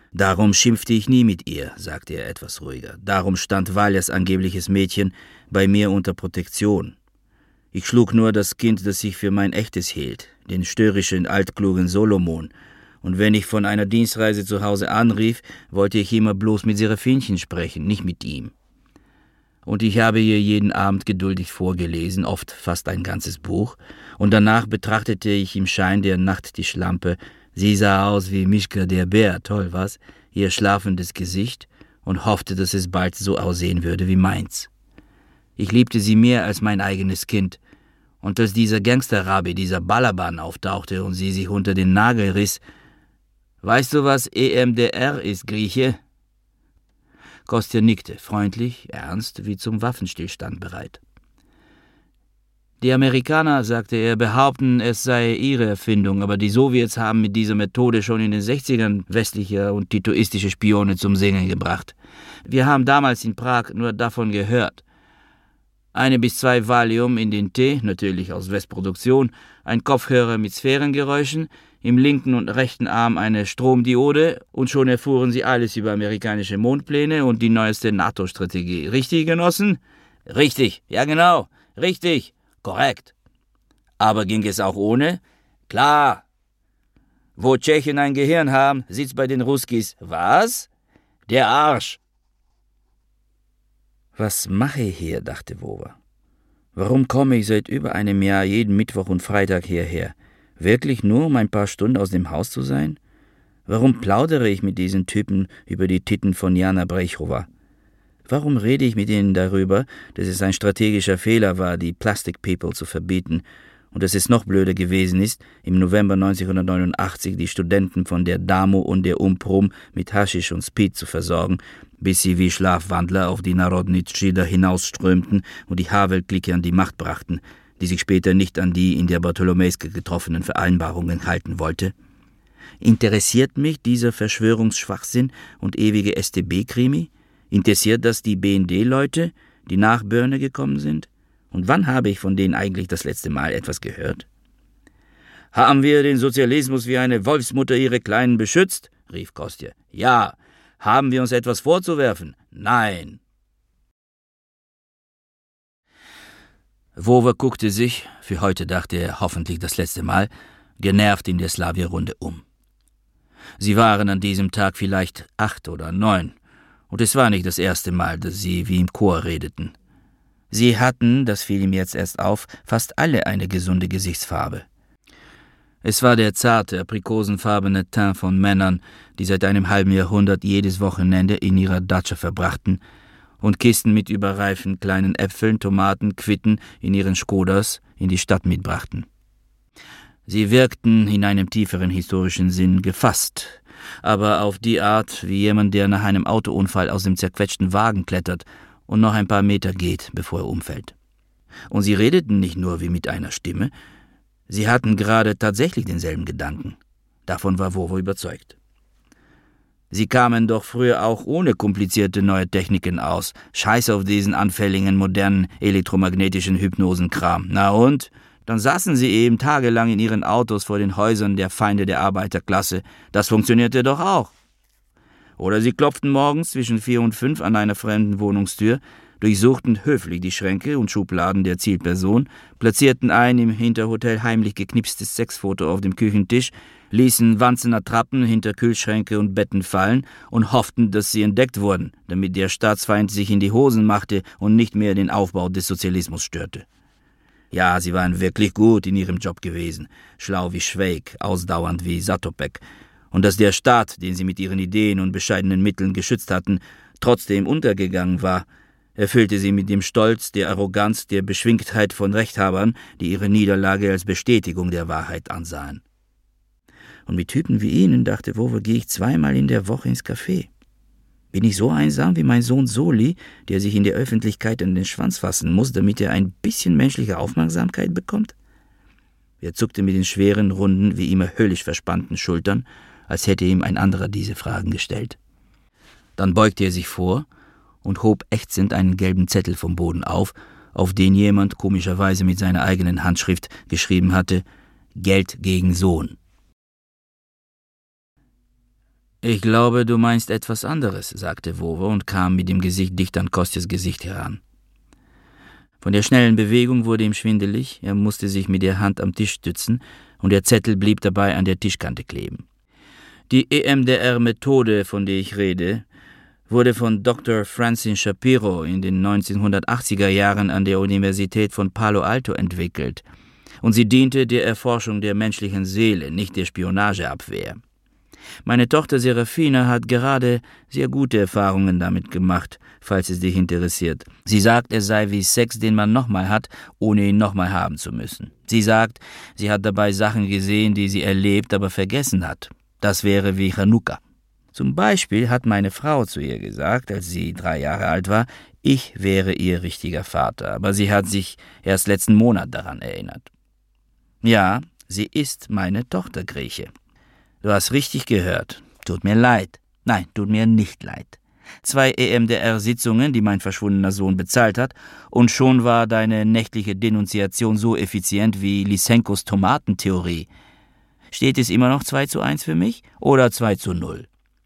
Darum schimpfte ich nie mit ihr, sagte er etwas ruhiger. Darum stand Valjers angebliches Mädchen bei mir unter Protektion. Ich schlug nur das Kind, das sich für mein echtes hielt, den störrischen, altklugen Solomon. Und wenn ich von einer Dienstreise zu Hause anrief, wollte ich immer bloß mit Seraphinchen sprechen, nicht mit ihm. Und ich habe ihr jeden Abend geduldig vorgelesen, oft fast ein ganzes Buch, und danach betrachtete ich im Schein der Nacht die Schlampe. Sie sah aus wie Mischka der Bär, toll, was? Ihr schlafendes Gesicht, und hoffte, dass es bald so aussehen würde wie meins. Ich liebte sie mehr als mein eigenes Kind, und als dieser Gangsterrabbi, dieser Balaban auftauchte und sie sich unter den Nagel riss, »Weißt du, was EMDR ist, Grieche?« Kostja nickte, freundlich, ernst, wie zum Waffenstillstand bereit. »Die Amerikaner«, sagte er, »behaupten, es sei ihre Erfindung, aber die Sowjets haben mit dieser Methode schon in den 60ern westliche und titoistische Spione zum Singen gebracht. Wir haben damals in Prag nur davon gehört. 1 bis 2 Valium in den Tee, natürlich aus Westproduktion, ein Kopfhörer mit Sphärengeräuschen, im linken und rechten Arm eine Stromdiode, und schon erfuhren sie alles über amerikanische Mondpläne und die neueste NATO-Strategie. Richtig, Genossen? Richtig, ja genau, richtig, korrekt. Aber ging es auch ohne? Klar. Wo Tschechen ein Gehirn haben, sitzt bei den Ruskis. Was? Der Arsch. Was mache ich hier, dachte Wowa. Warum komme ich seit über einem Jahr jeden Mittwoch und Freitag hierher? Wirklich nur, um ein paar Stunden aus dem Haus zu sein? Warum plaudere ich mit diesen Typen über die Titten von Jana Brejchova? Warum rede ich mit ihnen darüber, dass es ein strategischer Fehler war, die Plastic People zu verbieten, und dass es noch blöder gewesen ist, im November 1989 die Studenten von der DAMO und der Umprum mit Haschisch und Speed zu versorgen, bis sie wie Schlafwandler auf die Narodnitschida hinausströmten und die Havel-Clique an die Macht brachten, die sich später nicht an die in der Bartholomejska getroffenen Vereinbarungen halten wollte? Interessiert mich dieser Verschwörungsschwachsinn und ewige StB-Krimi? Interessiert das die BND-Leute, die nach Börne gekommen sind? Und wann habe ich von denen eigentlich das letzte Mal etwas gehört? »Haben wir den Sozialismus wie eine Wolfsmutter ihre Kleinen beschützt?« rief Kostja. »Ja. Haben wir uns etwas vorzuwerfen? Nein.« Wowa guckte sich, für heute dachte er hoffentlich das letzte Mal, genervt in der Slavia-Runde um. Sie waren an diesem Tag vielleicht 8 oder 9, und es war nicht das erste Mal, dass sie wie im Chor redeten. Sie hatten, das fiel ihm jetzt erst auf, fast alle eine gesunde Gesichtsfarbe. Es war der zarte, aprikosenfarbene Teint von Männern, die seit einem halben Jahrhundert jedes Wochenende in ihrer Datscha verbrachten und Kisten mit überreifen kleinen Äpfeln, Tomaten, Quitten in ihren Skodas in die Stadt mitbrachten. Sie wirkten in einem tieferen historischen Sinn gefasst, aber auf die Art wie jemand, der nach einem Autounfall aus dem zerquetschten Wagen klettert und noch ein paar Meter geht, bevor er umfällt. Und sie redeten nicht nur wie mit einer Stimme, sie hatten gerade tatsächlich denselben Gedanken. Davon war Wowo überzeugt. Sie kamen doch früher auch ohne komplizierte neue Techniken aus. Scheiß auf diesen anfälligen, modernen, elektromagnetischen Hypnosenkram. Na und? Dann saßen sie eben tagelang in ihren Autos vor den Häusern der Feinde der Arbeiterklasse. Das funktionierte doch auch. Oder sie klopften morgens zwischen 4 und 5 an einer fremden Wohnungstür, durchsuchten höflich die Schränke und Schubladen der Zielperson, platzierten ein im Hinterhotel heimlich geknipstes Sexfoto auf dem Küchentisch, ließen Wanzenattrappen hinter Kühlschränke und Betten fallen und hofften, dass sie entdeckt wurden, damit der Staatsfeind sich in die Hosen machte und nicht mehr den Aufbau des Sozialismus störte. Ja, sie waren wirklich gut in ihrem Job gewesen, schlau wie Schweig, ausdauernd wie Satopek, und dass der Staat, den sie mit ihren Ideen und bescheidenen Mitteln geschützt hatten, trotzdem untergegangen war, erfüllte sie mit dem Stolz, der Arroganz, der Beschwingtheit von Rechthabern, die ihre Niederlage als Bestätigung der Wahrheit ansahen. Und mit Typen wie Ihnen, dachte Wowe, gehe ich 2-mal in der Woche ins Café. Bin ich so einsam wie mein Sohn Soli, der sich in der Öffentlichkeit an den Schwanz fassen muss, damit er ein bisschen menschliche Aufmerksamkeit bekommt? Er zuckte mit den schweren, runden, wie immer höllisch verspannten Schultern, als hätte ihm ein anderer diese Fragen gestellt. Dann beugte er sich vor und hob ächzend einen gelben Zettel vom Boden auf den jemand komischerweise mit seiner eigenen Handschrift geschrieben hatte: »Geld gegen Sohn.« »Ich glaube, du meinst etwas anderes«, sagte Wowe und kam mit dem Gesicht dicht an Kostjas Gesicht heran. Von der schnellen Bewegung wurde ihm schwindelig, er musste sich mit der Hand am Tisch stützen und der Zettel blieb dabei an der Tischkante kleben. Die EMDR-Methode, von der ich rede, wurde von Dr. Francine Shapiro in den 1980er Jahren an der Universität von Palo Alto entwickelt und sie diente der Erforschung der menschlichen Seele, nicht der Spionageabwehr. Meine Tochter Serafina hat gerade sehr gute Erfahrungen damit gemacht, falls es dich interessiert. Sie sagt, es sei wie Sex, den man nochmal hat, ohne ihn nochmal haben zu müssen. Sie sagt, sie hat dabei Sachen gesehen, die sie erlebt, aber vergessen hat. Das wäre wie Chanukka. Zum Beispiel hat meine Frau zu ihr gesagt, als sie 3 Jahre alt war, ich wäre ihr richtiger Vater, aber sie hat sich erst letzten Monat daran erinnert. Ja, sie ist meine Tochter, Grieche. Du hast richtig gehört. Tut mir leid. Nein, tut mir nicht leid. 2 EMDR-Sitzungen, die mein verschwundener Sohn bezahlt hat, und schon war deine nächtliche Denunziation so effizient wie Lysenkos Tomatentheorie. Steht es immer noch 2:1 für mich oder 2:0?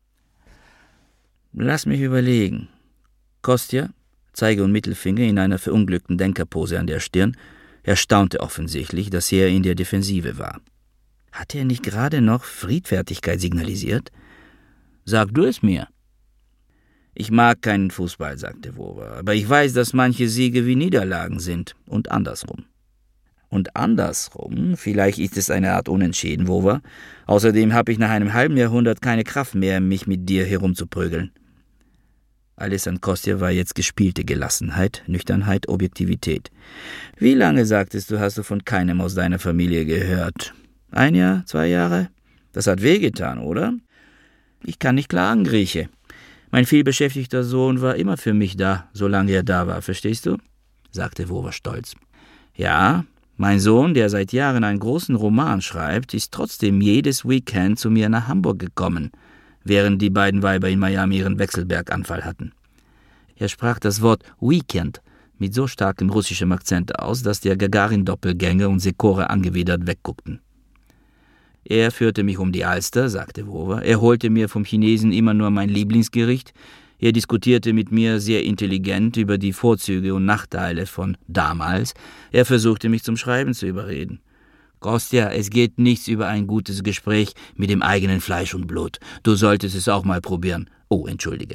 Lass mich überlegen. Kostja, Zeige und Mittelfinger in einer verunglückten Denkerpose an der Stirn, erstaunte offensichtlich, dass er in der Defensive war. Hatte er nicht gerade noch Friedfertigkeit signalisiert? Sag du es mir. Ich mag keinen Fußball, sagte Wowe, aber ich weiß, dass manche Siege wie Niederlagen sind und andersrum. Und andersrum, vielleicht ist es eine Art Unentschieden, Wowe. Außerdem habe ich nach einem halben Jahrhundert keine Kraft mehr, mich mit dir herumzuprügeln. Alles an Kostja war jetzt gespielte Gelassenheit, Nüchternheit, Objektivität. Wie lange, sagtest du, hast du von keinem aus deiner Familie gehört? 1 Jahr, 2 Jahre? Das hat wehgetan, oder? Ich kann nicht klagen, Grieche. Mein vielbeschäftigter Sohn war immer für mich da, solange er da war, verstehst du? Sagte Wowe stolz. Ja, mein Sohn, der seit Jahren einen großen Roman schreibt, ist trotzdem jedes Weekend zu mir nach Hamburg gekommen, während die beiden Weiber in Miami ihren Wechselberganfall hatten. Er sprach das Wort Weekend mit so starkem russischem Akzent aus, dass der Gagarin-Doppelgänger und Sekora angewidert wegguckten. Er führte mich um die Alster, sagte Wowe. Er holte mir vom Chinesen immer nur mein Lieblingsgericht. Er diskutierte mit mir sehr intelligent über die Vorzüge und Nachteile von damals. Er versuchte mich zum Schreiben zu überreden. Kostja, es geht nichts über ein gutes Gespräch mit dem eigenen Fleisch und Blut. Du solltest es auch mal probieren. Oh, entschuldige.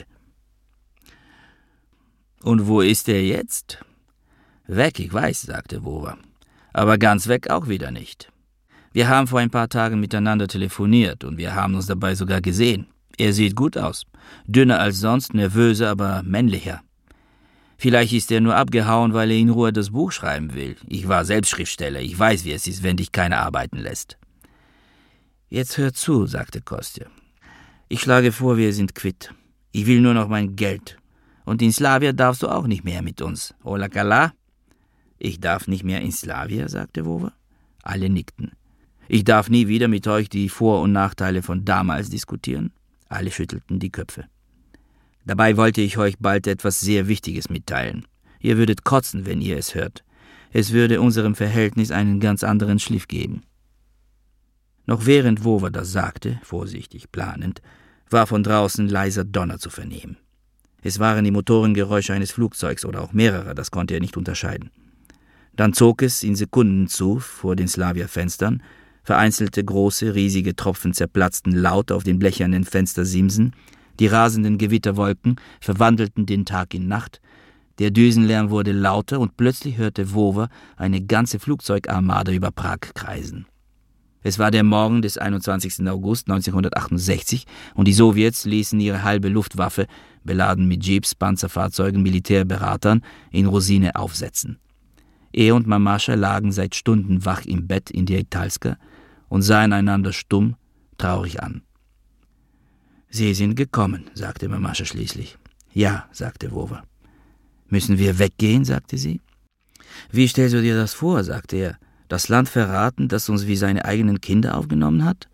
Und wo ist er jetzt? Weg, ich weiß, sagte Wowe. Aber ganz weg auch wieder nicht. Wir haben vor ein paar Tagen miteinander telefoniert und wir haben uns dabei sogar gesehen. Er sieht gut aus. Dünner als sonst, nervöser, aber männlicher. Vielleicht ist er nur abgehauen, weil er in Ruhe das Buch schreiben will. Ich war selbst Schriftsteller. Ich weiß, wie es ist, wenn dich keiner arbeiten lässt. Jetzt hör zu, sagte Kostja. Ich schlage vor, wir sind quitt. Ich will nur noch mein Geld. Und in Slavia darfst du auch nicht mehr mit uns. Ola kala? Ich darf nicht mehr in Slavia, sagte Wowe. Alle nickten. Ich darf nie wieder mit euch die Vor- und Nachteile von damals diskutieren. Alle schüttelten die Köpfe. Dabei wollte ich euch bald etwas sehr Wichtiges mitteilen. Ihr würdet kotzen, wenn ihr es hört. Es würde unserem Verhältnis einen ganz anderen Schliff geben. Noch während Wowe das sagte, vorsichtig, planend, war von draußen leiser Donner zu vernehmen. Es waren die Motorengeräusche eines Flugzeugs oder auch mehrerer, das konnte er nicht unterscheiden. Dann zog es in Sekunden zu vor den Slavia-Fenstern. Vereinzelte große, riesige Tropfen zerplatzten laut auf den blechernen Fenstersimsen. Die rasenden Gewitterwolken verwandelten den Tag in Nacht. Der Düsenlärm wurde lauter und plötzlich hörte Wowe eine ganze Flugzeugarmada über Prag kreisen. Es war der Morgen des 21. August 1968 und die Sowjets ließen ihre halbe Luftwaffe, beladen mit Jeeps, Panzerfahrzeugen, Militärberatern, in Rosine aufsetzen. Er und Mamascha lagen seit Stunden wach im Bett in der Italska und sahen einander stumm, traurig an. »Sie sind gekommen«, sagte Mamascha schließlich. »Ja«, sagte Wowe. »Müssen wir weggehen?«, sagte sie. »Wie stellst du dir das vor?«, sagte er. »Das Land verraten, das uns wie seine eigenen Kinder aufgenommen hat?«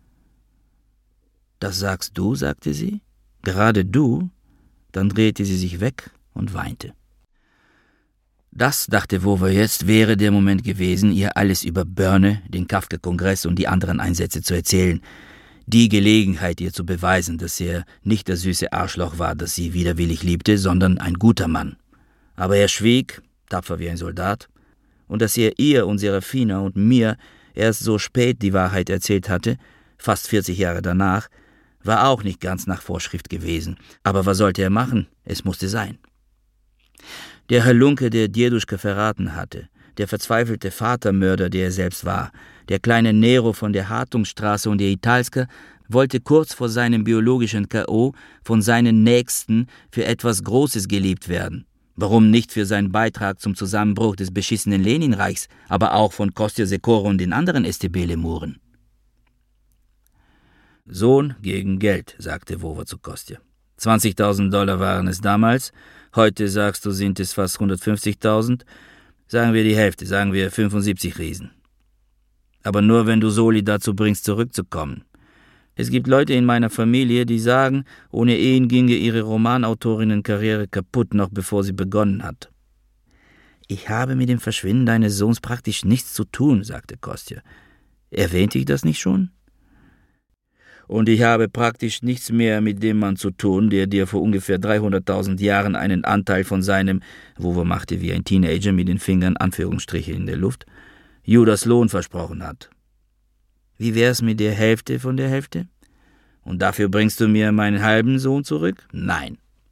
»Das sagst du?«, sagte sie. »Gerade du?« Dann drehte sie sich weg und weinte. Das, dachte Wowe jetzt, wäre der Moment gewesen, ihr alles über Börne, den Kafka-Kongress und die anderen Einsätze zu erzählen. Die Gelegenheit, ihr zu beweisen, dass er nicht das süße Arschloch war, das sie widerwillig liebte, sondern ein guter Mann. Aber er schwieg, tapfer wie ein Soldat, und dass er ihr und Serafina und mir erst so spät die Wahrheit erzählt hatte, fast 40 Jahre danach, war auch nicht ganz nach Vorschrift gewesen. Aber was sollte er machen? Es musste sein. Der Halunke, der Djeduschka verraten hatte, der verzweifelte Vatermörder, der er selbst war, der kleine Nero von der Hartungsstraße und der Italska, wollte kurz vor seinem biologischen K.O. von seinen Nächsten für etwas Großes geliebt werden. Warum nicht für seinen Beitrag zum Zusammenbruch des beschissenen Leninreichs, aber auch von Kostja Sekoro und den anderen StB-Lemuren? Sohn gegen Geld, sagte Wowa zu Kostja. $20.000 waren es damals, heute sagst du, sind es fast 150.000. Sagen wir die Hälfte, sagen wir 75 Riesen. Aber nur, wenn du Soli dazu bringst, zurückzukommen. Es gibt Leute in meiner Familie, die sagen, ohne ihn ginge ihre Romanautorinnenkarriere kaputt, noch bevor sie begonnen hat. Ich habe mit dem Verschwinden deines Sohns praktisch nichts zu tun, sagte Kostja. Erwähnte ich das nicht schon? Und ich habe praktisch nichts mehr mit dem Mann zu tun, der dir vor ungefähr 300.000 Jahren einen Anteil von seinem, Wowa machte wie ein Teenager mit den Fingern Anführungsstriche in der Luft, Judas Lohn versprochen hat. Wie wär's mit der Hälfte von der Hälfte? Und dafür bringst du mir meinen halben Sohn zurück? Nein.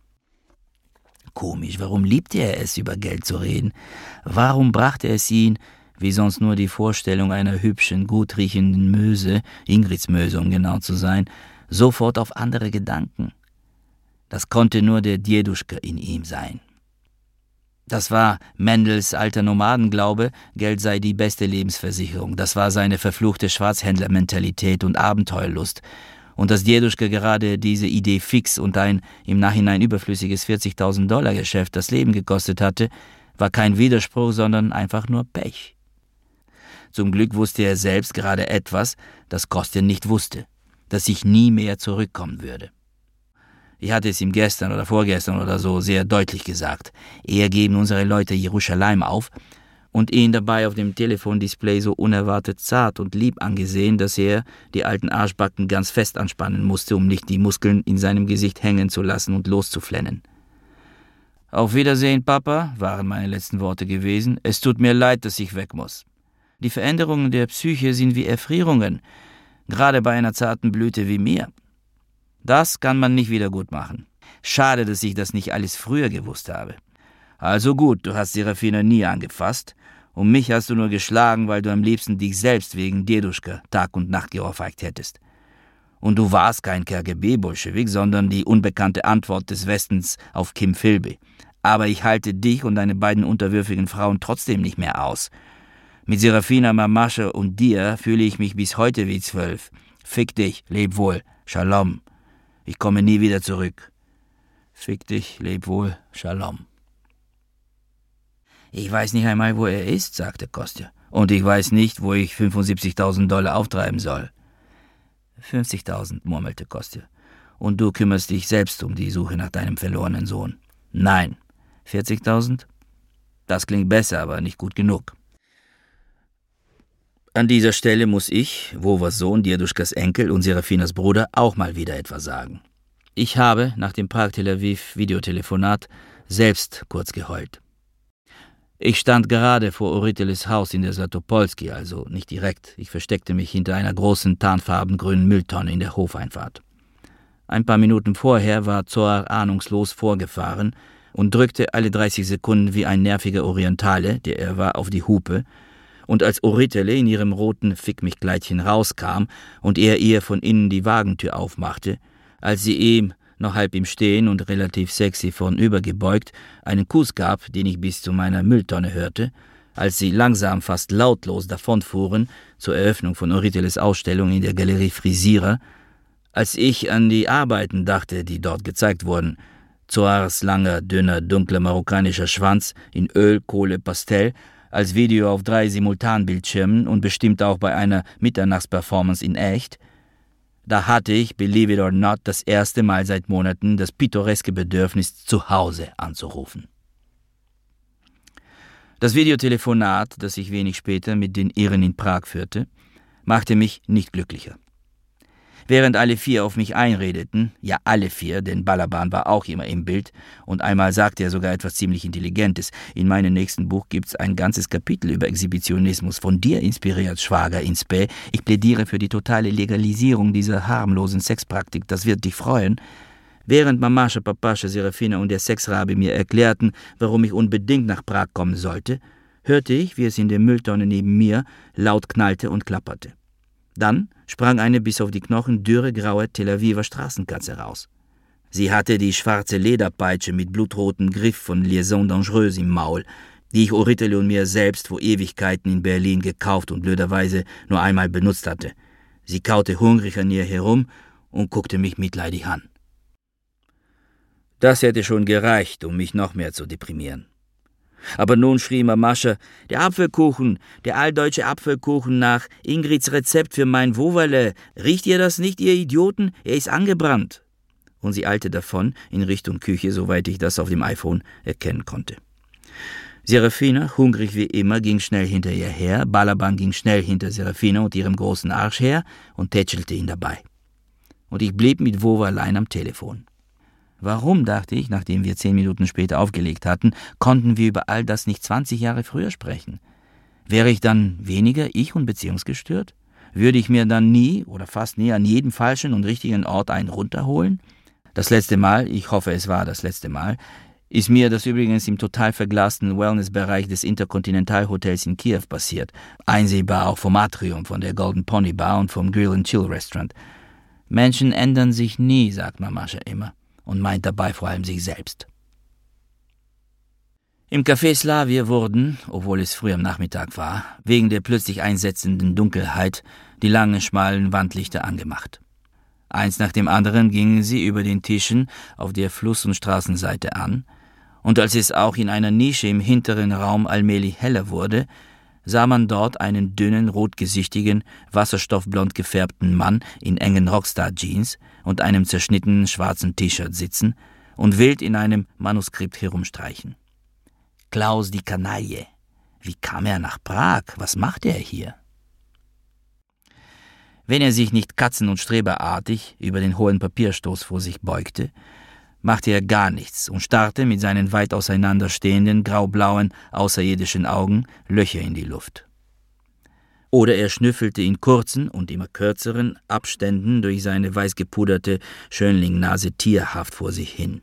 Komisch, warum liebte er es, über Geld zu reden? Warum brachte es ihn, wie sonst nur die Vorstellung einer hübschen, gut riechenden Möse, Ingrids Möse, um genau zu sein, sofort auf andere Gedanken? Das konnte nur der Djeduschka in ihm sein. Das war Mendels alter Nomadenglaube, Geld sei die beste Lebensversicherung. Das war seine verfluchte Schwarzhändlermentalität und Abenteuerlust. Und dass Djeduschka gerade diese Idee fix und ein im Nachhinein überflüssiges $40.000-Geschäft das Leben gekostet hatte, war kein Widerspruch, sondern einfach nur Pech. Zum Glück wusste er selbst gerade etwas, das Kostja nicht wusste, dass ich nie mehr zurückkommen würde. Ich hatte es ihm gestern oder vorgestern oder so sehr deutlich gesagt. Eher geben unsere Leute Jerusalem auf und ihn dabei auf dem Telefondisplay so unerwartet zart und lieb angesehen, dass er die alten Arschbacken ganz fest anspannen musste, um nicht die Muskeln in seinem Gesicht hängen zu lassen und loszuflennen. Auf Wiedersehen, Papa, waren meine letzten Worte gewesen. Es tut mir leid, dass ich weg muss. Die Veränderungen der Psyche sind wie Erfrierungen, gerade bei einer zarten Blüte wie mir. Das kann man nicht wieder gut machen. Schade, dass ich das nicht alles früher gewusst habe. Also gut, du hast Serafina nie angefasst und mich hast du nur geschlagen, weil du am liebsten dich selbst wegen Djeduschka Tag und Nacht geohrfeigt hättest. Und du warst kein KGB-Bolschewik, sondern die unbekannte Antwort des Westens auf Kim Philby. Aber ich halte dich und deine beiden unterwürfigen Frauen trotzdem nicht mehr aus. Mit Serafina Mamasche und dir fühle ich mich bis heute wie 12. Fick dich, leb wohl, Shalom. Ich komme nie wieder zurück. Fick dich, leb wohl, Shalom. Ich weiß nicht einmal, wo er ist, sagte Kostja. Und ich weiß nicht, wo ich $75.000 auftreiben soll. 50.000, murmelte Kostja. Und du kümmerst dich selbst um die Suche nach deinem verlorenen Sohn. Nein. 40.000? Das klingt besser, aber nicht gut genug. An dieser Stelle muss ich, Wowas Sohn, Djeduschkas Enkel und Serafinas Bruder, auch mal wieder etwas sagen. Ich habe nach dem Prag-Tel Aviv-Videotelefonat selbst kurz geheult. Ich stand gerade vor Oriteles Haus in der Zlatopolski, also nicht direkt. Ich versteckte mich hinter einer großen tarnfarbengrünen Mülltonne in der Hofeinfahrt. Ein paar Minuten vorher war Zohar ahnungslos vorgefahren und drückte alle 30 Sekunden wie ein nerviger Orientale, der er war, auf die Hupe. Und als Oritele in ihrem roten Fick-mich-Kleidchen rauskam und er ihr von innen die Wagentür aufmachte, als sie ihm, noch halb im Stehen und relativ sexy vornübergebeugt, einen Kuss gab, den ich bis zu meiner Mülltonne hörte, als sie langsam, fast lautlos davonfuhren zur Eröffnung von Oriteles Ausstellung in der Galerie Frisierer, als ich an die Arbeiten dachte, die dort gezeigt wurden, Zohars langer, dünner, dunkler marokkanischer Schwanz in Öl, Kohle, Pastell, als Video auf 3 Simultanbildschirmen und bestimmt auch bei einer Mitternachtsperformance in echt, da hatte ich, believe it or not, das erste Mal seit Monaten das pittoreske Bedürfnis, zu Hause anzurufen. Das Videotelefonat, das ich wenig später mit den Irren in Prag führte, machte mich nicht glücklicher. Während alle 4 auf mich einredeten, ja alle 4, denn Balaban war auch immer im Bild, und einmal sagte er sogar etwas ziemlich Intelligentes. In meinem nächsten Buch gibt's ein ganzes Kapitel über Exhibitionismus, von dir inspiriert, Schwager in Spe. Ich plädiere für die totale Legalisierung dieser harmlosen Sexpraktik, das wird dich freuen. Während Mamascha, Papascha, Serafina und der Sexrabi mir erklärten, warum ich unbedingt nach Prag kommen sollte, hörte ich, wie es in der Mülltonne neben mir laut knallte und klapperte. Dann sprang eine bis auf die Knochen dürre, graue Tel Aviver Straßenkatze raus. Sie hatte die schwarze Lederpeitsche mit blutrotem Griff von Liaison Dangereuse im Maul, die ich Oritele und mir selbst vor Ewigkeiten in Berlin gekauft und blöderweise nur einmal benutzt hatte. Sie kaute hungrig an ihr herum und guckte mich mitleidig an. Das hätte schon gereicht, um mich noch mehr zu deprimieren. Aber nun schrie Mamascha, der Apfelkuchen, der alldeutsche Apfelkuchen nach Ingrids Rezept für mein Wowerle. Riecht ihr das nicht, ihr Idioten? Er ist angebrannt. Und sie eilte davon in Richtung Küche, soweit ich das auf dem iPhone erkennen konnte. Serafina, hungrig wie immer, ging schnell hinter ihr her, Balaban ging schnell hinter Serafina und ihrem großen Arsch her und tätschelte ihn dabei. Und ich blieb mit Wowa allein am Telefon. Warum, dachte ich, nachdem wir 10 Minuten später aufgelegt hatten, konnten wir über all das nicht 20 Jahre früher sprechen? Wäre ich dann weniger ich- und beziehungsgestört? Würde ich mir dann nie oder fast nie an jedem falschen und richtigen Ort einen runterholen? Das letzte Mal, ich hoffe, es war das letzte Mal, ist mir das übrigens im total verglasten Wellnessbereich des Intercontinental Hotels in Kiew passiert, einsehbar auch vom Atrium, von der Golden Pony Bar und vom Grill and Chill Restaurant. Menschen ändern sich nie, sagt Mamascha immer. Und meint dabei vor allem sich selbst. Im Café Slavia wurden, obwohl es früh am Nachmittag war, wegen der plötzlich einsetzenden Dunkelheit die langen, schmalen Wandlichter angemacht. Eins nach dem anderen gingen sie über den Tischen auf der Fluss- und Straßenseite an, und als es auch in einer Nische im hinteren Raum allmählich heller wurde, sah man dort einen dünnen, rotgesichtigen, wasserstoffblond gefärbten Mann in engen Rockstar-Jeans und einem zerschnittenen schwarzen T-Shirt sitzen und wild in einem Manuskript herumstreichen. Klaus die Kanaille. Wie kam er nach Prag? Was machte er hier? Wenn er sich nicht katzen- und streberartig über den hohen Papierstoß vor sich beugte, machte er gar nichts und starrte mit seinen weit auseinanderstehenden, graublauen, außerirdischen Augen Löcher in die Luft. Oder er schnüffelte in kurzen und immer kürzeren Abständen durch seine weißgepuderte Schönlingnase tierhaft vor sich hin.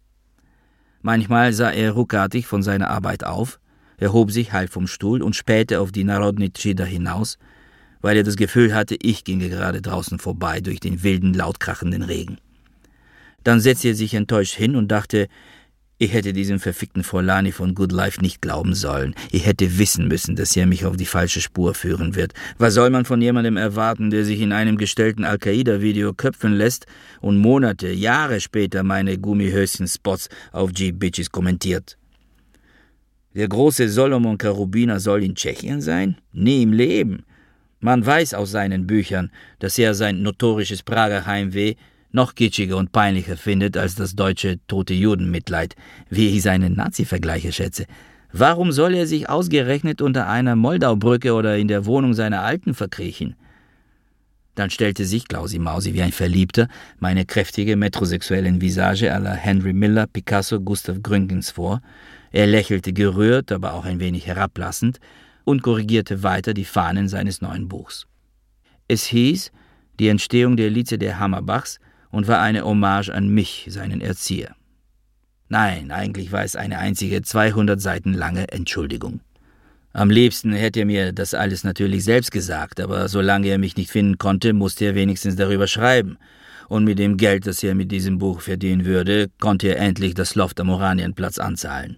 Manchmal sah er ruckartig von seiner Arbeit auf, erhob sich halb vom Stuhl und spähte auf die Narodny Tschida hinaus, weil er das Gefühl hatte, ich ginge gerade draußen vorbei durch den wilden, lautkrachenden Regen. Dann setzte er sich enttäuscht hin und dachte, ich hätte diesem verfickten Forlani von Good Life nicht glauben sollen. Ich hätte wissen müssen, dass er mich auf die falsche Spur führen wird. Was soll man von jemandem erwarten, der sich in einem gestellten Al-Qaida-Video köpfen lässt und Monate, Jahre später meine Gummihöschen-Spots auf G-Bitches kommentiert? Der große Solomon Karubina soll in Tschechien sein? Nie im Leben. Man weiß aus seinen Büchern, dass er sein notorisches Prager Heimweh noch kitschiger und peinlicher findet als das deutsche tote Judenmitleid, wie ich seine Nazi-Vergleiche schätze. Warum soll er sich ausgerechnet unter einer Moldaubrücke oder in der Wohnung seiner Alten verkriechen? Dann stellte sich Klausi Mausi wie ein Verliebter meine kräftige metrosexuellen Visage à la Henry Miller, Picasso, Gustav Gründgens vor. Er lächelte gerührt, aber auch ein wenig herablassend und korrigierte weiter die Fahnen seines neuen Buchs. Es hieß Die Entstehung der Lize der Hammerbachs und war eine Hommage an mich, seinen Erzieher. Nein, eigentlich war es eine einzige 200 Seiten lange Entschuldigung. Am liebsten hätte er mir das alles natürlich selbst gesagt, aber solange er mich nicht finden konnte, musste er wenigstens darüber schreiben. Und mit dem Geld, das er mit diesem Buch verdienen würde, konnte er endlich das Loft am Oranienplatz anzahlen.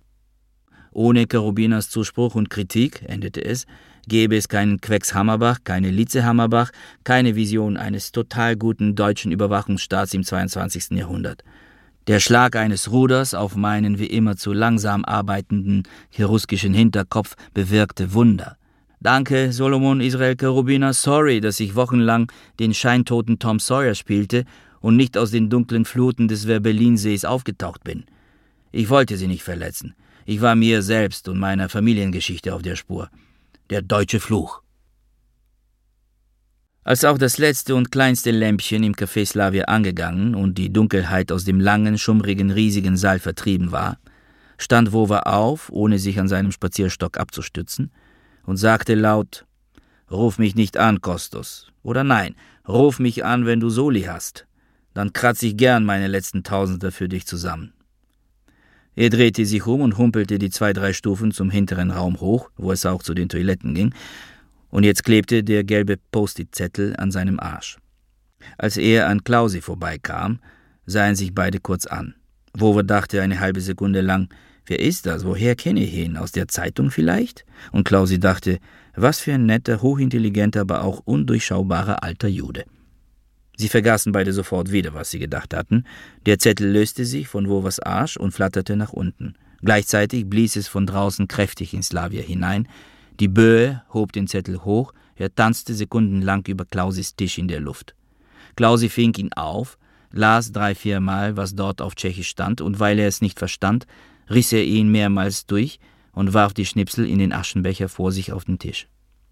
Ohne Karubinas Zuspruch und Kritik, endete es, gäbe es keinen Quecks Hammerbach, keine Lize Hammerbach, keine Vision eines total guten deutschen Überwachungsstaats im 22. Jahrhundert. Der Schlag eines Ruders auf meinen wie immer zu langsam arbeitenden cheruskischen Hinterkopf bewirkte Wunder. Danke, Solomon Israel Karubina, sorry, dass ich wochenlang den scheintoten Tom Sawyer spielte und nicht aus den dunklen Fluten des Werbelinsees aufgetaucht bin. Ich wollte sie nicht verletzen. Ich war mir selbst und meiner Familiengeschichte auf der Spur. Der deutsche Fluch. Als auch das letzte und kleinste Lämpchen im Café Slavia angegangen und die Dunkelheit aus dem langen, schummrigen, riesigen Saal vertrieben war, stand Wowa auf, ohne sich an seinem Spazierstock abzustützen, und sagte laut: »Ruf mich nicht an, Kostos. Oder nein, ruf mich an, wenn du Soli hast. Dann kratze ich gern meine letzten Tausender für dich zusammen.« Er drehte sich um und humpelte die 2-3 Stufen zum hinteren Raum hoch, wo es auch zu den Toiletten ging, und jetzt klebte der gelbe Post-it-Zettel an seinem Arsch. Als er an Klausi vorbeikam, sahen sich beide kurz an. Wowa dachte eine halbe Sekunde lang: »Wer ist das? Woher kenne ich ihn? Aus der Zeitung vielleicht?« Und Klausi dachte: »Was für ein netter, hochintelligenter, aber auch undurchschaubarer alter Jude.« Sie vergaßen beide sofort wieder, was sie gedacht hatten. Der Zettel löste sich von Wowas Arsch und flatterte nach unten. Gleichzeitig blies es von draußen kräftig in Slavia hinein. Die Böe hob den Zettel hoch, er tanzte sekundenlang über Klausis Tisch in der Luft. Klausi fing ihn auf, las 3-4 Mal, was dort auf Tschechisch stand, und weil er es nicht verstand, riss er ihn mehrmals durch und warf die Schnipsel in den Aschenbecher vor sich auf den Tisch.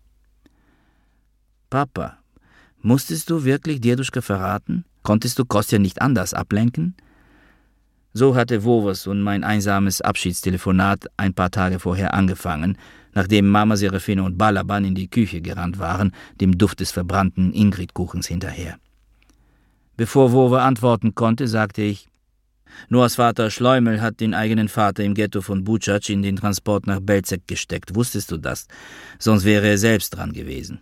»Papa, musstest du wirklich Deduschka verraten? Konntest du Kostja nicht anders ablenken?« So hatte Wowas und mein einsames Abschiedstelefonat ein paar Tage vorher angefangen, nachdem Mama Serafine und Balaban in die Küche gerannt waren, dem Duft des verbrannten Ingrid-Kuchens hinterher. Bevor Wowa antworten konnte, sagte ich: »Noahs Vater Schleumel hat den eigenen Vater im Ghetto von Bučac in den Transport nach Belzec gesteckt. Wusstest du das? Sonst wäre er selbst dran gewesen.«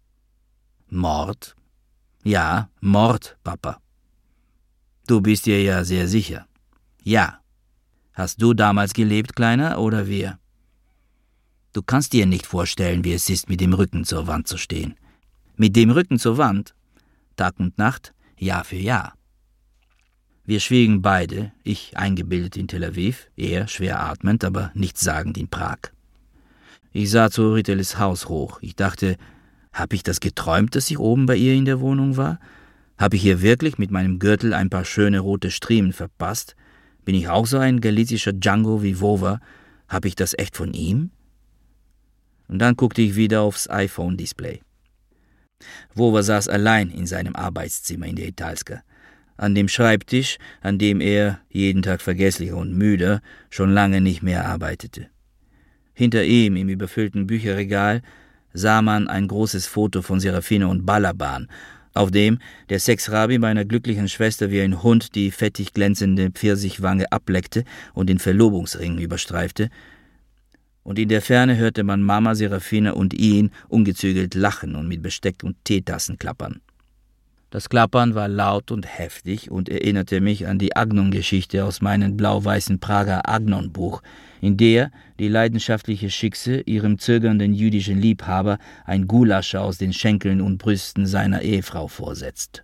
»Mord?« »Ja, Mord, Papa.« »Du bist dir ja sehr sicher.« »Ja.« »Hast du damals gelebt, Kleiner, oder wir?« »Du kannst dir nicht vorstellen, wie es ist, mit dem Rücken zur Wand zu stehen.« »Mit dem Rücken zur Wand? Tag und Nacht, Jahr für Jahr.« Wir schwiegen beide, ich eingebildet in Tel Aviv, er schwer atmend, aber nichtssagend in Prag. Ich sah zu Riteles Haus hoch. Ich dachte: Hab ich das geträumt, dass ich oben bei ihr in der Wohnung war? Hab ich ihr wirklich mit meinem Gürtel ein paar schöne rote Striemen verpasst? Bin ich auch so ein galizischer Django wie Wowa? Hab ich das echt von ihm? Und dann guckte ich wieder aufs iPhone-Display. Wowa saß allein in seinem Arbeitszimmer in der Italska. An dem Schreibtisch, an dem er, jeden Tag vergesslicher und müder, schon lange nicht mehr arbeitete. Hinter ihm, im überfüllten Bücherregal, sah man ein großes Foto von Serafine und Balaban, auf dem der Sexrabi meiner glücklichen Schwester wie ein Hund die fettig glänzende Pfirsichwange ableckte und den Verlobungsring überstreifte, und in der Ferne hörte man Mama Serafine und ihn ungezügelt lachen und mit Besteck und Teetassen klappern. Das Klappern war laut und heftig und erinnerte mich an die Agnon-Geschichte aus meinem blau-weißen Prager Agnon-Buch, in der die leidenschaftliche Schickse ihrem zögernden jüdischen Liebhaber ein Gulasch aus den Schenkeln und Brüsten seiner Ehefrau vorsetzt.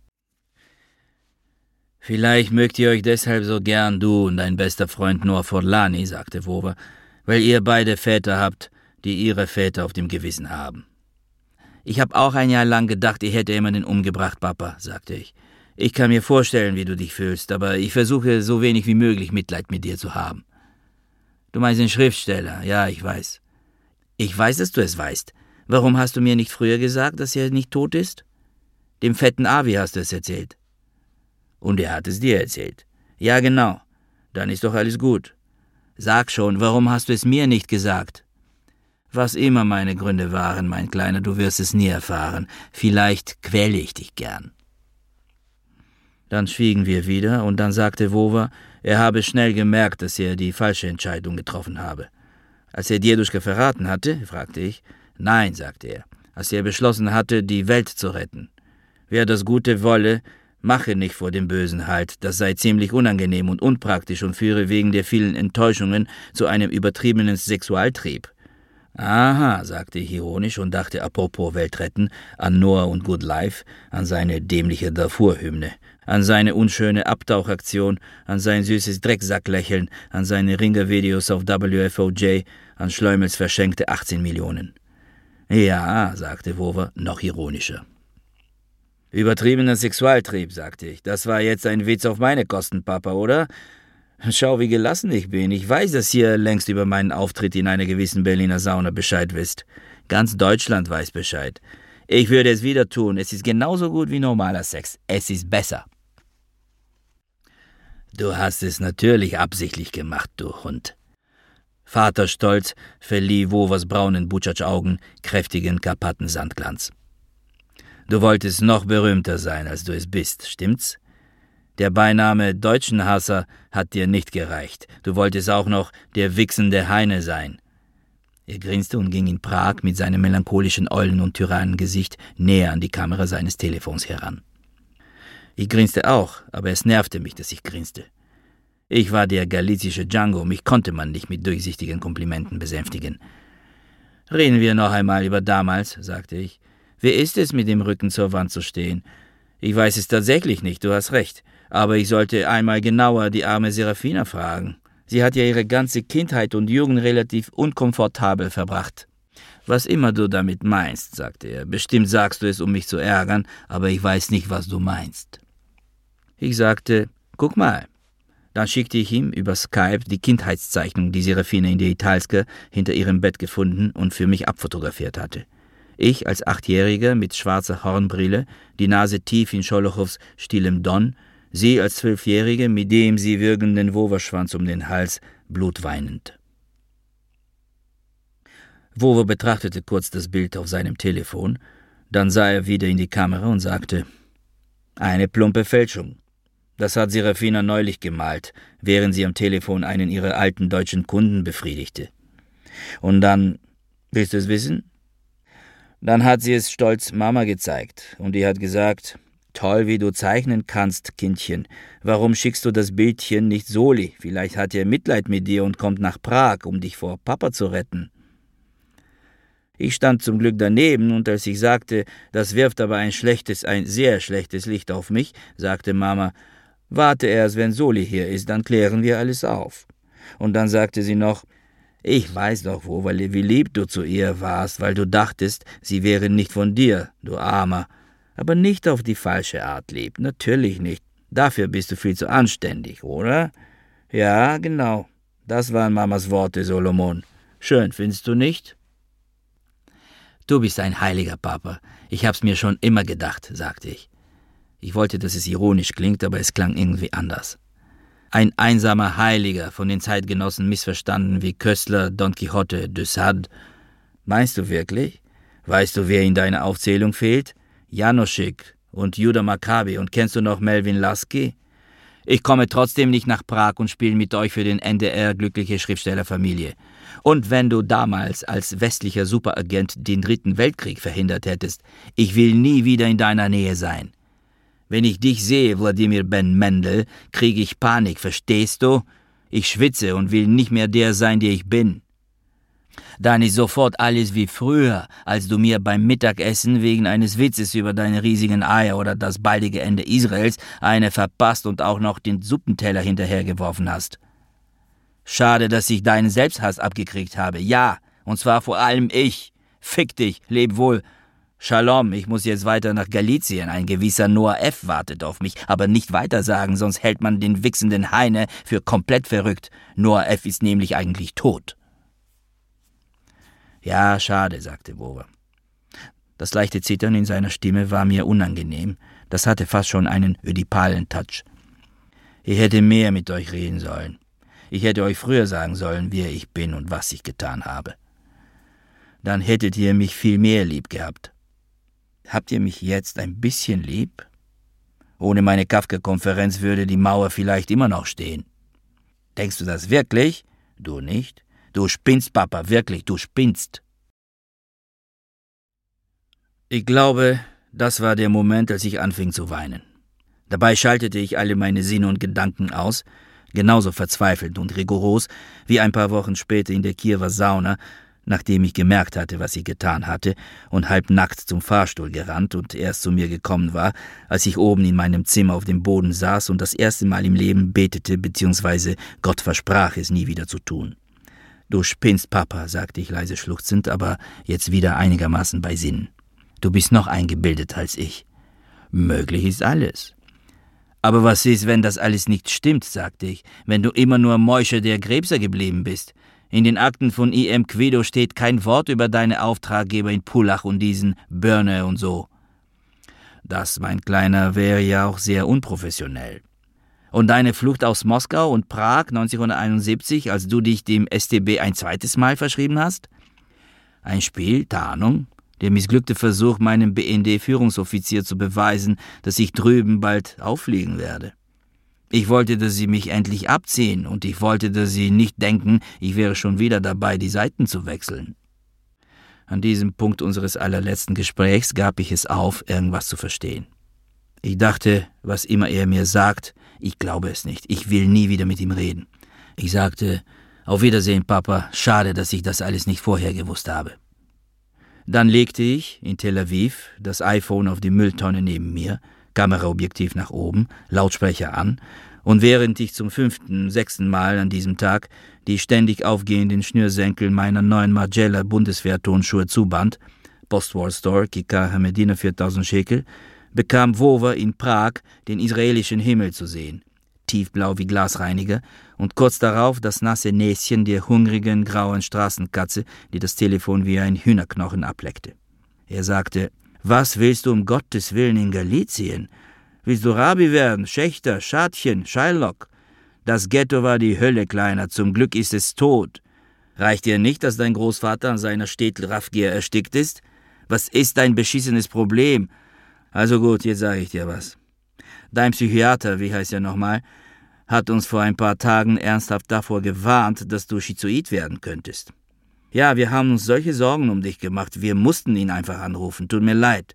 »Vielleicht mögt ihr euch deshalb so gern, du und dein bester Freund Noah Forlani«, sagte Wowa, »weil ihr beide Väter habt, die ihre Väter auf dem Gewissen haben.« »Ich habe auch ein Jahr lang gedacht, ich hätte jemanden umgebracht, Papa«, sagte ich. »Ich kann mir vorstellen, wie du dich fühlst, aber ich versuche so wenig wie möglich Mitleid mit dir zu haben.« »Du meinst den Schriftsteller, ja, ich weiß.« »Ich weiß, dass du es weißt. Warum hast du mir nicht früher gesagt, dass er nicht tot ist?« »Dem fetten Avi hast du es erzählt.« »Und er hat es dir erzählt?« »Ja, genau. Dann ist doch alles gut.« »Sag schon, warum hast du es mir nicht gesagt?« »Was immer meine Gründe waren, mein Kleiner, du wirst es nie erfahren. Vielleicht quäle ich dich gern.« Dann schwiegen wir wieder, und dann sagte Wowa, er habe schnell gemerkt, dass er die falsche Entscheidung getroffen habe. »Als er Deduschka verraten hatte?«, fragte ich. »Nein«, sagte er, »als er beschlossen hatte, die Welt zu retten. Wer das Gute wolle, mache nicht vor dem Bösen Halt, das sei ziemlich unangenehm und unpraktisch und führe wegen der vielen Enttäuschungen zu einem übertriebenen Sexualtrieb.« »Aha«, sagte ich ironisch und dachte apropos Weltretten an Noah und Good Life, an seine dämliche Darfur-Hymne, an seine unschöne Abtauchaktion, an sein süßes Drecksacklächeln, an seine Ringer-Videos auf WFOJ, an Schleumels verschenkte 18 Millionen. »Ja«, sagte Wowa, noch ironischer. »Übertriebener Sexualtrieb«, sagte ich, »das war jetzt ein Witz auf meine Kosten, Papa, oder? Schau, wie gelassen ich bin. Ich weiß, dass ihr längst über meinen Auftritt in einer gewissen Berliner Sauna Bescheid wisst. Ganz Deutschland weiß Bescheid. Ich würde es wieder tun. Es ist genauso gut wie normaler Sex. Es ist besser. Du hast es natürlich absichtlich gemacht, du Hund. Vaterstolz verlieh Wovers braunen Butschatsch-Augen kräftigen Karpaten-Sandglanz. Du wolltest noch berühmter sein, als du es bist, stimmt's? Der Beiname Deutschenhasser hat dir nicht gereicht. Du wolltest auch noch der wichsende Heine sein. Er grinste und ging in Prag mit seinem melancholischen Eulen- und Tyrannengesicht näher an die Kamera seines Telefons heran. Ich grinste auch, aber es nervte mich, dass ich grinste. Ich war der galizische Django, mich konnte man nicht mit durchsichtigen Komplimenten besänftigen. »Reden wir noch einmal über damals«, sagte ich. »Wie ist es, mit dem Rücken zur Wand zu stehen? Ich weiß es tatsächlich nicht, du hast recht. Aber ich sollte einmal genauer die arme Serafina fragen. Sie hat ja ihre ganze Kindheit und Jugend relativ unkomfortabel verbracht.« »Was immer du damit meinst«, sagte er. »Bestimmt sagst du es, um mich zu ärgern, aber ich weiß nicht, was du meinst.« Ich sagte, »Guck mal.« Dann schickte ich ihm über Skype die Kindheitszeichnung, die Serafina in der Italska hinter ihrem Bett gefunden und für mich abfotografiert hatte. Ich als 8-Jähriger mit schwarzer Hornbrille, die Nase tief in Scholochows stillem Don, sie als 12-Jährige mit dem sie würgenden Woverschwanz um den Hals, blutweinend. Wover betrachtete kurz das Bild auf seinem Telefon, dann sah er wieder in die Kamera und sagte, »Eine plumpe Fälschung. Das hat Serafina neulich gemalt, während sie am Telefon einen ihrer alten deutschen Kunden befriedigte. Und dann, willst du es wissen? Dann hat sie es stolz Mama gezeigt und die hat gesagt, »Toll, wie du zeichnen kannst, Kindchen. Warum schickst du das Bildchen nicht Soli? Vielleicht hat er Mitleid mit dir und kommt nach Prag, um dich vor Papa zu retten.« Ich stand zum Glück daneben, und als ich sagte, das wirft aber ein sehr schlechtes Licht auf mich, sagte Mama, »Warte erst, wenn Soli hier ist, dann klären wir alles auf.« Und dann sagte sie noch, »Ich weiß doch, Wover, wie lieb du zu ihr warst, weil du dachtest, sie wäre nicht von dir, du Armer. Aber nicht auf die falsche Art lieb, natürlich nicht. Dafür bist du viel zu anständig, oder?« »Ja, genau. Das waren Mamas Worte, Solomon. Schön, findest du nicht?« »Du bist ein heiliger Papa. Ich hab's mir schon immer gedacht«, sagte ich. Ich wollte, dass es ironisch klingt, aber es klang irgendwie anders. Ein einsamer Heiliger, von den Zeitgenossen missverstanden wie Köstler, Don Quixote, de Sade. Meinst du wirklich? Weißt du, wer in deiner Aufzählung fehlt? Janoschik und Judah Maccabi, und kennst du noch Melvin Lasky? Ich komme trotzdem nicht nach Prag und spiele mit euch für den NDR glückliche Schriftstellerfamilie. Und wenn du damals als westlicher Superagent den 3. Weltkrieg verhindert hättest, ich will nie wieder in deiner Nähe sein. Wenn ich dich sehe, Wladimir Ben Mendel, kriege ich Panik, verstehst du? Ich schwitze und will nicht mehr der sein, der ich bin. Dann ist sofort alles wie früher, als du mir beim Mittagessen wegen eines Witzes über deine riesigen Eier oder das baldige Ende Israels eine verpasst und auch noch den Suppenteller hinterhergeworfen hast. Schade, dass ich deinen Selbsthass abgekriegt habe. Ja, und zwar vor allem ich. Fick dich, leb wohl. Shalom, ich muss jetzt weiter nach Galizien. Ein gewisser Noah F. wartet auf mich, aber nicht weiter sagen, sonst hält man den wichsenden Heine für komplett verrückt. Noah F. ist nämlich eigentlich tot. »Ja, schade«, sagte Wover. Das leichte Zittern in seiner Stimme war mir unangenehm. Das hatte fast schon einen ödipalen Touch. Ich hätte mehr mit euch reden sollen. Ich hätte euch früher sagen sollen, wer ich bin und was ich getan habe. Dann hättet ihr mich viel mehr lieb gehabt. Habt ihr mich jetzt ein bisschen lieb? Ohne meine Kafka-Konferenz würde die Mauer vielleicht immer noch stehen. Denkst du das wirklich? Du nicht? Du spinnst, Papa, wirklich, du spinnst. Ich glaube, das war der Moment, als ich anfing zu weinen. Dabei schaltete ich alle meine Sinne und Gedanken aus, genauso verzweifelt und rigoros wie ein paar Wochen später in der Kiewer Sauna, nachdem ich gemerkt hatte, was ich getan hatte, und halbnackt zum Fahrstuhl gerannt und erst zu mir gekommen war, als ich oben in meinem Zimmer auf dem Boden saß und das erste Mal im Leben betete bzw. Gott versprach, es nie wieder zu tun. »Du spinnst, Papa«, sagte ich leise schluchzend, aber jetzt wieder einigermaßen bei Sinnen. »Du bist noch eingebildeter als ich.« »Möglich ist alles.« »Aber was ist, wenn das alles nicht stimmt«, sagte ich, »wenn du immer nur Moische der Gräbser geblieben bist? In den Akten von IM Quedo steht kein Wort über deine Auftraggeber in Pullach und diesen Börne und so. Das, mein Kleiner, wäre ja auch sehr unprofessionell. Und deine Flucht aus Moskau und Prag 1971, als du dich dem StB ein zweites Mal verschrieben hast? Ein Spiel, Tarnung, der missglückte Versuch, meinem BND-Führungsoffizier zu beweisen, dass ich drüben bald auffliegen werde. Ich wollte, dass sie mich endlich abziehen, und ich wollte, dass sie nicht denken, ich wäre schon wieder dabei, die Seiten zu wechseln. An diesem Punkt unseres allerletzten Gesprächs gab ich es auf, irgendwas zu verstehen. Ich dachte, was immer er mir sagt, ich glaube es nicht. Ich will nie wieder mit ihm reden. Ich sagte, auf Wiedersehen, Papa. Schade, dass ich das alles nicht vorher gewusst habe. Dann legte ich, in Tel Aviv, das iPhone auf die Mülltonne neben mir, Kameraobjektiv nach oben, Lautsprecher an, und während ich zum 5., 6. Mal an diesem Tag die ständig aufgehenden Schnürsenkel meiner neuen Margiela Bundeswehrtonschuhe zuband, Postwar Store, Kika Hamedina 4000 Shekel, bekam Wowa in Prag den israelischen Himmel zu sehen, tiefblau wie Glasreiniger, und kurz darauf das nasse Näschen der hungrigen, grauen Straßenkatze, die das Telefon wie ein Hühnerknochen ableckte. Er sagte, »Was willst du um Gottes Willen in Galizien? Willst du Rabbi werden, Schächter, Schadchen, Shylock? Das Ghetto war die Hölle, Kleiner, zum Glück ist es tot. Reicht dir nicht, dass dein Großvater an seiner Städtel-Raffgier erstickt ist? Was ist dein beschissenes Problem? Also gut, jetzt sage ich dir was. Dein Psychiater, wie heißt er nochmal, hat uns vor ein paar Tagen ernsthaft davor gewarnt, dass du schizoid werden könntest. Ja, wir haben uns solche Sorgen um dich gemacht, wir mussten ihn einfach anrufen, tut mir leid.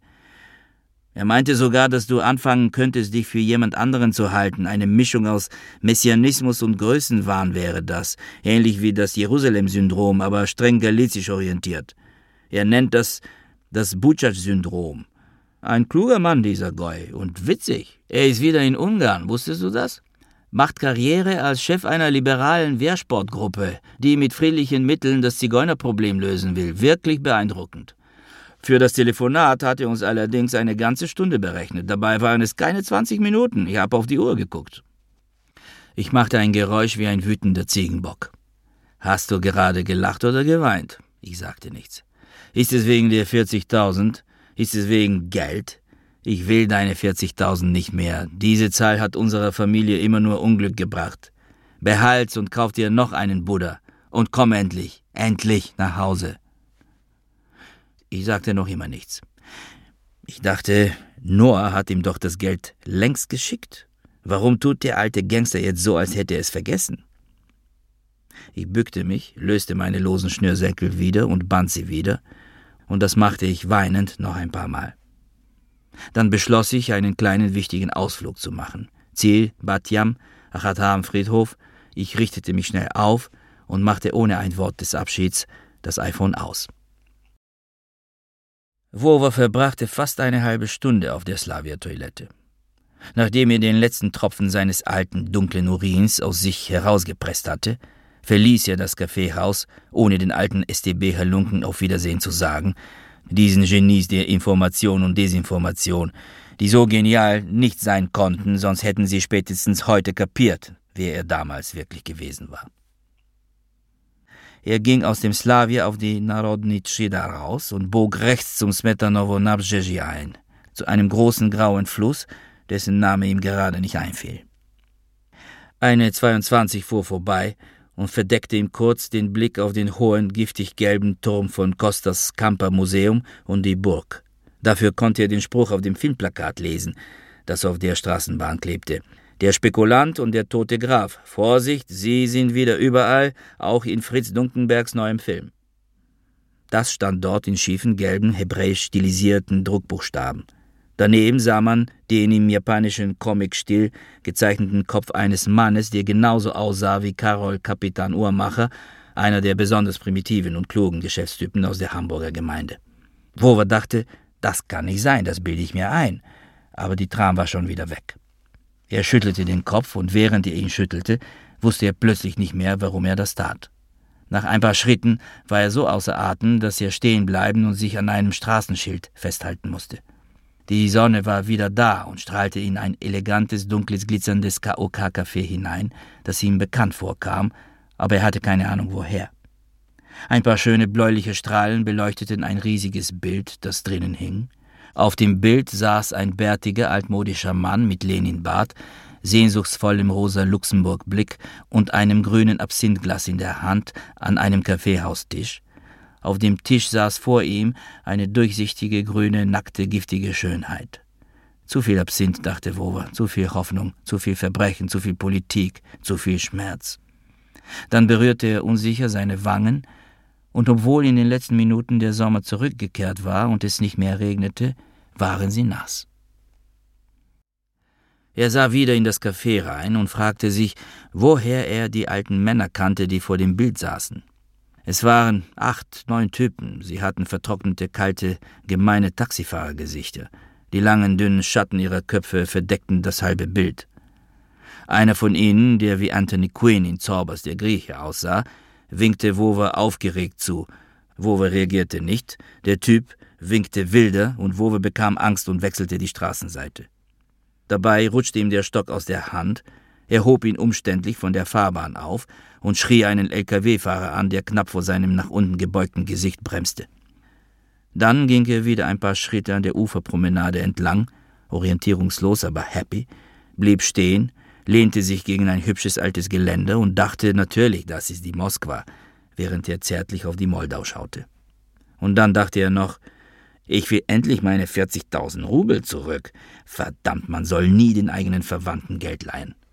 Er meinte sogar, dass du anfangen könntest, dich für jemand anderen zu halten. Eine Mischung aus Messianismus und Größenwahn wäre das, ähnlich wie das Jerusalem-Syndrom, aber streng galizisch orientiert. Er nennt das Buciac-Syndrom. Ein kluger Mann, dieser Goy, und witzig. Er ist wieder in Ungarn, wusstest du das? Macht Karriere als Chef einer liberalen Wehrsportgruppe, die mit friedlichen Mitteln das Zigeunerproblem lösen will. Wirklich beeindruckend. Für das Telefonat hat er uns allerdings eine ganze Stunde berechnet. Dabei waren es keine 20 Minuten. Ich habe auf die Uhr geguckt. Ich machte ein Geräusch wie ein wütender Ziegenbock. Hast du gerade gelacht oder geweint? Ich sagte nichts. Ist es wegen der 40.000? Ist es wegen Geld? Ich will deine 40.000 nicht mehr. Diese Zahl hat unserer Familie immer nur Unglück gebracht. Behalt's und kauf dir noch einen Buddha. Und komm endlich nach Hause. Ich sagte noch immer nichts. Ich dachte, Noah hat ihm doch das Geld längst geschickt. Warum tut der alte Gangster jetzt so, als hätte er es vergessen? Ich bückte mich, löste meine losen Schnürsenkel wieder und band sie wieder, und das machte ich weinend noch ein paar Mal. Dann beschloss ich, einen kleinen wichtigen Ausflug zu machen. Ziel, Bat Yam, Achat Ha'am Friedhof. Ich richtete mich schnell auf und machte ohne ein Wort des Abschieds das iPhone aus. Wowa verbrachte fast eine halbe Stunde auf der Slavia-Toilette. Nachdem er den letzten Tropfen seines alten, dunklen Urins aus sich herausgepresst hatte, verließ er das Kaffeehaus, ohne den alten StB-Halunken auf Wiedersehen zu sagen, diesen Genies der Information und Desinformation, die so genial nicht sein konnten, sonst hätten sie spätestens heute kapiert, wer er damals wirklich gewesen war. Er ging aus dem Slavia auf die Narodny Tschida raus und bog rechts zum Smetanovo-Nabzhezhny ein, zu einem großen grauen Fluss, dessen Name ihm gerade nicht einfiel. Eine 22 fuhr vorbei und verdeckte ihm kurz den Blick auf den hohen, giftig gelben Turm von Kostas Kamper Museum und die Burg. Dafür konnte er den Spruch auf dem Filmplakat lesen, das auf der Straßenbahn klebte. Der Spekulant und der tote Graf. Vorsicht, sie sind wieder überall, auch in Fritz Dunkenbergs neuem Film. Das stand dort in schiefen, gelben, hebräisch stilisierten Druckbuchstaben. Daneben sah man den im japanischen Comic-Stil gezeichneten Kopf eines Mannes, der genauso aussah wie Karol Kapitan Uhrmacher, einer der besonders primitiven und klugen Geschäftstypen aus der Hamburger Gemeinde. Wowa dachte, das kann nicht sein, das bilde ich mir ein. Aber die Tram war schon wieder weg. Er schüttelte den Kopf, und während er ihn schüttelte, wusste er plötzlich nicht mehr, warum er das tat. Nach ein paar Schritten war er so außer Atem, dass er stehen bleiben und sich an einem Straßenschild festhalten musste. Die Sonne war wieder da und strahlte in ein elegantes, dunkles, glitzerndes KOK-Café hinein, das ihm bekannt vorkam, aber er hatte keine Ahnung woher. Ein paar schöne bläuliche Strahlen beleuchteten ein riesiges Bild, das drinnen hing. Auf dem Bild saß ein bärtiger, altmodischer Mann mit Leninbart, sehnsuchtsvollem rosa Luxemburg-Blick und einem grünen Absinthglas in der Hand an einem Kaffeehaustisch. Auf dem Tisch saß vor ihm eine durchsichtige, grüne, nackte, giftige Schönheit. Zu viel Absinth, dachte Wowe, zu viel Hoffnung, zu viel Verbrechen, zu viel Politik, zu viel Schmerz. Dann berührte er unsicher seine Wangen, und obwohl in den letzten Minuten der Sommer zurückgekehrt war und es nicht mehr regnete, waren sie nass. Er sah wieder in das Café rein und fragte sich, woher er die alten Männer kannte, die vor dem Bild saßen. Es waren 8, 9 Typen, sie hatten vertrocknete, kalte, gemeine Taxifahrergesichter. Die langen, dünnen Schatten ihrer Köpfe verdeckten das halbe Bild. Einer von ihnen, der wie Anthony Quinn in Zaubers der Grieche aussah, winkte Wowe aufgeregt zu. Wowe reagierte nicht, der Typ winkte wilder und Wowe bekam Angst und wechselte die Straßenseite. Dabei rutschte ihm der Stock aus der Hand, er hob ihn umständlich von der Fahrbahn auf und schrie einen LKW-Fahrer an, der knapp vor seinem nach unten gebeugten Gesicht bremste. Dann ging er wieder ein paar Schritte an der Uferpromenade entlang, orientierungslos, aber happy, blieb stehen, lehnte sich gegen ein hübsches altes Geländer und dachte natürlich, das ist die Moskwa, während er zärtlich auf die Moldau schaute. Und dann dachte er noch, ich will endlich meine 40.000 Rubel zurück. Verdammt, man soll nie den eigenen Verwandten Geld leihen.